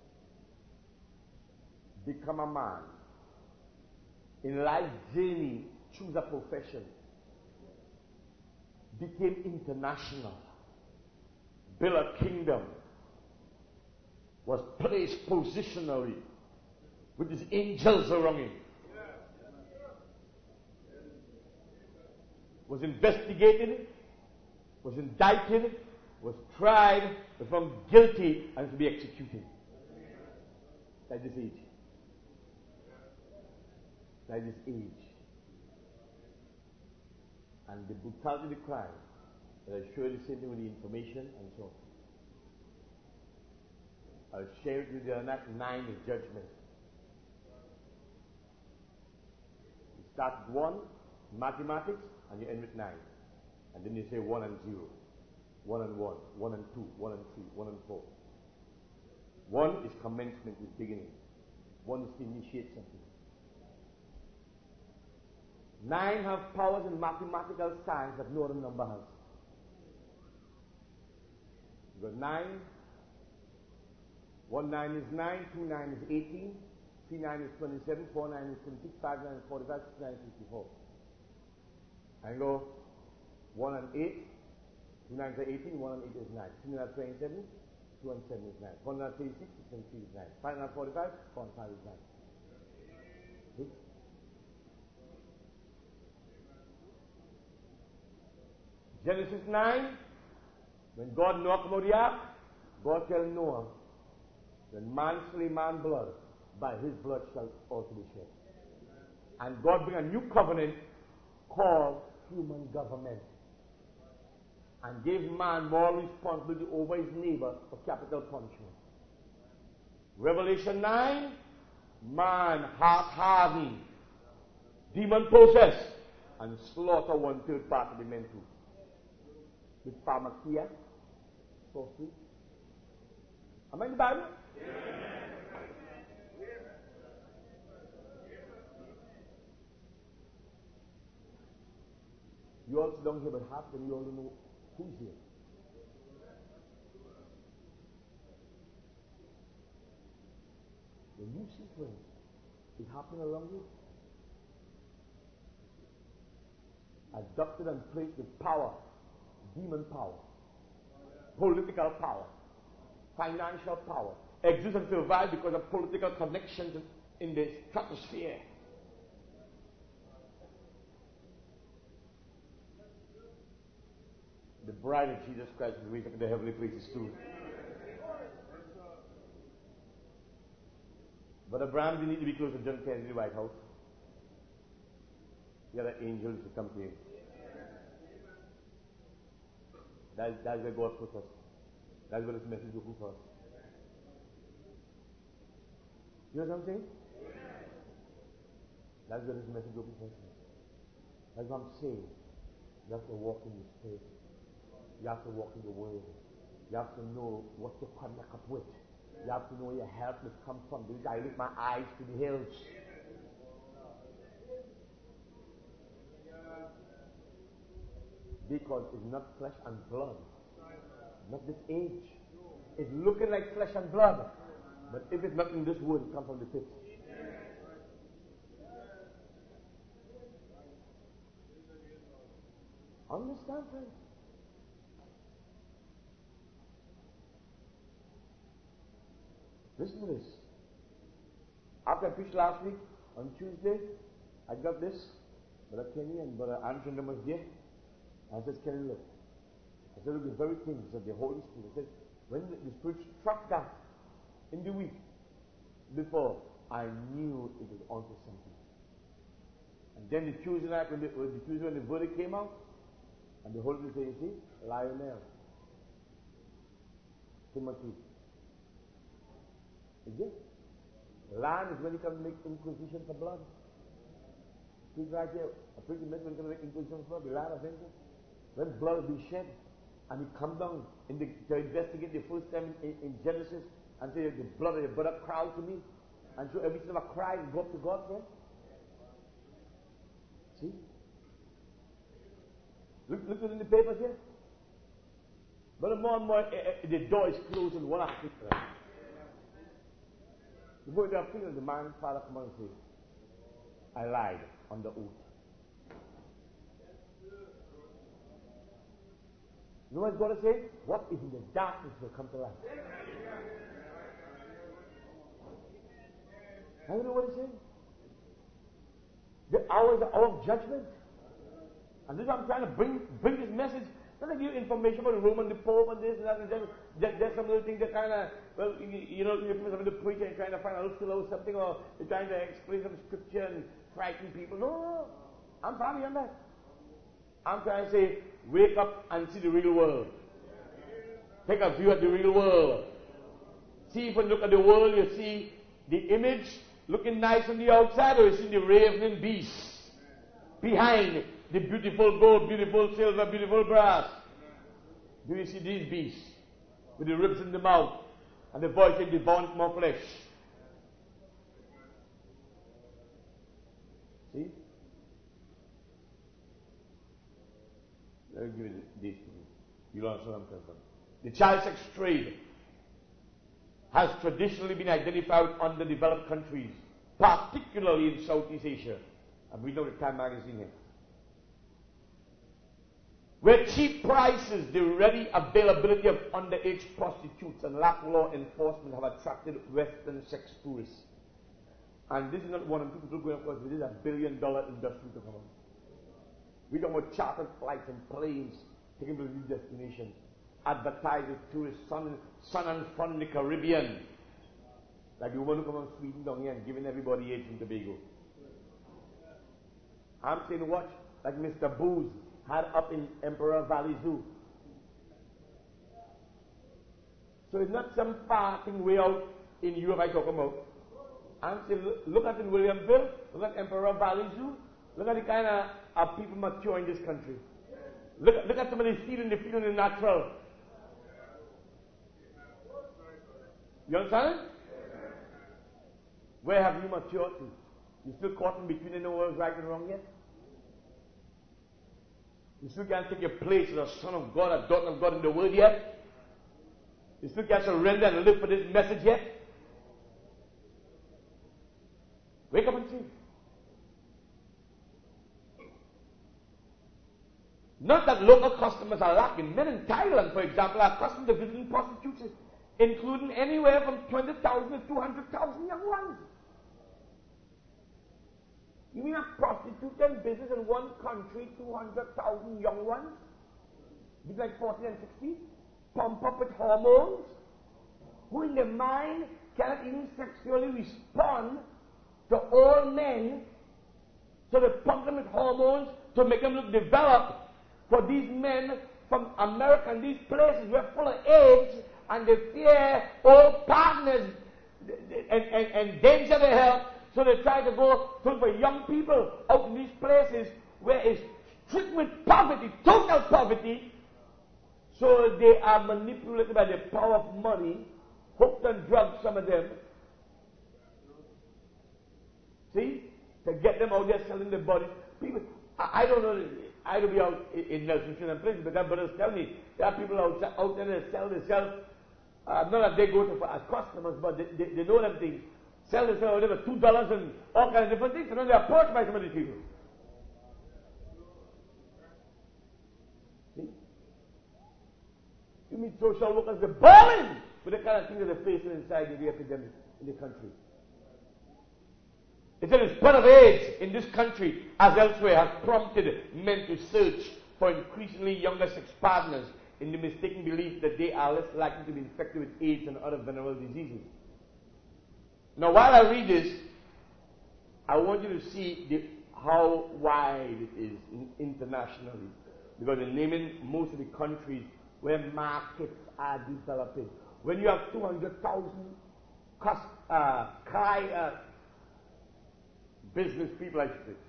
S1: become a man. In life journey, choose a profession, became international, built a kingdom, was placed positionally with his angels around him, was investigated, was indicted, was tried, was found guilty, and to be executed. At this age. At this age. And the brutality of the crime, and I'll show you the same thing with the information and so on. I'll share it with you on that nine is judgment. You start with one, mathematics, and you end with nine. And then you say one and zero. One and one, one and two, one and three, one and four. One is commencement, is beginning. One is to initiate something. Nine have powers in mathematical science that no other number has. You got nine. One nine is nine, two nine is eighteen, three nine is twenty-seven, four nine is twenty-six, five nine is forty-five, six nine is fifty-four. I go one and eight, two nines are eighteen, one and eight is nine. Two nines are twenty-seven, two and seven is nine. Four nines are thirty-six, six and three is nine. Five nines are forty-five, four and five is nine. See? Genesis nine, when God Noah come out of the ark, God tell Noah, when man slay man blood, by his blood shall also be shed. And God bring a new covenant called human government, and gave man moral responsibility over his neighbor for capital punishment. Revelation nine, man heart hardened, demon possessed, and slaughter one third part of the men too. With pharmakia, sorcery. Am I in the Bible? Yeah. You all sit down here, but half of you all don't know who's here. When you see things, it's happening around you. Adopted and placed with power, demon power, political power, financial power, exist and survive because of political connections in the stratosphere. The bride of Jesus Christ will wake up in the heavenly places too. But Abraham didn't need to be close to John Kennedy White House. He had an angel to come to him. That, that's where God put us. That's where this message will put us. You know what I'm saying? That's where this message will put us. That's what I'm saying. You have to walk in the Spirit. You have to walk in the Word. You have to know what to connect up with. You have to know where your help must come from. Because I lift my eyes to the hills. Because it's not flesh and blood. Not this age. It's looking like flesh and blood. But if it's not in this world, it comes from the pit. Understand, friends? Listen to this. After I preached last week, on Tuesday, I got this. Brother Kenny and Brother Andrew was there. I said, Kenny, look. I said, look, the very things that the Holy Spirit. I said, when the Spirit struck that in the week before, I knew it was onto something. And then the Tuesday night, when the, the Tuesday when the verdict came out, and the Holy Spirit said, you see, Lionel, Timothy. Is it? Land is when you come to make inquisition for blood. Speak right here. A pretty mess when you come to make inquisition for blood. The land of vengeance. When blood has been shed, and you come down in the, to investigate the first time in, in Genesis and say the blood of your brother cried to me, and so every time I cry and go up to God for it. See? Look, look in the papers here. But more and more, uh, uh, the door is closing one after the other. Before they are thinking, the man's father come on and say, I lied on the oath. You know what God is saying? What is in the darkness will come to light. I don't know what he's saying. The hour is the hour of judgment. And this is what I'm trying to bring bring this message. Not to give you information about the Roman, the Pope, and this and that. And then there's some little things that kind of, well, you, you know, you're somebody to preach and trying to find a little pillow or something, or you're trying to explain some scripture and frighten people. No, no, no. I'm far beyond that. I'm trying to say, wake up and see the real world. Take a view at the real world. See, if you look at the world, you see the image looking nice on the outside, or you see the ravening beast behind the beautiful gold, beautiful silver, beautiful brass. Do you see these beasts with the ribs in the mouth and the voice saying, devour more flesh? See? Let me give you these to you. You'll understand what I'm talking about. The child sex trade has traditionally been identified with underdeveloped countries, particularly in Southeast Asia. I'm reading out the Time magazine here. Where cheap prices, the ready availability of underage prostitutes, and lack of law enforcement have attracted Western sex tourists. And this is not one of the people going across, this is a billion dollar industry to come on. We talk about chartered flights and planes taking to these destinations, advertising tourists, sun, sun and fun in the Caribbean. Like the woman who comes from Sweden down here and giving everybody AIDS in Tobago. I'm saying watch, like Mister Booz had up in Emperor Valley Zoo. So it's not some far thing way out in Europe I talk about. I'm saying look, look at in Williamsville, look at Emperor Valley Zoo, look at the kind of, of people mature in this country. Look, look at some of the feeling, they feel in the natural. You understand? Where have you matured to? You still caught in between and know what's right and wrong yet? You still can't take your place as a son of God, a daughter of God in the world yet? You still can't surrender and live for this message yet? Wake up and see. Not that local customers are lacking. Men in Thailand, for example, are accustomed to visiting prostitutes, including anywhere from twenty thousand to two hundred thousand young ones. You mean a prostitute in business in one country, two hundred thousand young ones? Be like forty and sixty? Pump up with hormones? Who in their mind cannot even sexually respond to all men, so they pump them with hormones to make them look developed. For these men from America and these places were full of AIDS, and they fear all partners and, and, and danger their health, so they try to go look for young people out in these places where it's stricken with poverty, total poverty. So they are manipulated by the power of money, hooked on drugs, some of them. See? To get them out there selling their bodies. People, I, I don't know, I don't be out in, in Nelson and places, but that brothers tell me, there are people out, out there that sell themselves, uh, not that they go to as customers, but they, they, they know them things. Sell themselves whatever, two dollars and all kinds of different things, and then they're approached by some of these people. See? You meet social workers, they're balling with the kind of things that they're facing inside the epidemic in the country. It said the spread of AIDS in this country, as elsewhere, has prompted men to search for increasingly younger sex partners in the mistaken belief that they are less likely to be infected with AIDS and other venereal diseases. Now, while I read this, I want you to see the, how wide it is in, internationally. Because they're naming most of the countries where markets are developing. When you have two hundred thousand cost, uh, cry, uh, business people, I should say.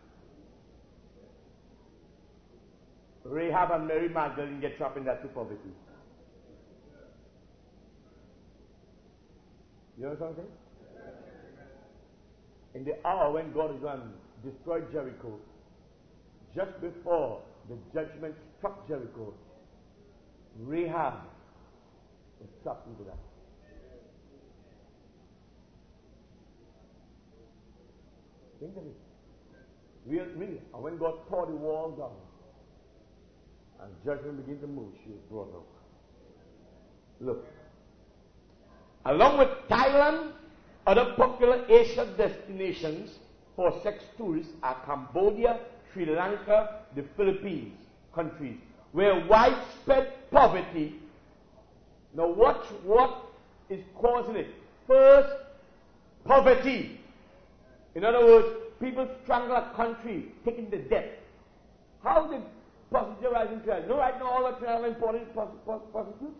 S1: Rahab and Mary Magdalene get trapped in that to poverty. You know what I'm saying? In the hour when God is going to destroy Jericho, just before the judgment struck Jericho, Rahab was trapped into that. Think of it. Real, really. And when God tore the wall down and judgment began to move, she was brought out. Look. Along with Thailand, other popular Asian destinations for sex tourists are Cambodia, Sri Lanka, the Philippines, countries where widespread poverty. Now watch what is causing it. First, poverty. In other words, people strangle a country, taking the debt. How did prostitutes rise in Trinidad? You know right now all the Trinidad are imported prostitutes?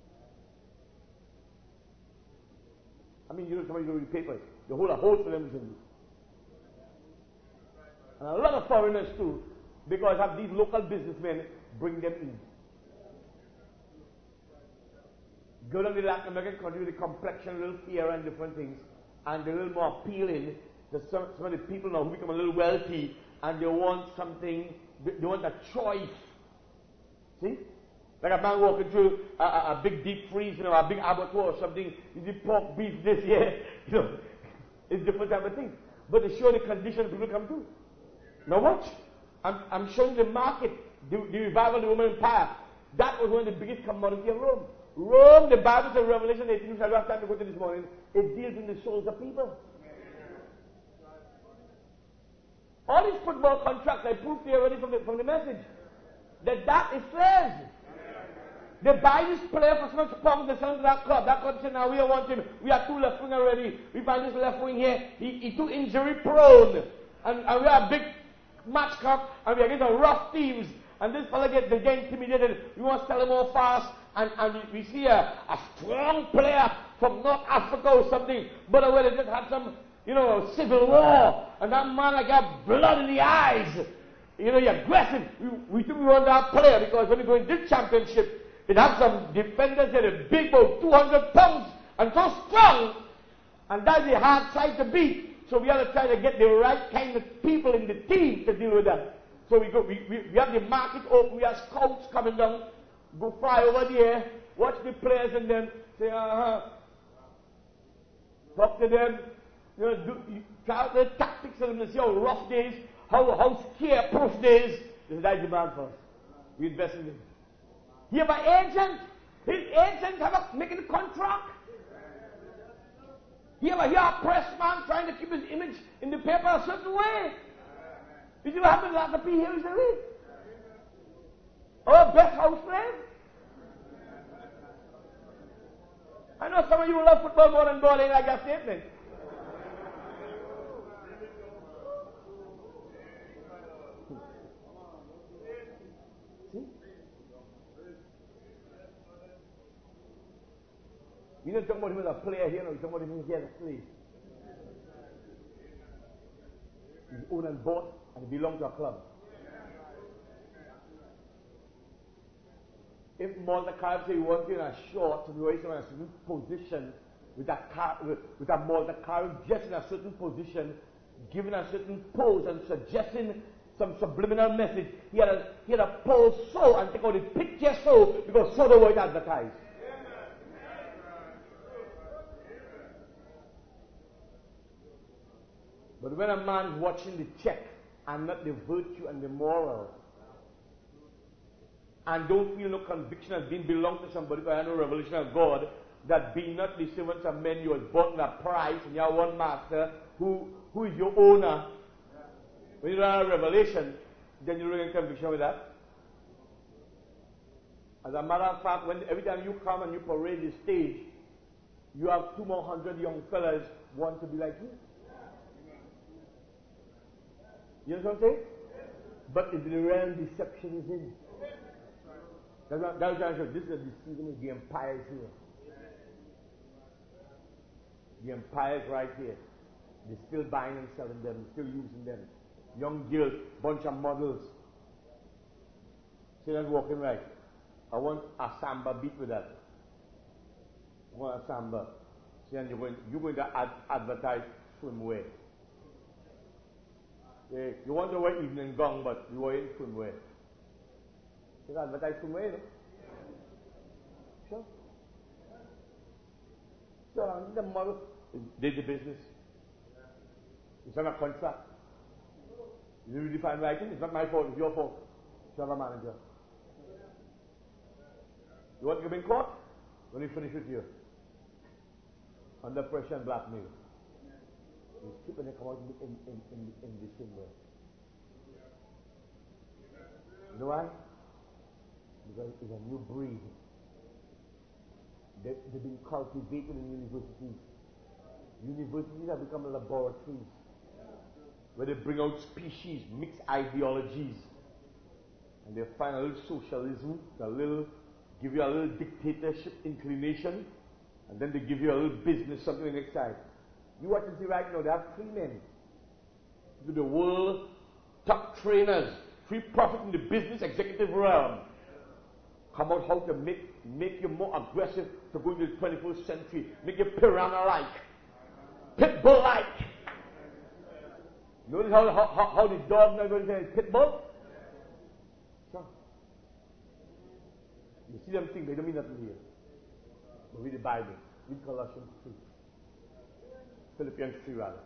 S1: I mean, you know, somebody read papers. They hold a host for them in you. And a lot of foreigners too, because have these local businessmen bring them in. Go down to the Latin American country with the complexion, a little fairer and different things, and they're a little more appealing. There's some, some of the people now who become a little wealthy and they want something, they want a choice. See? Like a man walking through a, a, a big deep freeze, you know, a big abattoir or something, you see pork, beef, this, here, you know, it's different type of thing. But they show the condition people come to. Now watch. I'm, I'm showing the market, the, the revival of the Roman Empire. That was one of the biggest commodity of Rome. Rome, the Bible says, Revelation eighteen, which I don't have time to go to this morning, it deals in the souls of people. All these football contracts, I proved to you already from the, from the message, that that is slaves. They buy this player for so much pounds, they sell him to that club. That club said, now we don't want him. We have two left wing already. We find this left wing here. He, he too injury prone. And, and we have a big match cup, and we are getting rough teams. And this fella gets they get intimidated. We want to sell him more fast. And, and we see a, a strong player from North Africa or something. But where they just had some, you know, civil war. And that man like got blood in the eyes. You know, you're aggressive. We, we think we want that player because when we go in this championship, it has some defenders that are big, about two hundred pounds, and so strong. And that's the hard side to beat. So we have to try to get the right kind of people in the team to deal with that. So we go, we, we, we have the market open, we have scouts coming down, go fly over there, watch the players and then say, uh-huh. Talk to them, you know, do, you try out the tactics of them to see how rough days, how, how scare-proof days. This is that demand for us. We invest in them. You have an agent, his agent have a, making a contract. You have a, here a press man trying to keep his image in the paper a certain way. Did you happen to have to be here recently? Our best house slave? I know some of you love football more than God, ain't like that statement. See? You don't talk about him as a player here, no, you talk about him here as a slave. He's owned and bought, and he belongs to a club. If Mordecai say he wants you in a short to be raised in a certain position with a car, with, with a Mordecai just in a certain position, giving a certain pose and suggesting some subliminal message, he had a he had a pose so and take out the picture so because so the word advertised. But when a man's watching the check and not the virtue and the moral, and don't feel no conviction as being belong to somebody, because I know revelation of God, that be not the servants of men, you was bought in a price, and you have one master, who, who is your owner. When you don't have a revelation, then you don't get conviction with that. As a matter of fact, when every time you come and you parade the stage, you have two more hundred young fellas want to be like you. You know what I'm saying? But if the real deception is in, that's what, that's what I'm saying. This is a deceiving, the empire is here. The empire is right here. They're still buying and selling them, still using them. Young girls, bunch of models. See that walking right. I want a samba beat with that. I want a samba. See, and you're going, you're going to ad, advertise swimwear. Yeah, you want to wear evening gown, but you wear in swimwear. You can advertise swimwear, no? Sure. So, the model, they the business. It's not a contract. You really define writing, it's not my fault, it's your fault. You have a manager. You want to be in court? When you finish with you. Under pressure and blackmail. You keep when they come out in, in, in, in the same way. You know why? Because it's a new breed. They, they've been cultivated in universities. Universities have become laboratories where they bring out species, mixed ideologies, and they find a little socialism, a little, give you a little dictatorship inclination, and then they give you a little business, something on the next side. You watch and see right now, they have three men. To the world top trainers, free profit in the business executive realm. Come out how to make, make you more aggressive to go into the twenty-first century. Make you piranha-like, pitbull-like. Notice how, how, how the dog now going to say pitbull? So, you see them things, they don't mean nothing here. But read the Bible. Read Colossians two. Philippians three rather.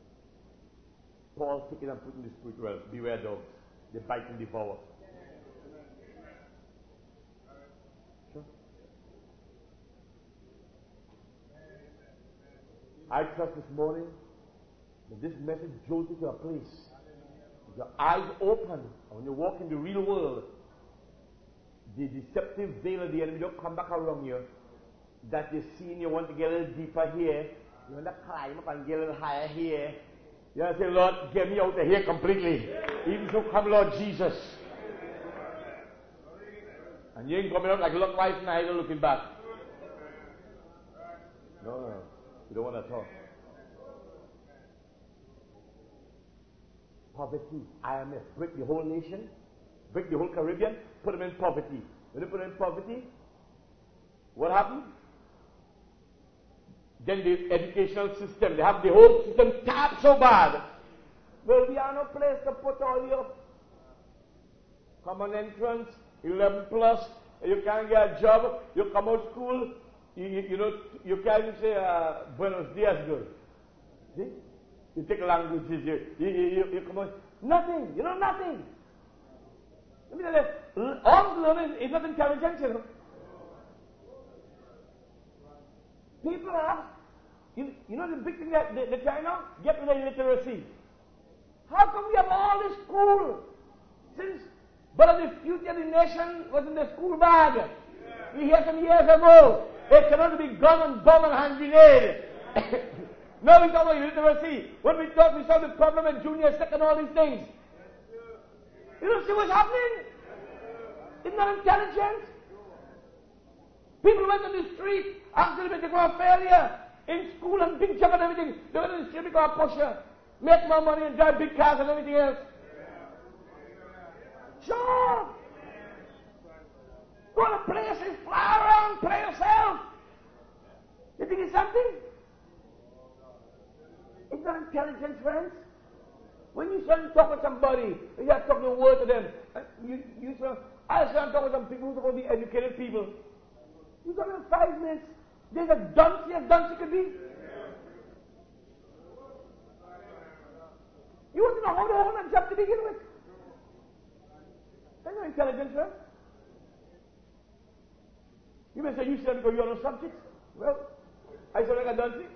S1: Paul taking and putting the spirit realm. Beware dogs. They bite and devour. Sure. I trust this morning that this message draws you to a place. With your eyes open, and when you walk in the real world, the deceptive veil of the enemy don't come back around you, that you see and you want to get a little deeper here, you want to climb up and get a little higher here. You want to say, Lord, get me out of here completely. Even so, come, Lord Jesus. And you ain't coming out like look right now, you're looking back. No, no, no. You don't want to talk. Poverty, I M F, break the whole nation, break the whole Caribbean, put them in poverty. When they put them in poverty, what happened? Then the educational system, they have the whole system tapped so bad. Well, we have no place to put all your common entrance, eleven plus, you can't get a job, you come out of school, you, you, you know, you can't even say, uh, Buenos dias, girl. See? You take languages, you, you, you, you come out, nothing, you know nothing. Let me tell you, all learning is not intelligence, you know. People have, you, you know the big thing that they, they try now? Get rid of illiteracy. How come we have all this school? Since but the future of the nation was in the school bag. Yeah. We hear some years ago, it cannot be gun and bomb and hand grenade. Now we talk about illiteracy. When we talk, we solve the problem in junior, second, all these things. You don't see what's happening? Isn't that intelligence? People went on the street after they become a failure in school and big job and everything. They went on the street become a pusher, make more money and drive big cars and everything else. Sure. Go to places, fly around, play yourself. You think it's something? It's not intelligence, friends. When you start to talk with somebody, you have to talk the word to them. You, you start, I start to talk with some people who are going to be educated people. You come in five minutes, there's a dunce as dunce you could be. You want to know how to hold a job to begin with. That's no intelligence, right? You may say, you said because you're no subjects. Well, I said like a dunce.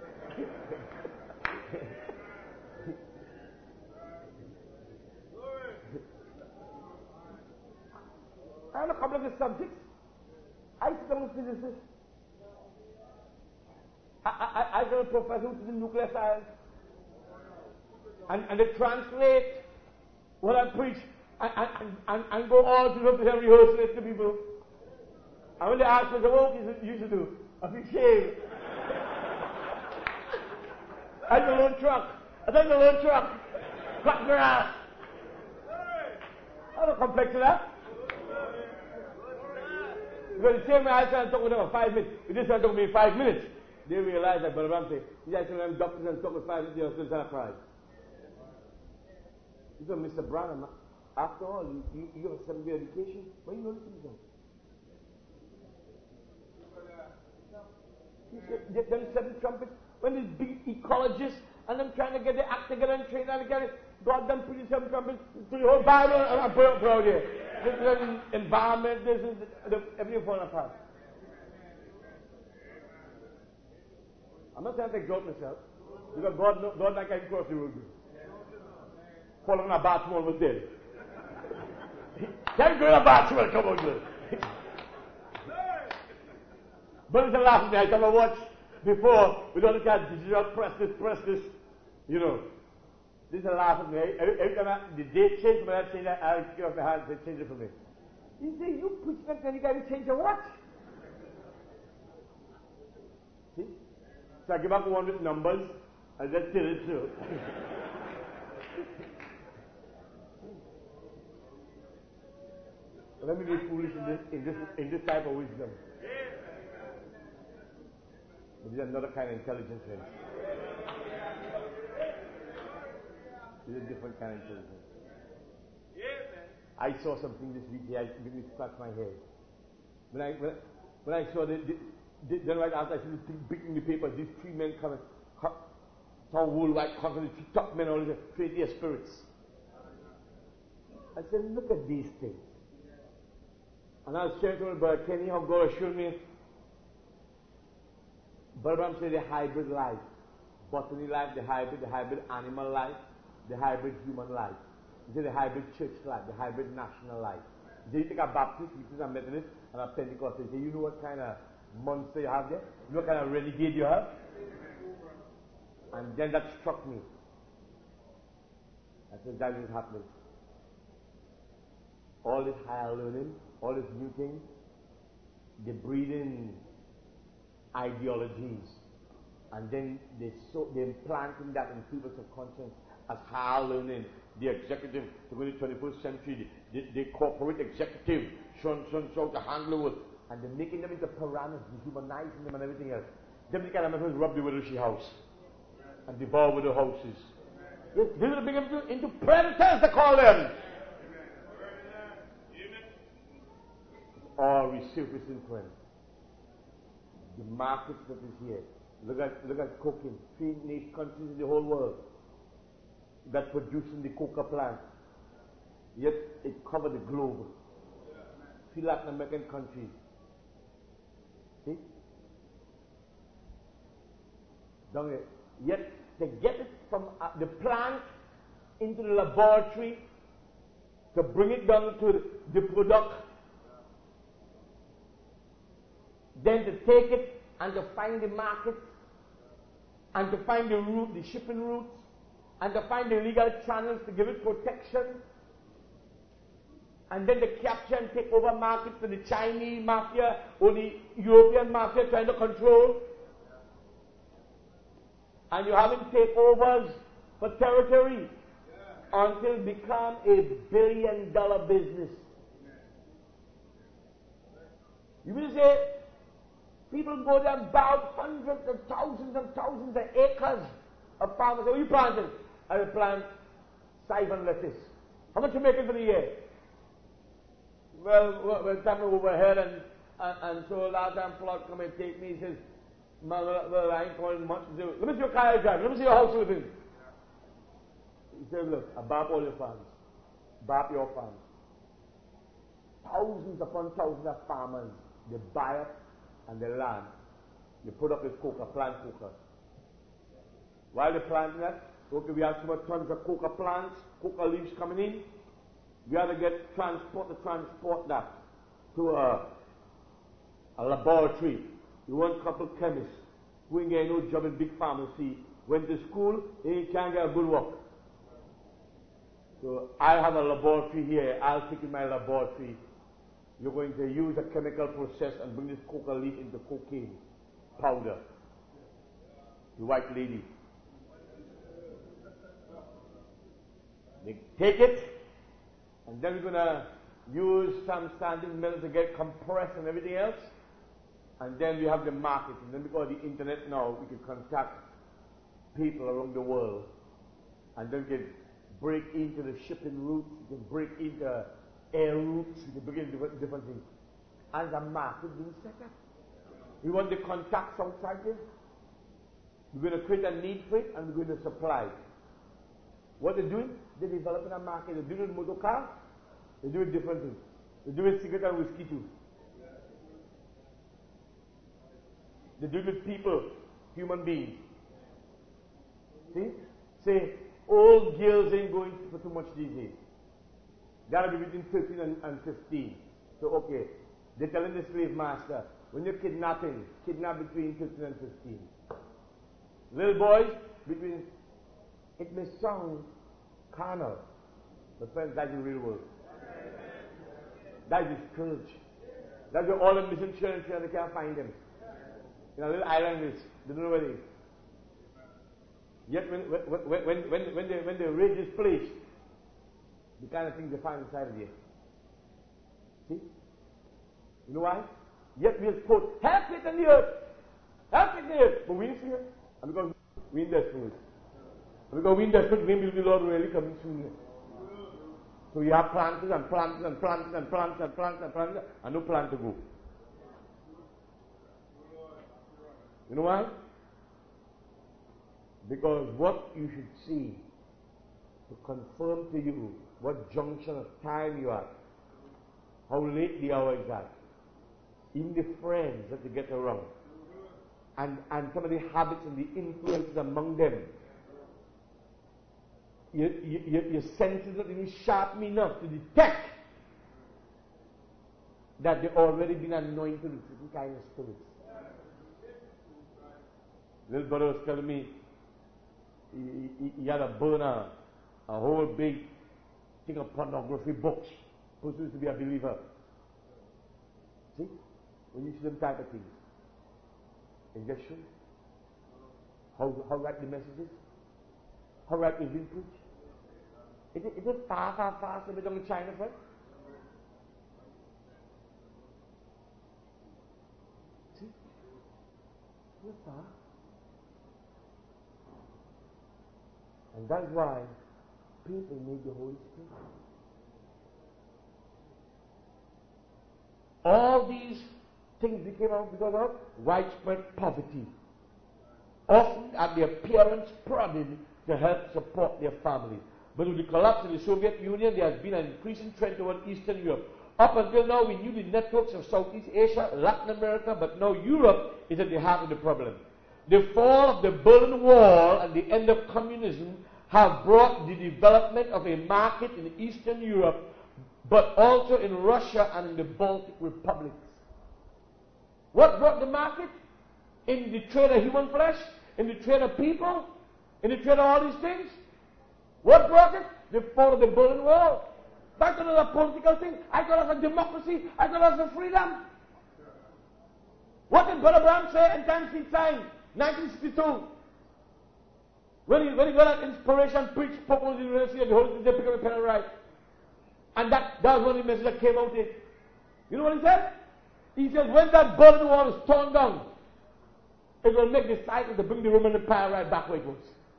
S1: I have a couple of the subjects. I sit down with physicists. I, I, I got a professor who's in nuclear science. And, and they translate what I preach and, and, and, and go on to look and rehearse it to people. And when they ask me, what you used to do? I feel shame. I had a loan truck. I take a loan truck. Cut grass. I don't complex to that. Because the same way I started talking with them for five minutes, if they started talking to me in five minutes, they realize that Brother Ram said, these guys can have doctors and talk with five minutes, they're still trying to cry. You said, Mister Branham, after all, you, you, you have a seven year education, why you not listen to them? He said, them seven trumpets, when these big ecologists, and them trying to get the act together and train and together, God done put the seven trumpets to the whole Bible, and I put it out here. This is environment, this is the, everything falling apart. I'm not trying to exalt myself, because God, no, God like I can cross the road. Fall in a bathroom was dead. Can't go in a bathroom, come on, girl. But it's a last night, I watched before, we don't look at digital, press this, press this, you know. This is the last of me. Every, every time I, the date changed, but I change that, I'll get off my hand and change it for me. You say, you push that, then you got to change your watch. See? So I give up one with numbers, and then tell it through. Let me be foolish in this, in this, in this type of wisdom. But there's another kind of intelligence, friends. There's a different kind of intelligence. I saw something this week here, it made me scratch my head. When I, when, when I saw the, the, the, then right after I see the thing big in the papers, these three men coming, some worldwide conference, top men, all these crazy spirits. I said, look at these things. And I was sharing with Brother Kenny how God showed me. Brother Ram said the hybrid life. Botany life, the hybrid, the hybrid animal life, the hybrid human life. He said the hybrid church life, the hybrid national life. They take a Baptist, which is a Methodist, and a Pentecostal. They say, you know what kind of monster you have there? You know what kind of renegade you have? And then that struck me. I said, that is happening. All this higher learning, all this new things, they breed in ideologies. And then they so they implanting that in people's subconscious as higher learning. The executive, to go to the twenty-first century, the, the, the corporate executive, showing how to handle it. And they're making them into piranhas, dehumanizing them and everything else. Them the kind of methods rub the widow's house and devour widow houses. Yes, these are big into, into predators, they call them. All resurfacing, friends. The market that is here. Look at look at cocaine. Three countries in the whole world that producing the coca plant. Yet it covered the globe. See Latin American countries. See? Down here. Yet they get it from uh, the plant into the laboratory to bring it down to the, the product. Then to take it and to find the market and to find the route, the shipping routes, and to find the legal channels to give it protection, and then to capture and take over markets for the Chinese mafia or the European mafia trying to control. And you're having takeovers for territory until it becomes a billion dollar business. You will say, people go there and buy hundreds of thousands and thousands of acres of farmers. What are you planting? I will plant siphon lettuce. How much you making for the year? Well, we're coming overhead, and, and and so last time Flood come and take me, he says, well, well, I ain't calling much to do. Let me see your car you drive. Let me see your house you live in. He said, look, I bought all your farms. Bought your farms. Thousands upon thousands of farmers, they buy up and they land. They put up this coca, plant coca. While they're planting that, okay, we have so much tons of coca plants, coca leaves coming in. We have to get transport to transport that to a, a laboratory. You want a couple of chemists who ain't getting no job in big pharmacy, went to school, he can't get a good work. So I have a laboratory here. I'll take in my laboratory. You're going to use a chemical process and bring this coca leaf into cocaine powder. The white lady. They take it, and then we're going to use some standing milk to get compressed and everything else. And then we have the market. And then because of the internet now, we can contact people around the world. And then we can break into the shipping routes, we can break into air routes, we can break into different, different things. And the market being set up. We want the contacts outside there. We're going to create a need for it, and we're going to supply it. What they're doing, they're developing a market. They're doing it with motor cars, they're doing different things. They're doing cigarette and whiskey too. They do it with people, human beings. See? Say, old girls ain't going for too much these days. Gotta be between thirteen and, and fifteen. So, okay, they're telling the slave master, when you're kidnapping, kidnap between thirteen and fifteen. Little boys, between, it may sound carnal, but friends, that's the real world. That is scourge. That's where all the missing children, they can't find them. In a little island, is they don't know where they is. Yet when when when when when the when the rage is placed, the kind of things they find inside of there. See? You know why? Yet we'll quote, help it in the earth, help it in the earth, but we didn't see it. And because we in desperate. And because we in desperate, maybe the Lord really coming soon. So you have planters and planters and planters and planters and planters and planters, and no plant to go. You know why? Because what you should see to confirm to you what junction of time you are, how late the hour is at, in the friends that you get around, and, and some of the habits and the influences among them. You, you, you, your senses are even sharp enough to detect that they already been anointed with certain kind of spirits. Little brother was telling me he, he, he had a burner, a whole big thing of pornography books. Supposed to be a believer. See? When you see them type of things. Is that true? How, how right the message is? How right is being preached? Is it, is it far, far, far from down in China, friend? See? Is it far? And that's why people need the Holy Spirit. All these things became out because of widespread poverty. Often at the appearance prodded to help support their families. But with the collapse of the Soviet Union, there has been an increasing trend toward Eastern Europe. Up until now, we knew the networks of Southeast Asia, Latin America, but now Europe is at the heart of the problem. The fall of the Berlin Wall and the end of communism have brought the development of a market in Eastern Europe, but also in Russia and in the Baltic republics. What brought the market? In the trade of human flesh? In the trade of people? In the trade of all these things? What brought it? The fall of the Berlin Wall. I thought it was a political thing. I thought it was a democracy. I thought it was a freedom. What did Brother Brown say in times he signed? nineteen sixty-two. When he, when he got an inspiration, preached, spoke on the University of the Holy Spirit, they picked up a pen and write. And that, that was one of the messages that came out it. You know what he said? He said, when that Berlin Wall is torn down, it will make the cycle to bring the Roman Empire right back where it was.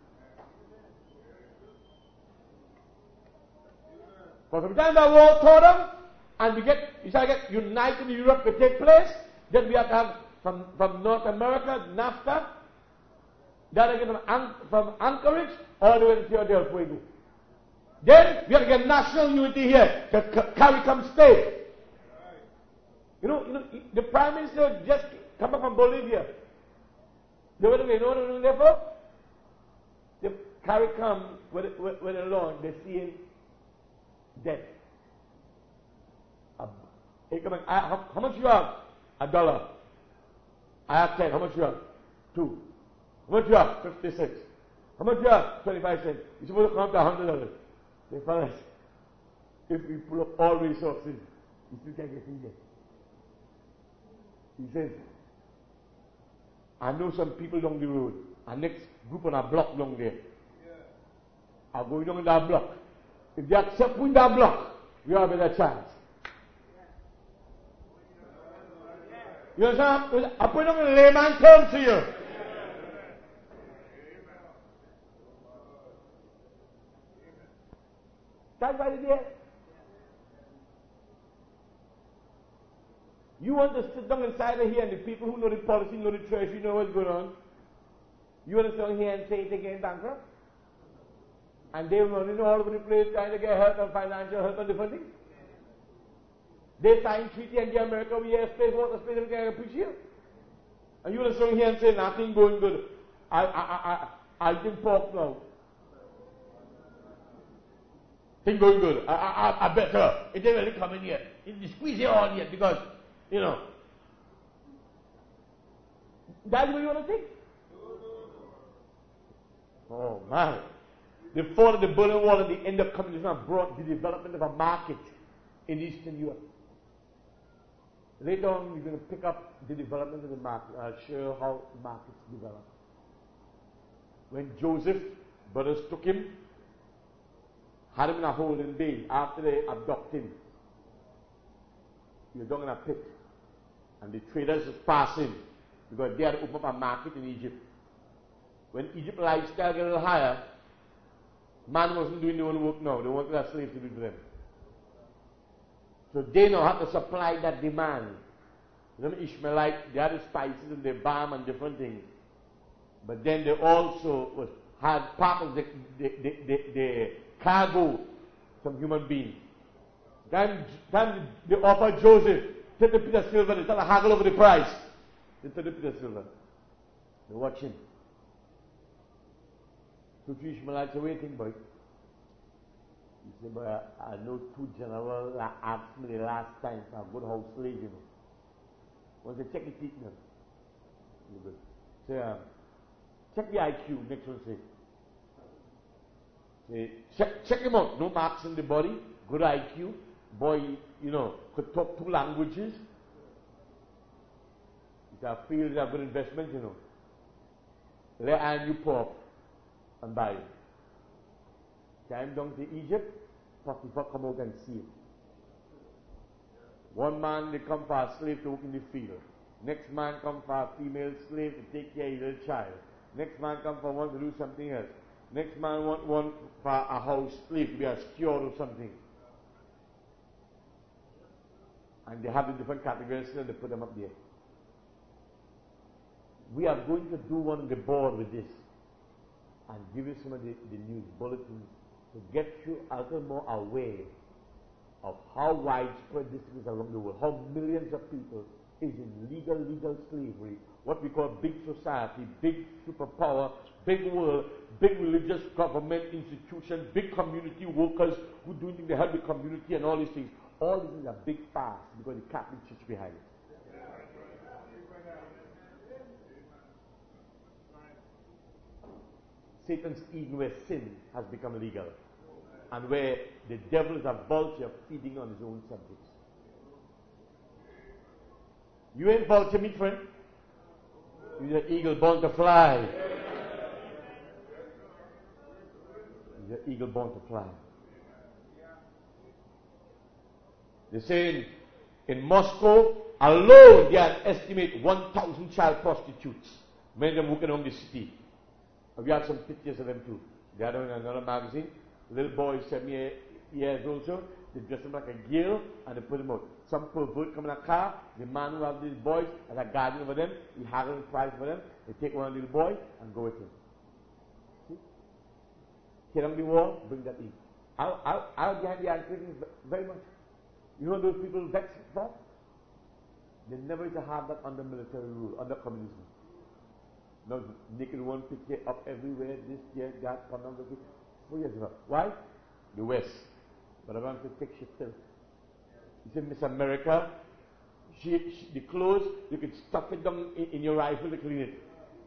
S1: Because every time that wall tore down, and we get, you shall get united in Europe to take place, then we have to have from, from North America, NAFTA, that again from, An- from Anchorage, all the way to Tierra del Fuego. Then we have to get national unity here to c- carry come state. You know, you know, the Prime Minister just come up from Bolivia. You know what they know what they're doing there for? They carry come with, with, with a lawn, they're seeing death. Uh, hey, come on, I, how, how much you have? A dollar. I have ten. How much you have? Two. How much you have? Fifty-six. How much you have? Twenty-five cents. You're supposed to come up to a hundred dollars. They fellas, if we pull up all resources, you still can't get in there. He says, I know some people down the road, our next group on a block down there. Yeah. Are going down that block. If they accept in that block, we have a better chance. You understand? I put it on a layman term to you. That's why they're there. You want to sit down inside of here and the people who know the policy, know the treasury, know what's going on. You want to sit down here and say they're getting bankrupt? And they're running all over the place trying to get help and financial help and different things. They sign treaty and give America we have space, water, space, and can preach here. And you want to sit down here and say nothing going good. I I I I I didn't pork now. Thing going good. I, I, I better. It didn't really come in yet. It squeeze it on yet because, you know. That's what you want to think? Oh, man. The fall of the Berlin Wall and the end of communism have brought the development of a market in Eastern Europe. Later on, we're going to pick up the development of the market. I'll show you how markets develop. When Joseph, brothers took him, had him in a holding bay after they abducted him. He was down in a pit. And the traders was passing because they had to open up a market in Egypt. When Egypt lifestyle got a little higher, man wasn't doing their own work now. They wanted a slave to do it for them. So they now had to supply that demand. You know, Ishmaelite, they had the spices and the balm and different things. But then they also was, had part of the, the, the, the, the cargo from human beings. Then, then they offered Joseph thirty pieces of silver. They started to haggle over the price. They thirty pieces of silver. They watch him. So three Ishmaelites are waiting, boy. You say, but I, I know two generals that asked me the last time for a good house slave, you know. Once they check the teeth now. Good. Say, um, check the I Q, next one say. Say, check, check him out. No marks in the body, good I Q. Boy, you know, could talk two languages. It's a field, it's a good investment, you know. Let and you pop and buy it. Came down to Egypt, Potiphar come out and see it. One man, they come for a slave to work in the field. Next man come for a female slave to take care of his little child. Next man come for one to do something else. Next man want one for a house slave to be a steward or something. And they have the different categories and they put them up there. We are going to do one on the board with this and give you some of the, the news bulletins to get you a little more aware of how widespread this is around the world, how millions of people is in legal, legal slavery, what we call big society, big superpower, big world, big religious government institution, big community workers who do things to help the community and all these things. All this is a big fast because the Catholic Church behind it. Satan's Eden, where sin has become legal, and where the devil is a vulture feeding on his own subjects. You ain't vulture, me friend. You're the eagle born to fly. You're the eagle born to fly. They say in, in Moscow alone, they estimate one thousand child prostitutes. Many of them working around the city. We have some pictures of them too. They are in another magazine. Little boys, seven years old, so they dress them like a girl and they put them out. Some pervert come in a car. The man who has these boys has a guardian over them. He haggles the price for them. They take one little boy and go with him. See? Get on the wall, bring that in. I'll, I'll, I'll get the answer very much. You know those people vexed for? They never used to have that under military rule, under communism. Now, naked one picture up everywhere, this, there, that, pornography. Four years ago. Why? The West. But I want to take shit still. You see, Miss America, she, she, the clothes, you could stuff it down in, in your rifle to clean it.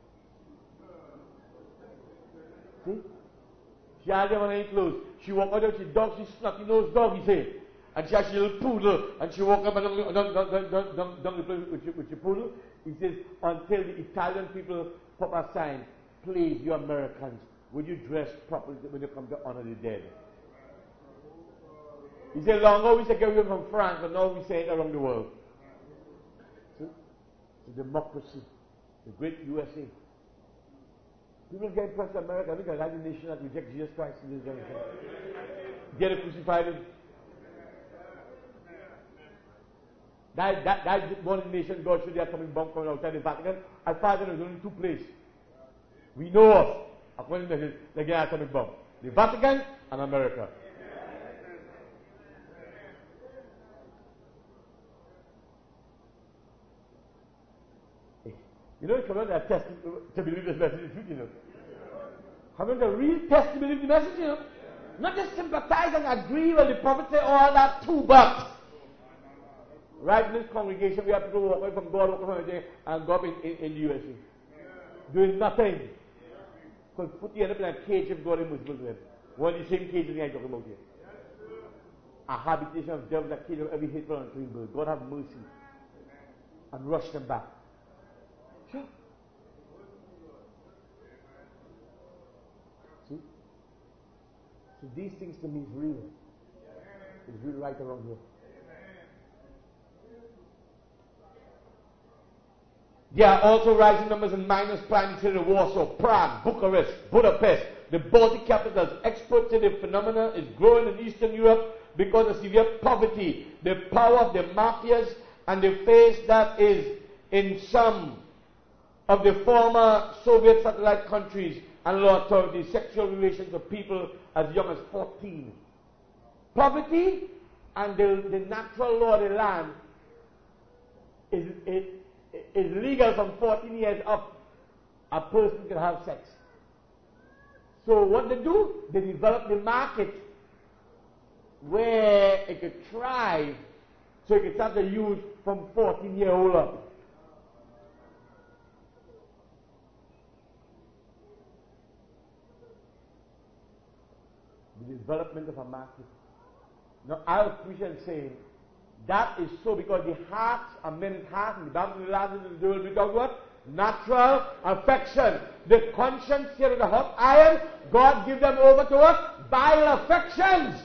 S1: See? She had them on any clothes. She walk out there, she dog, she snotty nose dog, he say. And she has a little poodle, and she walk up and down, down, down, down, down, down, down the place with your, with your poodle. He says, until the Italian people put a sign, please, you Americans, would you dress properly when you come to honor the dead? He said, long ago we said get away from France, but now we say it around the world. See? The democracy, the great U S A. People get impressed with America because that's the nation that rejects Jesus Christ in this generation. Get it crucified. That, that, that one nation God showed the atomic bomb coming outside the Vatican. As far as I know, there's only two places we know of, according to the, the atomic bomb. The Vatican and America. You know, come on, that test to believe this message is true, you know. Come on, the real test to believe the message, you know. Not just sympathize and agree with the prophet say all that too, but right in this congregation, we have people walk away from God, walk away from everything, and go up in, in, in the U S A. Doing nothing. Because put the end up in a cage if God is merciful to them. One of the same cages I'm talking about here. A habitation of devils that kill every hateful and unclean bird. God have mercy. And rush them back. Sure. See? So these things to me is real. It's real right around here. There are also rising numbers in miners planning to the Warsaw, Prague, Bucharest, Budapest, the Baltic capitals. Experts say the phenomenon is growing in Eastern Europe because of severe poverty, the power of the mafias, and the face that is in some of the former Soviet satellite countries and law authorities, sexual relations of people as young as fourteen. Poverty and the, the natural law of the land is, is, is legal from fourteen years up. A person can have sex. So what they do, they develop the market where it could thrive so it could start to use from fourteen year old up. The development of a market. Now, I appreciate saying that is so because the hearts of men's hearts in the Bible in the last in the world we talk about natural affection. The conscience here of the hot iron, God give them over to us vile affections.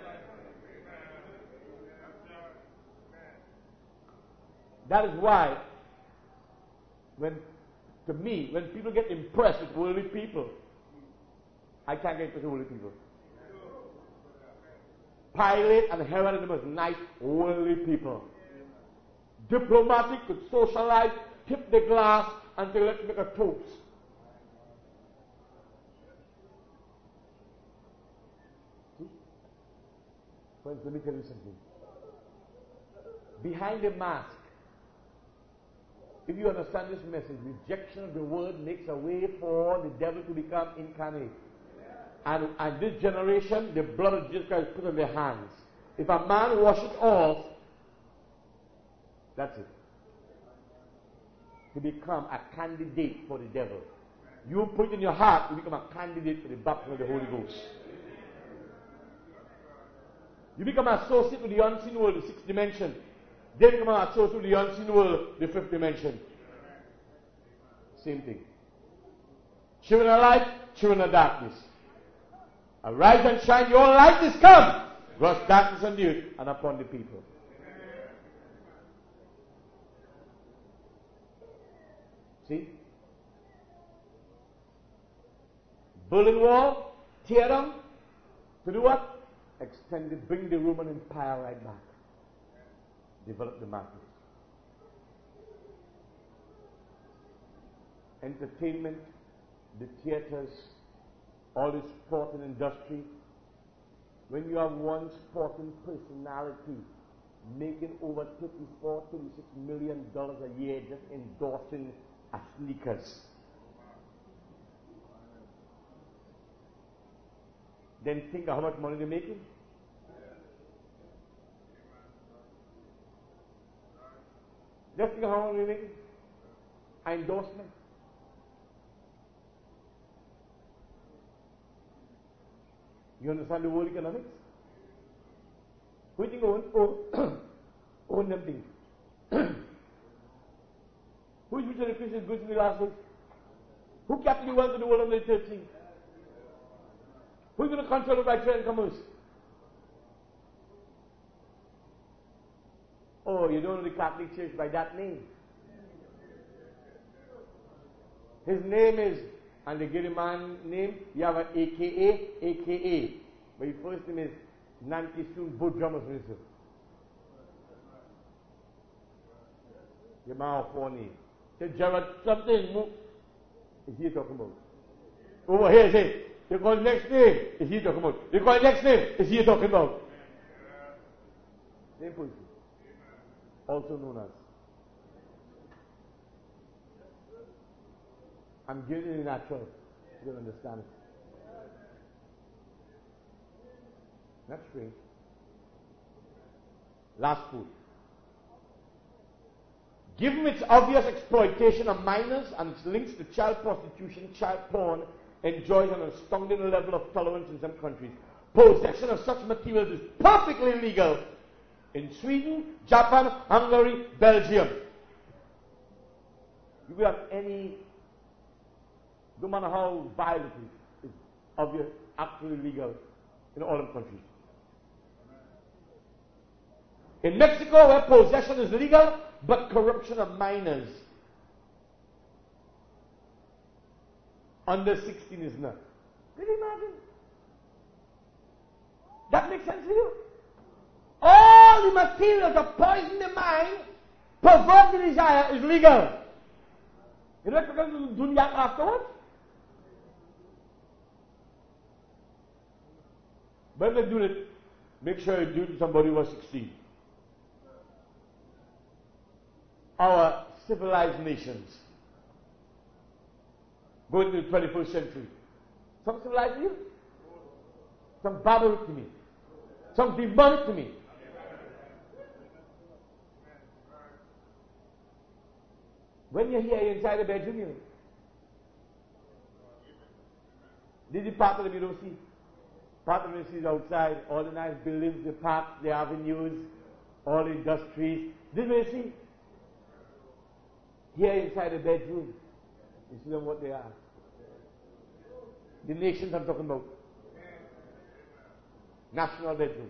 S1: That is why when to me, when people get impressed with worldly people, I can't get impressed with worldly people. Pilate and Herod and them was nice, worldly people. Diplomatic, could socialize, tip the glass, and say, let's make a toast. See? Friends, let me tell you something. Behind the mask, if you understand this message, rejection of the word makes a way for the devil to become incarnate. And, and this generation, the blood of Jesus Christ is put on their hands. If a man washes off, that's it. To become a candidate for the devil. You put in your heart to become a candidate for the baptism of the Holy Ghost. You become an associate with the unseen world, the sixth dimension. They become an associate with the unseen world, the fifth dimension. Same thing. Children of light, children of darkness. Arise and shine, your light is come. Gross darkness on the earth and upon the people. See? Berlin Wall, tear them. To do what? Extend it, bring the Roman Empire right back. Develop the market. Entertainment, the theaters, all the sport and industry. When you have one sporting personality making over thirty-four, thirty-six million dollars a year just endorsing a sneakers, then think of how much money they're making. Just think of how much they're making. An endorsement. You understand the world economics? Who do you think own, own, own them things? Who is which of the Christian goods in the last days? Who kept the wealth of the world on the thirteenth? Who is going to control it by trade and commerce? Oh, you don't know the Catholic Church by that name. His name is, and they give a man name, you have an A K A, A K A. But his first name is Nancy Soon Bodramas Minister. Your man of four names. Say, Gerard, something is he talking about? Over here, say, you call the next name, is he talking about? You call the next name, is he talking about? Same person. Also known as. I'm giving you the natural. You don't understand it. That's strange. Last food. Given its obvious exploitation of minors and its links to child prostitution, child porn enjoys an astounding level of tolerance in some countries. Possession of such materials is perfectly legal in Sweden, Japan, Hungary, Belgium. You will have any, no matter how violent it is, it's obvious, actually legal in all the countries. In Mexico, where possession is legal, but corruption of minors under sixteen is not. Can you imagine? That makes sense to you? All the material to poison the mind, pervert the desire, is legal. You know what we're going to do afterwards? When they do it, make sure you do it to somebody who was sixteen. Our civilized nations going into the twenty-first century. Some civilized you? Some barbaric to me. Sounds demonic to me. When you're here inside the bedroom, you know. This is part of the you don't see. Part of it is outside, all the nice buildings, the parks, the avenues, all the industries. This is what you see. Here inside the bedroom, you see them what they are. The nations I'm talking about. National bedroom.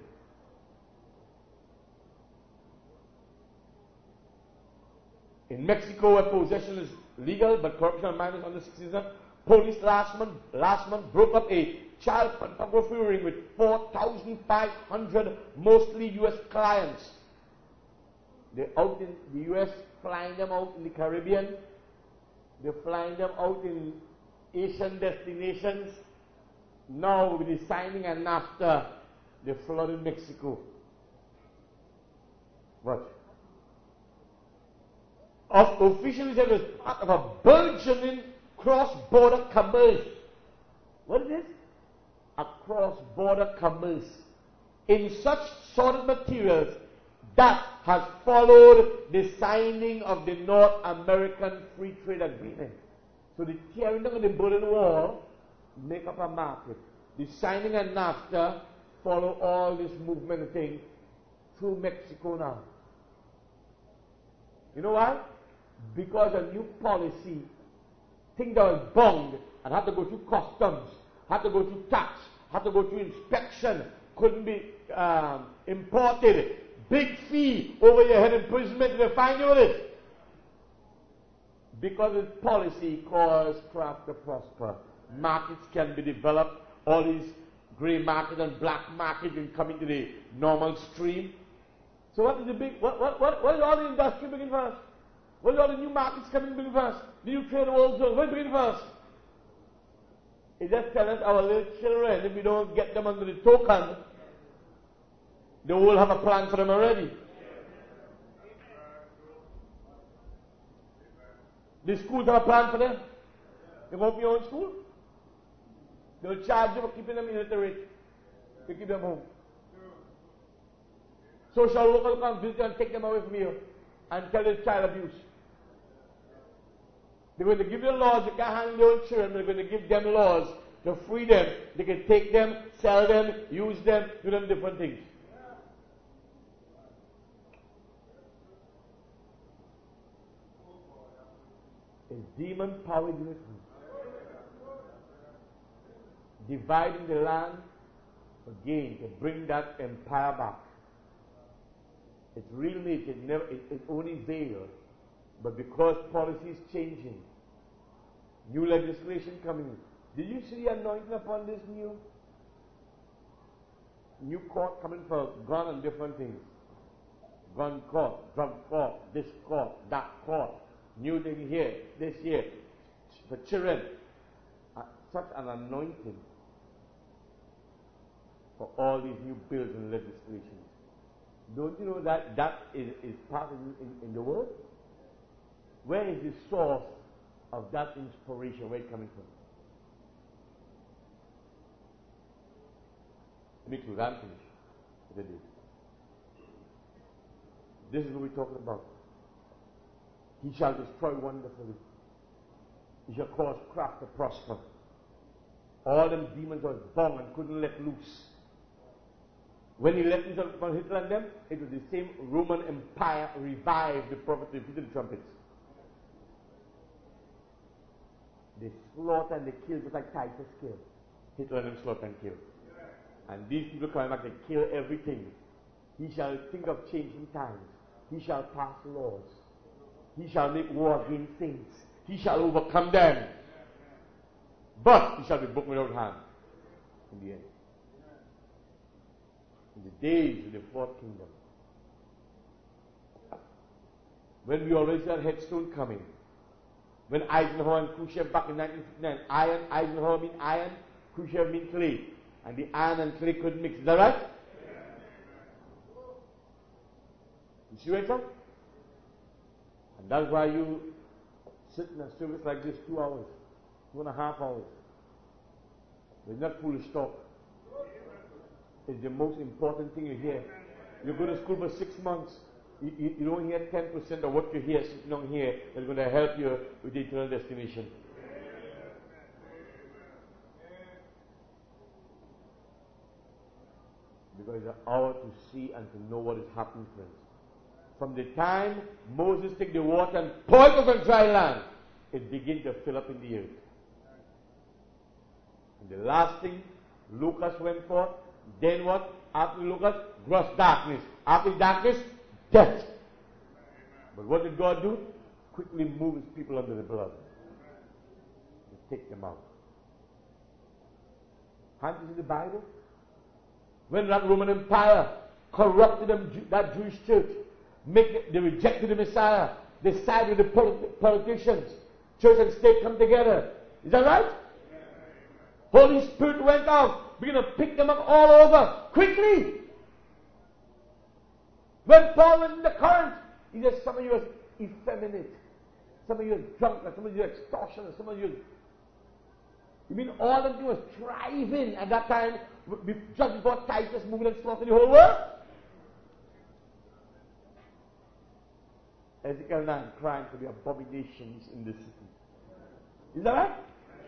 S1: In Mexico, where possession is legal but corruption of minors under sixteen, police last month last month broke up a child pornography ring with four thousand five hundred mostly U S clients. They're out in the U S, flying them out in the Caribbean. They're flying them out in Asian destinations. Now, with the signing and NAFTA, they flooded Mexico. What? Of officially said it was part of a burgeoning cross-border commerce. What is this? A cross-border commerce in such sordid materials that has followed the signing of the North American Free Trade Agreement. So the tearing down of the Berlin Wall make up a market. The signing of NAFTA follow all this movement thing through Mexico now. You know why? Because a new policy, thing that was bound and had to go through customs, had to go through tax, had to go through inspection, couldn't be um, imported. Big fee over your head, imprisonment, they find you with it. Because this policy caused craft to prosper. Markets can be developed, all these grey market and black market can come into the normal stream. So what is the big, what, what, what, what is all the industry bringing first? What is all the new markets coming bringing first? The new trade world zone, what is bringing first? It just tells us our little children, if we don't get them under the token, they will have a plan for them already. The schools have a plan for them. They won't be your own school. They'll charge you for keeping them illiterate. They keep them home. Social workers come visit and take them away from you and tell them child abuse. They're going to give you laws, you can't handle your own children, they're going to give them laws to free them. They can take them, sell them, use them, do them different things. It's demon power doing it. Dividing the land again to bring that empire back. It's real nature, it never, it, it's only veiled. But because policy is changing, new legislation coming in. Did you see the anointing upon this new new court coming for gun and different things? Gun court, drug court, this court, that court, new thing here, this year, for children. Uh, such an anointing for all these new bills and legislations. Don't you know that that is, is part of in, in the world? Where is the source of that inspiration? Where it's coming from? Me too, I'm finished. This is what we're talking about. He shall destroy wonderfully. He shall cause craft to prosper. All them demons were bound and couldn't let loose. When he let loose upon Hitler and them, it was the same Roman Empire revived the prophet, defeated the trumpets. They slaughter and they kill just like Titus killed. Hitler and them slaughter and kill. And these people coming back, they kill everything. He shall think of changing times. He shall pass laws. He shall make war against saints. He shall overcome them. But he shall be broken without hand in the end. In the days of the fourth kingdom. When we already had headstone coming. When Eisenhower and Khrushchev back in nineteen fifty-nine, iron, Eisenhower mean iron, Khrushchev mean clay. And the iron and clay couldn't mix. Is that right? You see where it's at? And that's why you sit in a service like this two hours, two and a half hours. It's not foolish talk. is the most important thing you hear. You go to school for six months, you, you, you don't hear ten percent of what you hear sitting down here that's going to help you with the eternal destination. Because it's an hour to see and to know what is happening, friends. From the time Moses took the water and poured it over dry land, it began to fill up in the earth. And the last thing, locusts went forth. Then what? After the locusts, gross darkness. After darkness, death. But what did God do? Quickly move his people under the blood. To take them out. Can't you see the Bible? When that Roman Empire corrupted them, that Jewish church, make, they rejected the Messiah, they sided with the polit- politicians. Church and state come together. Is that right? Holy Spirit went out, began to pick them up all over, quickly. When Paul went in the current, he said, some of you are effeminate, some of you are drunk, some of you are extortioners, some of you are... You mean all of you was thriving at that time, just before Titus moved and slaughtered the whole world? Ezekiel nine crying for the abominations in the city. Is that right?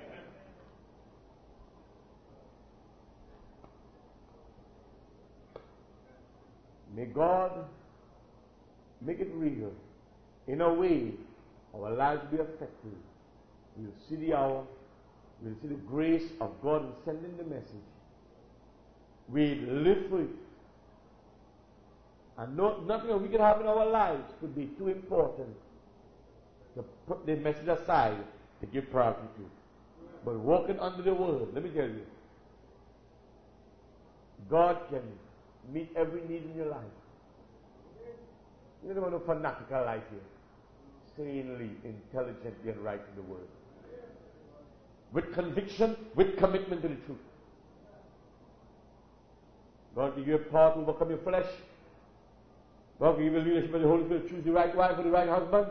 S1: May God make it real. In a way, our lives will be affected. We'll see the hour. We'll see the grace of God in sending the message. We live for it. And no, nothing that we can have in our lives could be too important to put the message aside to give priority to. But walking under the word, let me tell you, God can meet every need in your life. You don't want no fanatical life here. Sanely, intelligently, and right in the word. With conviction, with commitment to the truth. God give you a power to overcome your flesh. God give you leadership of the Holy Spirit to choose the right wife or the right husband.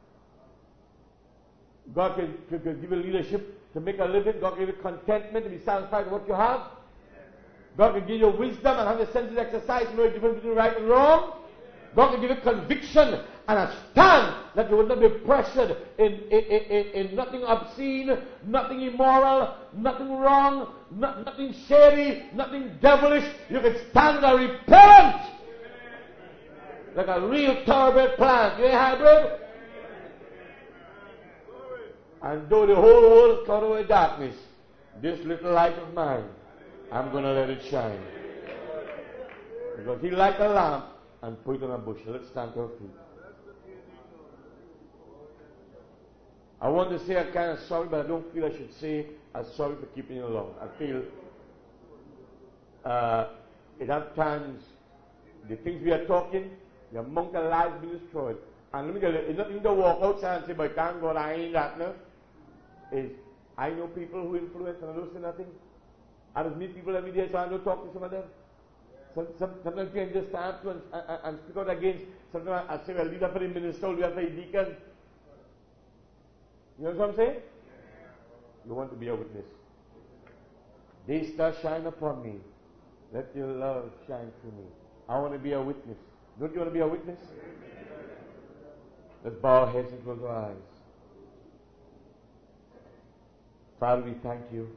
S1: God can, can, can give you leadership to make a living. God can give you contentment to be satisfied with what you have. God can give you wisdom and have the senses exercise to know the difference between right and wrong. God can give you conviction and a stand that you will not be pressured in, in, in, in nothing obscene, nothing immoral, nothing wrong, not, nothing shady, nothing devilish. You can stand and repent like a real thoroughbred plant. You ain't hybrid? And though the whole world is covered with darkness, this little light of mine, I'm going to let it shine. Because he light a lamp and put it on a bush. Let's stand to our feet. I want to say I'm kind of sorry, but I don't feel I should say I'm sorry for keeping you long. I feel uh, it have times the things we are talking, the amount of lives being destroyed. And let me tell you, it's nothing to walk outside and say, but thank God I ain't that now. Is I know people who influence and I don't say nothing. I just meet people every day, so I don't talk to some of them. Some, some, sometimes you can just stand to and, and, and speak out against. Sometimes I say, well, leader for the minister, we have for the deacon. You know what I'm saying? You want to be a witness. They star shine upon me. Let your love shine through me. I want to be a witness. Don't you want to be a witness? Let's bow our heads and close our eyes. Father, we thank you.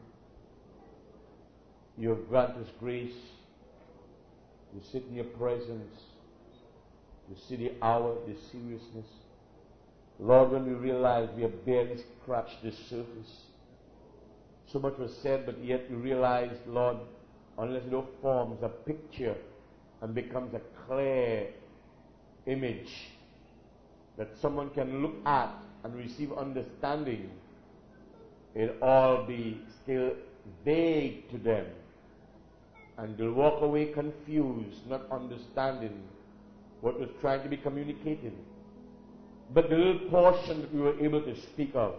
S1: You have granted us grace. You sit in your presence. You see the hour, the seriousness. Lord, when we realize we have barely scratched the surface, so much was said, but yet we realize, Lord, unless it forms a picture and becomes a clear image that someone can look at and receive understanding, it'll all be still vague to them. And they'll walk away confused, not understanding what was trying to be communicated. But the little portion that we were able to speak of,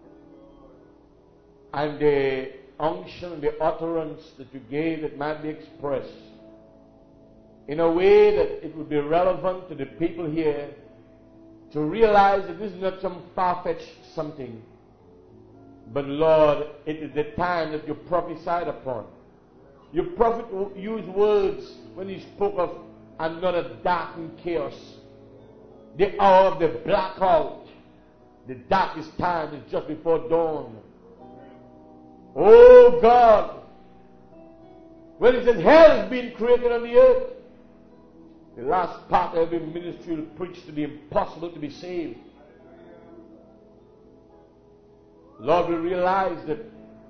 S1: and the unction, the utterance that you gave that might be expressed in a way that it would be relevant to the people here to realize that this is not some far-fetched something, but Lord, it is the time that you prophesied upon. Your prophet used words when he spoke of another darkened chaos. The hour of the blackout. The darkest time is just before dawn. Oh God, when it says hell is being created on the earth, the last part of every ministry will preach to the impossible to be saved. Lord, we realize that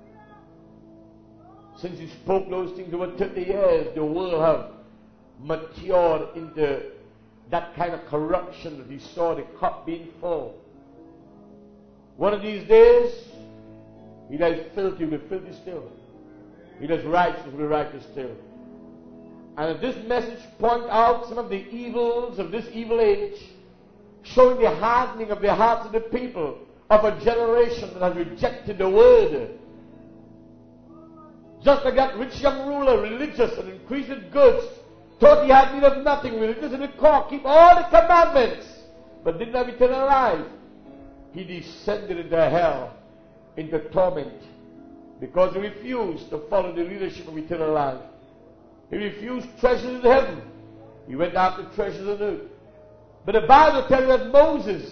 S1: since He spoke those things over thirty years, the world have matured into that kind of corruption that He saw the cup being full. One of these days, he that is filthy will be filthy still. He that is righteous will be righteous still. And this message points out some of the evils of this evil age, showing the hardening of the hearts of the people, of a generation that has rejected the word. Just like that rich young ruler, religious and increased in goods, thought he had need of nothing, religious in the core, keep all the commandments, but didn't have eternal life. He descended into hell, into torment, because he refused to follow the leadership of eternal life. He refused treasures in heaven. He went after treasures on earth. But the Bible tells us that Moses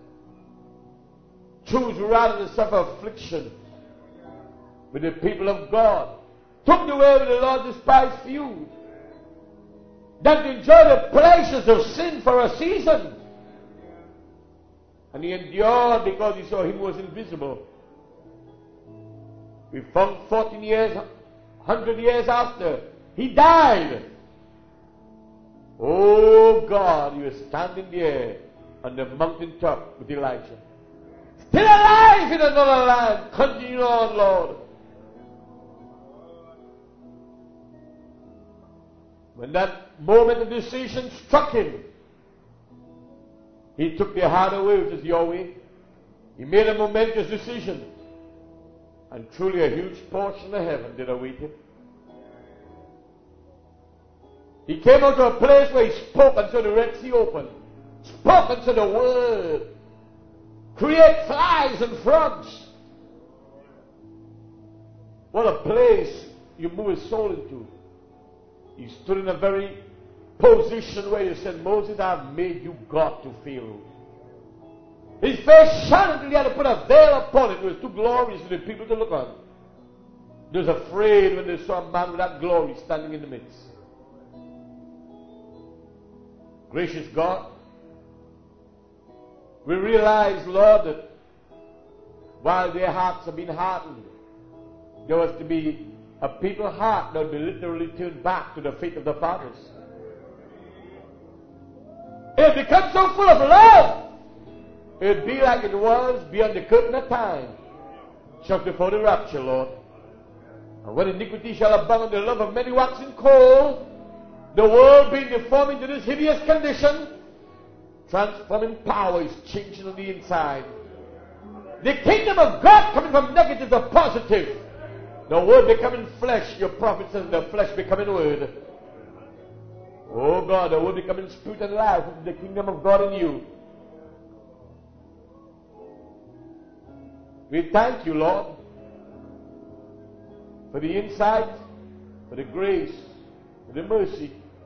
S1: chose rather to suffer affliction with the people of God, took the way with the Lord despised few, than to enjoy the pleasures of sin for a season. And he endured because he saw Him who was invisible. We found fourteen years, one hundred years after, he died. Oh God, he was standing there on the mountaintop with Elijah. Still alive in another land. Continue on, Lord. When that moment of decision struck him, he took the harder way, which is your way. He made a momentous decision. And truly a huge portion of heaven did await him. He came out to a place where he spoke until the Red Sea opened. Spoke until the word. Create flies and frogs. What a place you move his soul into. He stood in a very position where he said, Moses, I have made you God to feel. His face shone until he had to put a veil upon it. It was too glorious for the people to look on. They was afraid when they saw a man with that glory standing in the midst. Gracious God, we realize, Lord, that while their hearts have been hardened, there was to be a people heart that would be literally turned back to the faith of the fathers. It becomes so full of love. It would be like it was beyond the curtain of time, just before the rapture, Lord. And when iniquity shall abound, the love of many waxing cold, the world being deformed into this hideous condition, transforming power is changing on the inside. The kingdom of God coming from negative to positive. The word becoming flesh. Your prophet says the flesh becoming word. Oh God, the word becoming spirit and life. The kingdom of God in you. We thank you, Lord, for the insight, for the grace, for the mercy.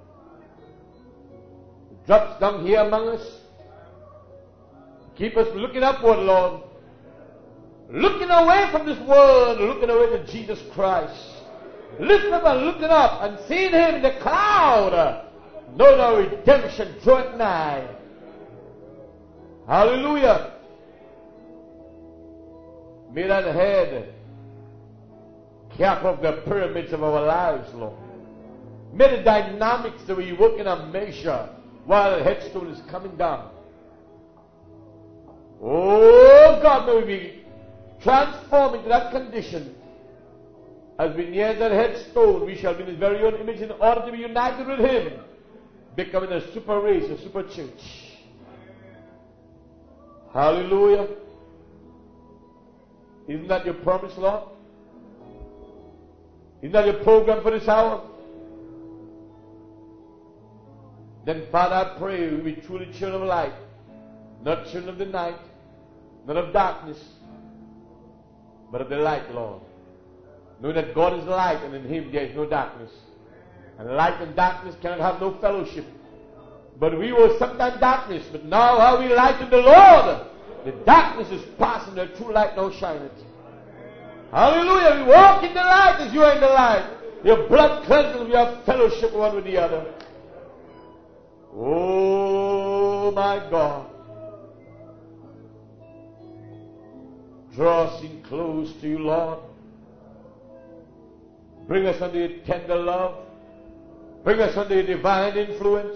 S1: It drops down here among us. Keep us looking upward, Lord. Looking away from this world, looking away to Jesus Christ. Lifting up and looking up and seeing Him in the cloud. Knowing our redemption draweth nigh. Hallelujah. May that head cap off the pyramids of our lives, Lord. May the dynamics that we work in a measure while the headstone is coming down. Oh God, may we be transformed into that condition. As we near that headstone, we shall be in His very own image in order to be united with Him, becoming a super race, a super church. Hallelujah. Isn't that your promise, Lord? Isn't that your program for this hour? Then, Father, I pray we be truly children of light, not children of the night, not of darkness, but of the light, Lord. knowing that God is light and in him there is no darkness. And light and darkness cannot have no fellowship. But we were sometimes darkness, but now are we light in the Lord. The darkness is past and the true light now shineth. Hallelujah. We walk in the light as you are in the light. Your blood cleanses, we have fellowship one with the other. Oh my God. Draw us in close to you, Lord. Bring us under your tender love. Bring us under your divine influence.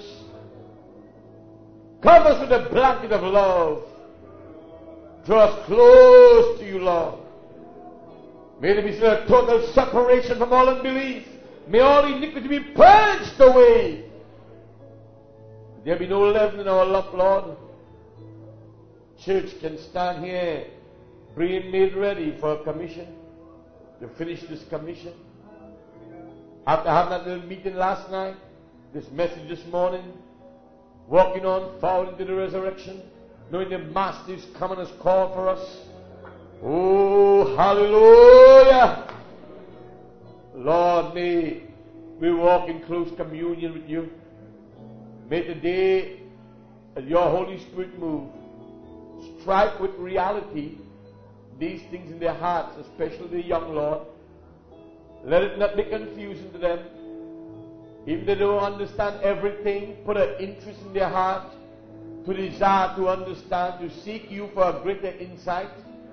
S1: Cover us with a blanket of love. Draw us close to you, Lord. May there be a total separation from all unbelief. May all iniquity be purged away. There be no leaven in our lump, Lord. Church can stand here, being made ready for a commission, to finish this commission. After having that little meeting last night, this message this morning, walking on forward into the resurrection, knowing the Master is coming as called for us. Oh, hallelujah! Lord, may we walk in close communion with you. May today, as your Holy Spirit move, strike with reality these things in their hearts, especially the young, Lord. Let it not be confusing to them. If they don't understand everything, put an interest in their heart to desire to understand, to seek you for a greater insight.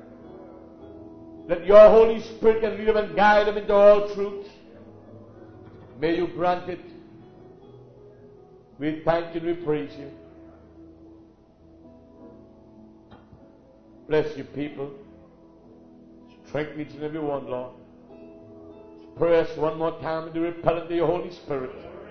S1: Let your Holy Spirit can lead them and guide them into all truth. May you grant it. We thank you and we praise you. Bless you, people. Strengthen each and every one, Lord. Pray us one more time in the repellent of your Holy Spirit.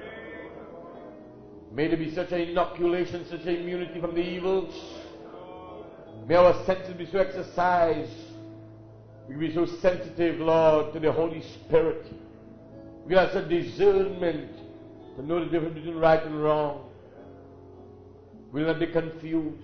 S1: May there be such an inoculation, such an immunity from the evils. May our senses be so exercised. We be so sensitive, Lord, to the Holy Spirit. We have such discernment to know the difference between right and wrong. We'll not be confused.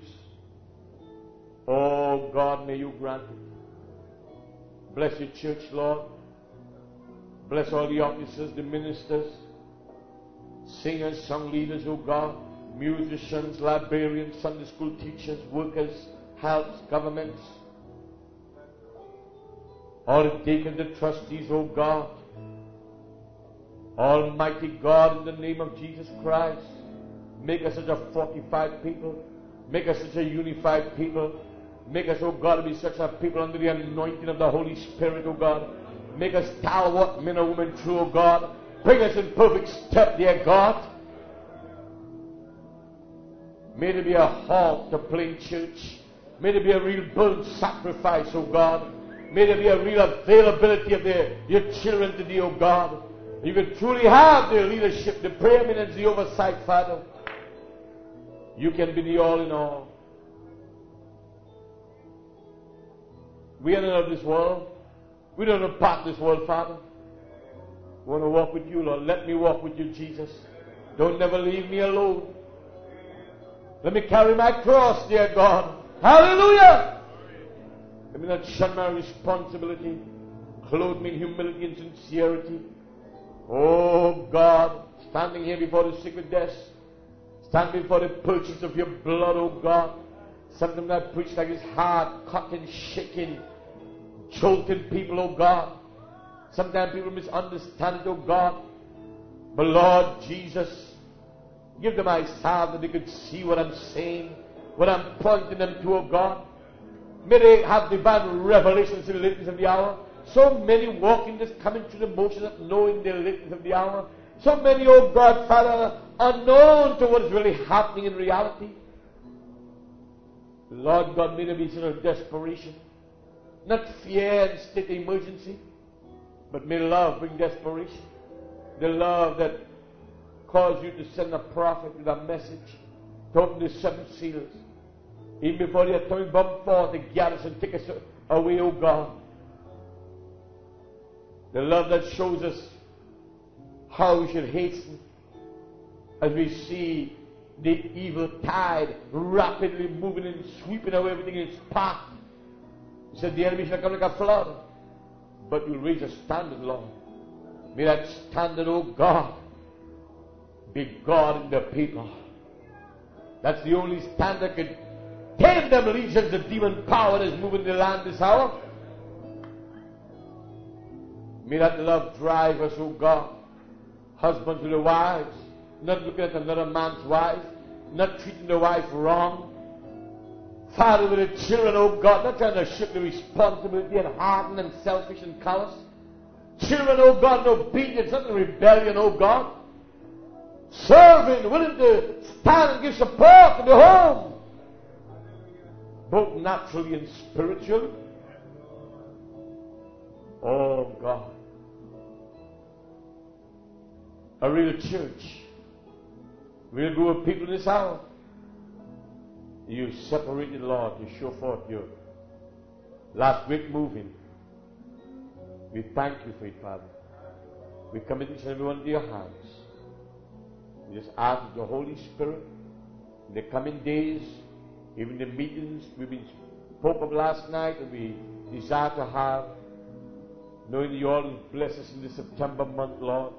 S1: Oh, God, may you grant it. Bless your church, Lord. Bless all the officers, the ministers, singers, song leaders, oh God, musicians, librarians, Sunday school teachers, workers, helps, governments, all the deacons, the trustees, oh God, Almighty God, in the name of Jesus Christ, make us such a fortified people, make us such a unified people, make us, oh God, to be such a people under the anointing of the Holy Spirit, oh God. Make us stalwart men and women true, O God. Bring us in perfect step, dear God. May there be a halt to plain church. May there be a real burnt sacrifice, O God. May there be a real availability of their, your children to thee, O God. You can truly have their leadership, the preeminence, the oversight, Father. You can be the all in all. We are not of this world. We don't want to part this world, Father. We want to walk with you, Lord. Let me walk with you, Jesus. Don't never leave me alone. Let me carry my cross, dear God. Hallelujah! Let me not shun my responsibility. Clothe me in humility and sincerity. Oh, God, standing here before the sacred desk, standing before the purchase of your blood, oh God. Sometimes I preach like it's hard, cut and shaking, jolting people, oh God. Sometimes people misunderstand it, oh God. But Lord Jesus, give them eyes that they could see what I'm saying, what I'm pointing them to, oh God. May they have divine revelations in the lateness of the hour. So many walking this, coming through the motions of knowing the lateness of the hour. So many, oh God, Father, unknown to what is really happening in reality. Lord God, may there be such a desperation. Not fear and state emergency, but may love bring desperation. The love that caused you to send a prophet with a message to open the seven seals. Even before the atomic bomb falls, the garrison take us away, O God. The love that shows us how we should hasten as we see the evil tide rapidly moving and sweeping away everything in its path. He said the enemy shall come like a flood. but you'll raise a standard, Lord. May that standard, oh God, be God in the people. That's the only standard that can tame them legions of demon power that is moving the land this hour. May that love drive us, oh God. Husbands with their wives, not looking at another man's wife, not treating the wife wrong. Father, with the children, oh God, not trying to shift the responsibility and harden and selfish and callous. Children, oh God, in obedience, not in rebellion, oh God. Serving, willing to stand and give support to the home, both naturally and spiritually. Oh God. A real church, real group of people in this hour. You separated, Lord, to show forth your last great moving. We thank you for it, Father. We commit each and every one to your hands. We just ask the Holy Spirit in the coming days, even the meetings we've been spoke of last night and we desire to have, knowing you always bless us in the September month, Lord.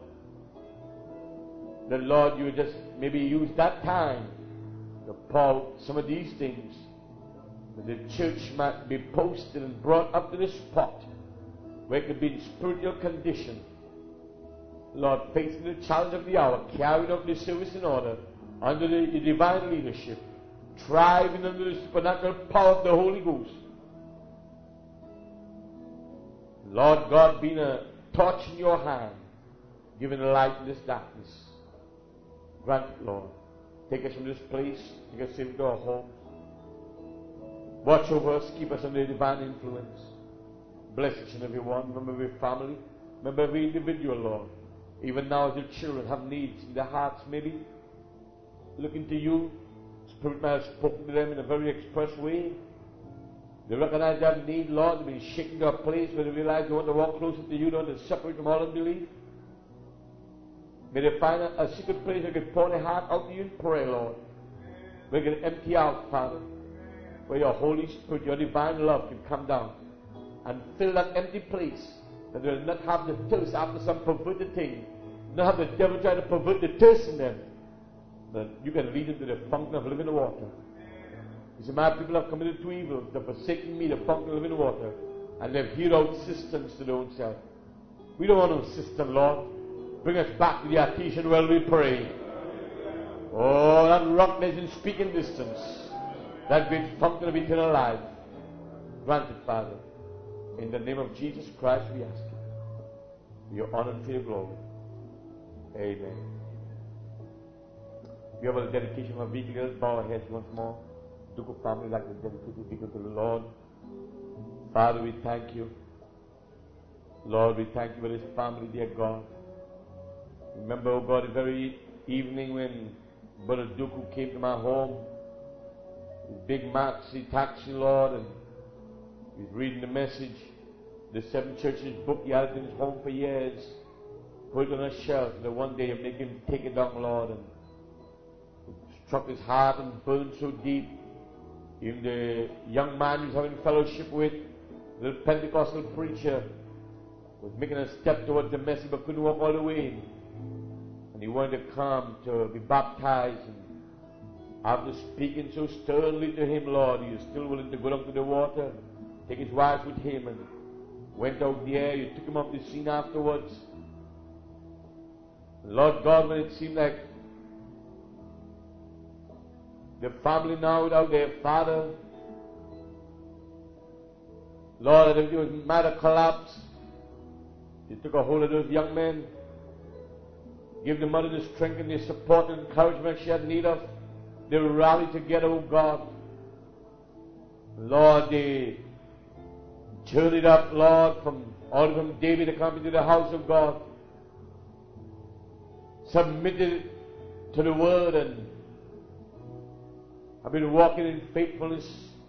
S1: That, Lord, you would just maybe use that time to pour out some of these things, that the church might be posted and brought up to the spot where it could be in spiritual condition. Lord, facing the challenge of the hour, carrying out the service in order, under the, the divine leadership, thriving under the supernatural power of the Holy Ghost. Lord God, being a torch in your hand, giving a light in this darkness. Grant it, Lord. Take us from this place, take us safe to our homes. Watch over us, keep us under divine influence. Bless each and every one. Remember every family. Remember every individual, Lord. Even now, as your children have needs in their hearts, maybe looking to you. Spirit might have spoken to them in a very express way. They recognize that need, Lord. They've been shaken to a place where they realize they want to walk closer to you, they want to separate from all unbelief. May they find a, a secret place where they can pour their heart out to you in prayer, Lord. Where they can empty out, Father. Where your Holy Spirit, your divine love can come down and fill that empty place. That they will not have the thirst after some perverted thing. Not have the devil try to pervert the thirst in them. But you can lead them to the fountain of living water. You say, my people have committed two evils. They've forsaken me, the fountain of living water. And they've hewed out cisterns to their own self. We don't want no cistern, Lord. Bring us back to the artesian well, we pray. Oh, that rock that is in speaking distance. That great fountain of eternal life. Grant it, Father. In the name of Jesus Christ we ask you. Your honor and for your glory. Amen. We have a dedication of our vehicle. Let's bow our heads once more. Duku family like to dedicate the vehicle to the Lord. Father, we thank you. Lord, we thank you for this family, dear God. Remember, oh God, the very evening when Brother Duku came to my home, his big maxi taxi, Lord, and he's reading the message, the Seven Churches book he had in his home for years, put it on a shelf, and then one day you make him take it down, Lord, and it struck his heart and burned so deep. Even the young man he's having fellowship with, the little Pentecostal preacher, was making a step towards the message but couldn't walk all the way. And he wanted to come to be baptized. And after speaking so sternly to him, Lord, he was still willing to go down to the water, take his wife with him, and went out there. You took him off the scene afterwards. Lord God, when it seemed like the family now without their father, Lord, that everything was might have collapsed. You took a hold of those young men, give the mother the strength and the support and encouragement she had need of. They rallied together, oh God. Lord, they journeyed up, Lord, from all from David to come into the house of God. Submitted to the word and have been walking in faithfulness,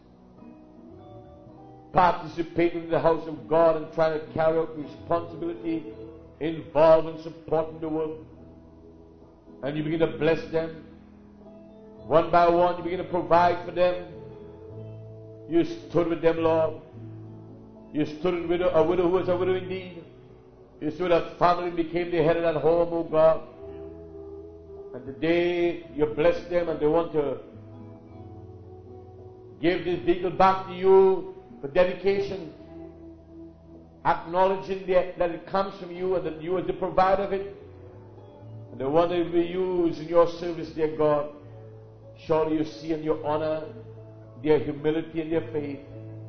S1: participating in the house of God and trying to carry out responsibility involved in supporting the work. And you begin to bless them. One by one, you begin to provide for them. You stood with them, Lord. You stood in widow, a widow who was a widow indeed. You stood that family became the head of that home, oh God. And today you bless them and they want to give this vehicle back to you for dedication, acknowledging that, that it comes from you and that you are the provider of it. And they want it to be used in your service, dear God. Surely you see and you honor their humility and their faith.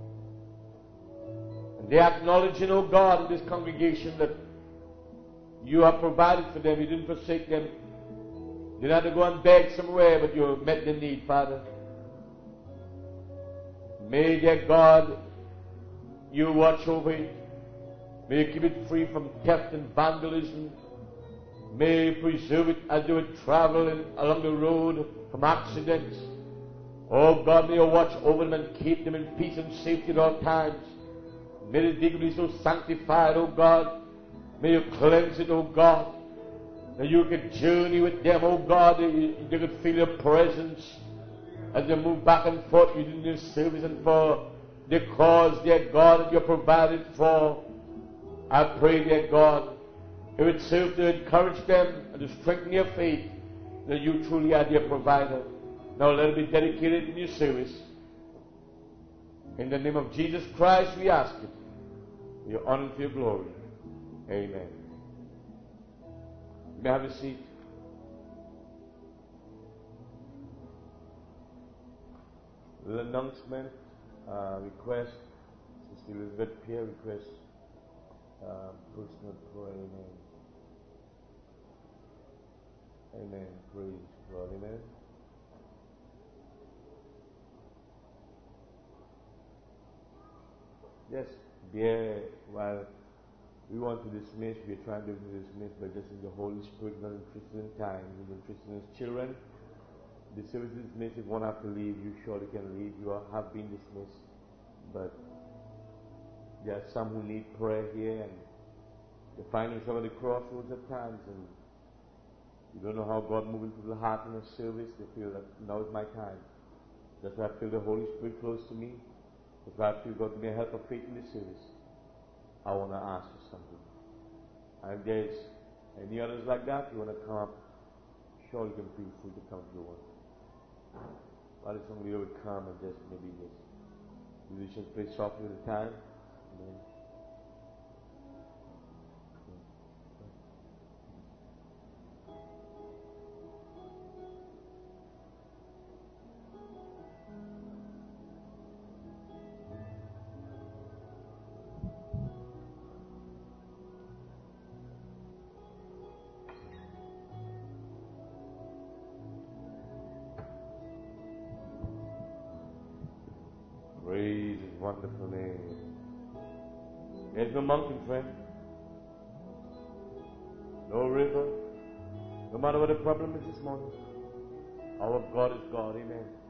S1: And they acknowledging, oh God, in this congregation that you have provided for them. You didn't forsake them. You didn't have to go and beg somewhere, but you met the need, Father. May, dear God, you watch over it. May you keep it free from theft and vandalism. May you preserve it as they would travel in, along the road from accidents. Oh God, may you watch over them and keep them in peace and safety at all times. May the vehicle be so sanctified, oh God. May you cleanse it, oh God. That you could journey with them, oh God. They, they could feel your presence as they move back and forth in your service and for the cause, dear God, that you're provided for. I pray, dear God, it would serve to encourage them and to strengthen their faith that you truly are their provider. Now let it be dedicated in your service. In the name of Jesus Christ we ask it. For your honor and for your glory. Amen. You may have a seat. Little announcement, uh, request, Sister Elizabeth Pierre request uh, personal prayer. Amen. Amen. Praise God. Amen. Yes, yeah, while we want to dismiss, we're trying to dismiss, but just in the Holy Spirit, not interested in time, we're interested in His children. The service is dismissed. If one have to leave, you surely can leave. You are, have been dismissed. But there are some who need prayer here, and they're finding some of the crossroads at times, and you don't know how God moves into the heart in a service. They feel that now is my time. That's why I feel the Holy Spirit close to me. That's why I feel God may help of faith in this service. I want to ask you something. And if there's any others like that, you want to come up, surely you can feel free to come if you want. While somebody would come and just maybe just musicians play softly at a time. Amen. Praise His wonderful name. There's no mountain, friend. No river. No matter what the problem is this morning, our God is God. Amen.